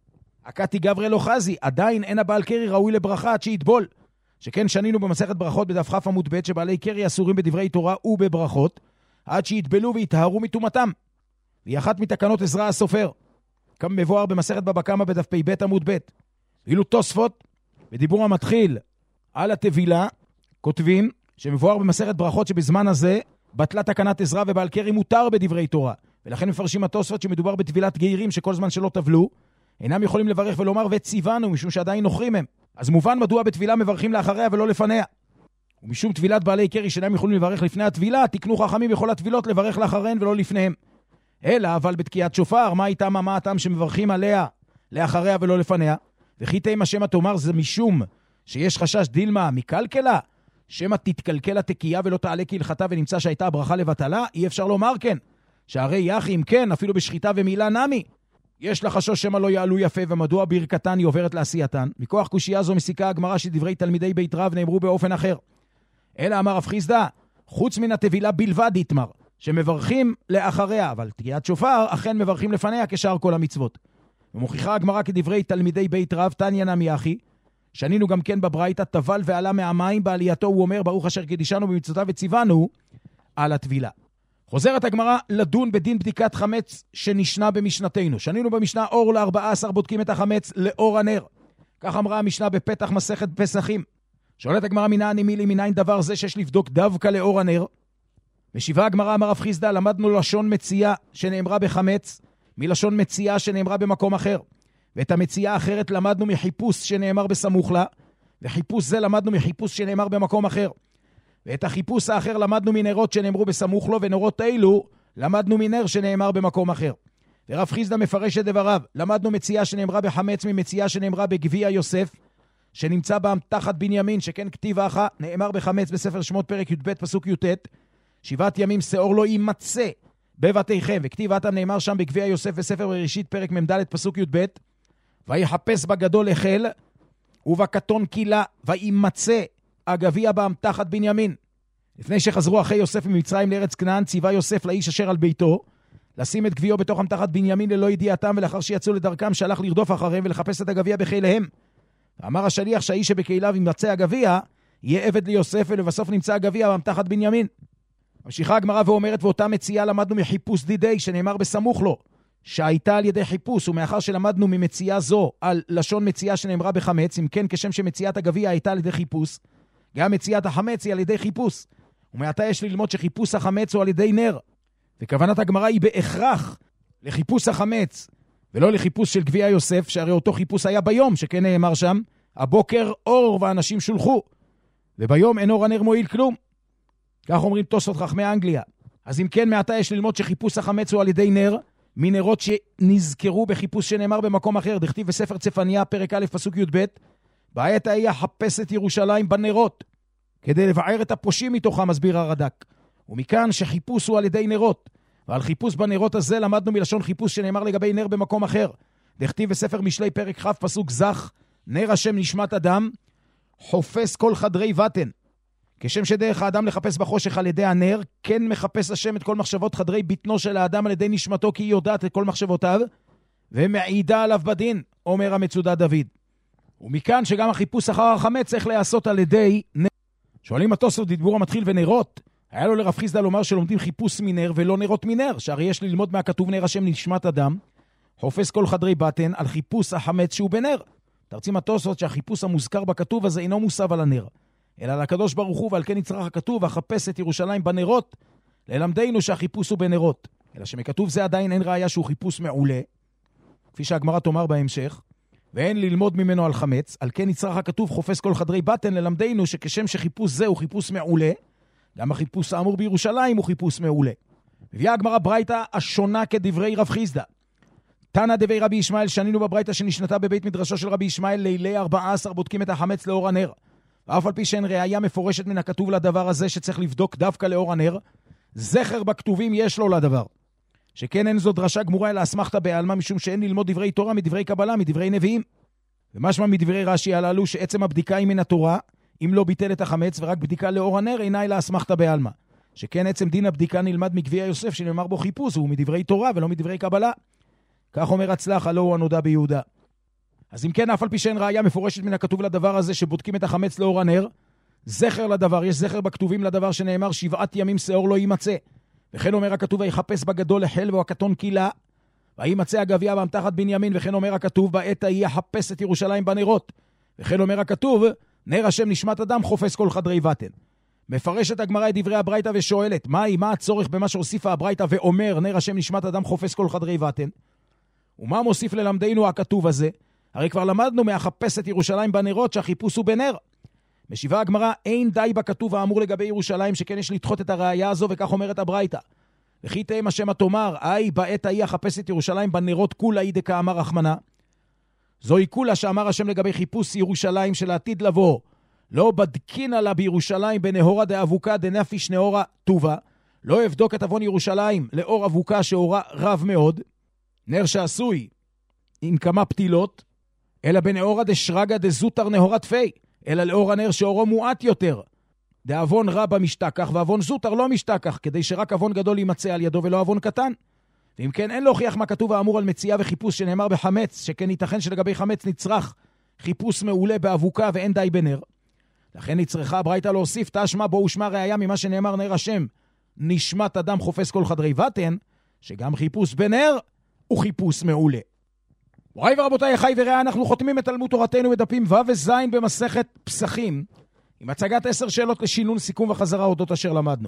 הקתי גברי לא חזי, עדיין אין הבעל קרי ראוי לברכה עד שיטבול. שכן שנינו במסכת ברכות בדף כ' עמוד ב' שבעלי קרי אסורים בדברי תורה ובברכות עד שיטבלו ויטהרו מטומאתם. והיא אחת מתקנות עזרא הסופר, כמה מבואר במסכת בבא קמא בדף פ"ב עמוד ב'. ואילו תוספות בדיבור המתחיל על התבילה כותבים שמבואר במסכת ברכות שבזמן הזה בטלה תקנת עזרא ובעל קרי מותר בדברי תורה, ולכן מפרשים התוספות שמדובר בטבילת גיירים שכל זמן שלא טבלו אינם יכולים לברך ולומר וציוונו משום שעדיין נוחרים הם. אז מובן מדוע בתבילה מברכים לאחריה ולא לפניה. ומשום טבילת בעלי קרי שאינם יכולים לברך לפני התבילה, תקנו חכמים בכל התבילות לברך לאחריהן ולא לפניהם. אלא אבל בתקיעת שופר מה איתם מה הטעם שמברכים עליה לאחריה ולא לפניה? וכי תימא שמא תאמר זה משום שיש חשש דילמה מקלקלה שמא תתקלקל התקיעה ולא תעלה כהלכתה ונמצא שהייתה הברכה לבטלה. אי אפשר לומר כן, שהרי יחי אם כן אפילו בשחיטה ומילה נמי יש לחשוש שמא לא יעלו יפה. ומדוע ברכתן היא עוברת לעשייתן? מכוח קושייה זו מסיקה הגמרא שדברי תלמידי בית רב נאמרו באופן אחר. אלא אמר רב חיסדא חוץ מן התבילה בלבד יתמר שמברכים לאחריה, אבל תקיעת שופר אכן מברכים לפניה כשאר כל המצוות. ומוכיחה הגמרא כדברי תלמידי בית רב תניא נמי אחי, שנינו גם כן בברייתא טבל ועלה מהמים בעלייתו, הוא אומר ברוך אשר קידשנו במצוותיו וציוונו על התבילה. חוזרת הגמרא לדון בדין בדיקת חמץ שנשנה במשנתנו. שנינו במשנה אור לארבעה עשר בודקים את החמץ לאור הנר, כך אמרה המשנה בפתח מסכת פסחים. שואלת הגמרא מנין מילי מנין דבר זה שיש לבדוק דווקא לאור הנר? משיבה הגמרא אמר רב חיסדא למדנו לשון מציאה שנאמרה בחמץ מלשון מציאה שנאמרה במקום אחר, ואת המציאה האחרת למדנו מחיפוש שנאמר בסמוך לה, וחיפוש זה למדנו מחיפוש שנאמר במקום אחר, ואת החיפוש האחר למדנו מנרות שנאמרו בסמוך לו, ונרות אלו למדנו מנר שנאמר במקום אחר. ורב חיסדא מפרש את דבריו, למדנו מציאה שנאמרה בחמץ ממציאה שנאמרה בגביע יוסף שנמצא באמתחת בנימין, שכן כתיב אחא נאמר בחמץ בספר שמות פרק י"ב פסוק י"ט, שבעת ימים שאור לא יימצא בבתיכם, וכתיב אתם נאמר שם בגביע יוסף בספר בראשית פרק מ"ד פסוק י"ב, ויחפש בגדול החל ובקטון קילה וימצא הגביע באמתחת בנימין. לפני שחזרו אחרי יוסף ממצרים לארץ כנען, ציווה יוסף לאיש אשר על ביתו לשים את גביעו בתוך אמתחת בנימין ללא ידיעתם, ולאחר שיצאו לדרכם שלח לרדוף אחריהם ולחפש את הגביע בחיליהם. אמר השליח שהאיש שבקהיליו ימצא הגביע יהיה עבד ליוסף, ולבסוף נמצא הגביע באמתחת בנימין. ממשיכה הגמרא ואומרת, ואותה מציאה למדנו מחיפוש דידי, שנאמר בסמוך לו, שהייתה על ידי חיפוש, ומאחר שלמדנו ממציאה זו על לשון מציאה שנאמרה בחמץ, אם כן כשם שמציאת הגביע הייתה על ידי חיפוש, גם מציאת החמץ היא על ידי חיפוש. ומעתה יש ללמוד שחיפוש החמץ הוא על ידי נר. וכוונת הגמרא היא בהכרח לחיפוש החמץ, ולא לחיפוש של גביע יוסף, שהרי אותו חיפוש היה ביום, שכן נאמר שם, הבוקר אור ואנשים שולחו, וביום אין אור הנר מועיל כלום. כך אומרים תוספות חכמי אנגליה. אז אם כן, מעתה יש ללמוד שחיפוש החמץ הוא על ידי נר, מנרות שנזכרו בחיפוש שנאמר במקום אחר, דכתיב בספר צפניה, פרק א', פסוק י' ב', בעת ההיא אחפש את ירושלים בנרות, כדי לבער את הפושעים מתוכה, מסביר הרד"ק. ומכאן שחיפוש הוא על ידי נרות, ועל חיפוש בנרות הזה למדנו מלשון חיפוש שנאמר לגבי נר במקום אחר. דכתיב בספר משלי, פרק כ', פסוק זך, נר השם נשמת אדם, חופש כל חדרי וטן. כשם שדרך האדם לחפש בחושך על ידי הנר, כן מחפש השם את כל מחשבות חדרי ביטנו של האדם על ידי נשמתו, כי היא יודעת את כל מחשבותיו, ומעידה עליו בדין, אומר המצודד דוד. ומכאן שגם החיפוש אחר החמץ צריך להיעשות על ידי נר. שואלים התוספות, דיבור המתחיל ונרות, היה לו לרב חיסדא לומר שלומדים חיפוש מנר ולא נרות מנר, שהרי יש ללמוד מהכתוב נר השם נשמת אדם, חופש כל חדרי בטן, על חיפוש החמץ שהוא בנר. תרצים התוספות שהחיפוש המוזכר בכתוב הזה אינו מוסב על הנר, אלא על הקדוש ברוך הוא, ועל כן יצרח הכתוב, החפש את ירושלים בנרות, ללמדנו שהחיפוש הוא בנרות. אלא שמכתוב זה עדיין אין ראיה שהוא חיפוש מעולה, כפי שהגמרא תאמר בהמשך, ואין ללמוד ממנו על חמץ, על כן יצרח הכתוב חופש כל חדרי בטן, ללמדנו שכשם שחיפוש זה הוא חיפוש מעולה, גם החיפוש האמור בירושלים הוא חיפוש מעולה. מביאה הגמרא ברייתא השונה כדברי רב חיסדא. תנא דבי רבי ישמעאל, שנינו בברייתא שנשנתה בבית מדרשו של רבי ישמעאל, לילי ארבעה עשר בודקים את החמץ לאור הנר. ואף על פי שאין ראיה מפורשת מן הכתוב לדבר הזה שצריך לבדוק דווקא לאור הנר, זכר בכתובים יש לו לדבר. שכן אין זו דרשה גמורה אלא אסמכתא בעלמא, משום שאין ללמוד דברי תורה מדברי קבלה, מדברי נביאים. ומשמע מדברי רש"י הללו שעצם הבדיקה היא מן התורה, אם לא ביטל את החמץ, ורק בדיקה לאור הנר אינה אלא אסמכתא בעלמא. שכן עצם דין הבדיקה נלמד מגביע יוסף שנאמר בו חיפוש, הוא מדברי תורה ולא מדברי קבלה. כך אומר הצלח, הלא הוא הנודע ביהודה. אז אם כן, אף על פי שאין ראיה מפורשת מן הכתוב לדבר הזה שבודקים את החמץ לאור הנר, זכר לדבר, יש זכר בכתובים לדבר שנאמר שבעת ימים שאור לא יימצא. וכן אומר הכתוב, ויחפש בגדול לחל והקטון קילה, וימצא הגביע באמתחת בנימין. וכן אומר הכתוב, בעת ההיא יחפש את ירושלים בנרות. וכן אומר הכתוב, נר השם נשמת אדם חופש כל חדרי וטן. מפרשת הגמרא את דברי הברייתא ושואלת, מהי, מה הצורך במה שהוסיפה הברייתא ואומר, נר השם נשמת אדם חופש כל חדרי וטן? ומה מוסיף ללמדנו הכתוב הזה? הרי כבר למדנו מהחפש את ירושלים בנרות שהחיפוש הוא בנר. משיבה הגמרא, אין די בכתוב האמור לגבי ירושלים, שכן יש לדחות את הראייה הזו, וכך אומרת הברייתא. וכי תהם השם התאמר, אי בעת ההיא החפש את ירושלים בנרות כולה היא דקאמר רחמנה. זוהי כולה שאמר השם לגבי חיפוש ירושלים של העתיד לבוא. לא בדקין עלה בירושלים בנהורה דאבוקה דנפיש נהורה טובה. לא אבדוק את אבון ירושלים לאור אבוקה שאורה רב מאוד. נר שעשוי עם כמה פתילות, אלא בנהורה דשרגה דזוטר נהורת פי, אלא לאור הנר שאורו מועט יותר. דאבון רב משתכח ואבון זוטר לא משתכח, כדי שרק אבון גדול יימצא על ידו ולא אבון קטן. ואם כן, אין להוכיח מה כתוב האמור על מציאה וחיפוש שנאמר בחמץ, שכן ייתכן שלגבי חמץ נצרך חיפוש מעולה באבוקה ואין די בנר. לכן נצרכה הברייתא להוסיף תשמע בו ושמע ראיה ממה שנאמר נר השם נשמת אדם חופש כל חדרי וטן, שגם חיפוש בנר הוא חיפוש מעולה. מוריי ורבותיי, חי וראה, אנחנו חותמים את תלמוד תורתנו בדפים ו' וז' במסכת פסחים, עם הצגת עשר שאלות לשינון, סיכום וחזרה אודות אשר למדנו.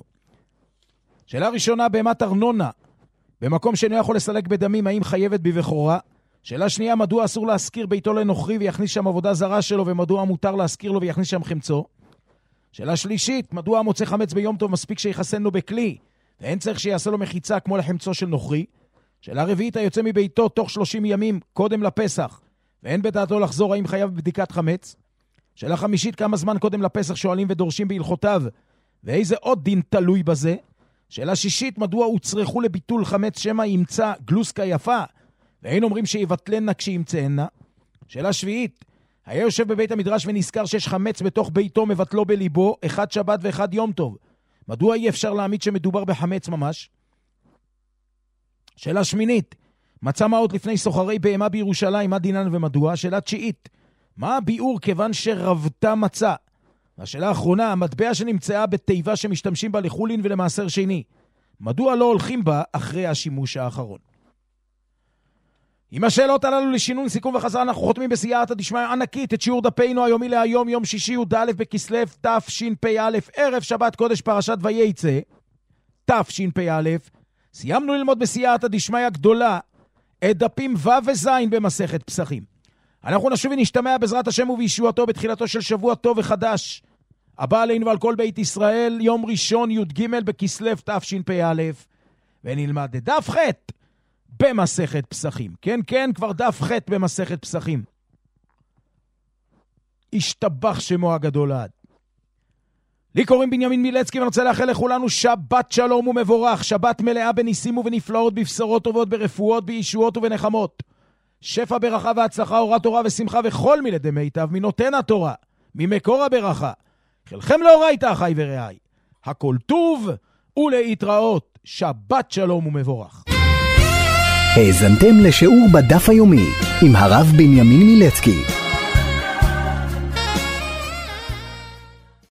שאלה ראשונה, בהמת ארנונה, במקום שאינו יכול לסלק בדמים, האם חייבת בבכורה? שאלה שנייה, מדוע אסור להזכיר ביתו לנוכרי ויכניס שם עבודה זרה שלו, ומדוע מותר להזכיר לו ויכניס שם חמצו? שאלה שלישית, מדוע מוצא חמץ ביום טוב מספיק שיחסן לו בכלי, ואין צריך שיעשה לו מחיצה כמו לחמצו של נוכרי? שאלה רביעית, היוצא מביתו תוך שלושים ימים קודם לפסח, ואין בדעתו לחזור, האם חייב בבדיקת חמץ? שאלה חמישית, כמה זמן קודם לפסח שואלים ודורשים בהלכותיו, ואיזה עוד דין תלוי בזה? שאלה שישית, מדוע הוצרכו לביטול חמץ שמא ימצא גלוסקה יפה, ואין אומרים שיבטלנה כשימצאנה? שאלה שביעית, היה יושב בבית המדרש ונזכר שיש חמץ בתוך ביתו מבטלו בליבו, אחד שבת ואחד יום טוב. מדוע אי אפשר להעמיד שמדובר בחמץ ממש? שאלה שמינית, מצא מעות לפני סוחרי בהמה בירושלים, מה דינן ומדוע? שאלה תשיעית, מה הביאור כיוון שרבתה מצא? השאלה האחרונה, המטבע שנמצאה בתיבה שמשתמשים בה לחולין ולמעשר שני, מדוע לא הולכים בה אחרי השימוש האחרון? עם השאלות הללו לשינון, סיכום וחזרה, אנחנו חותמים בסייעתא דשמיא ענקית את שיעור דפינו היומי להיום, יום שישי י"א בכסלו תשפ"א, ערב שבת קודש פרשת וייצא תשפ"א. סיימנו ללמוד בסייעתא דשמיא גדולה את דפים ו' וז' במסכת פסחים. אנחנו נשוב ונשתמע בעזרת השם ובישועתו בתחילתו של שבוע טוב וחדש הבא עלינו ועל כל בית ישראל, יום ראשון י"ג בכסלו תשפ"א, ונלמד את דף ח' במסכת פסחים. כן, כן, כבר דף ח' במסכת פסחים. השתבח שמו הגדול עד. לי קוראים בנימין מילצקי, ואני רוצה לאחל לכולנו שבת שלום ומבורך, שבת מלאה בניסים ובנפלאות, בבשרות טובות, ברפואות, בישועות ובנחמות. שפע ברכה והצלחה, אורת תורה ושמחה וכל מילדי מיטב, מנותן התורה, ממקור הברכה. חלכם לאורייתא אחי ורעי. הכל טוב ולהתראות. שבת שלום ומבורך. האזנתם לשיעור בדף היומי עם הרב בנימין מילצקי.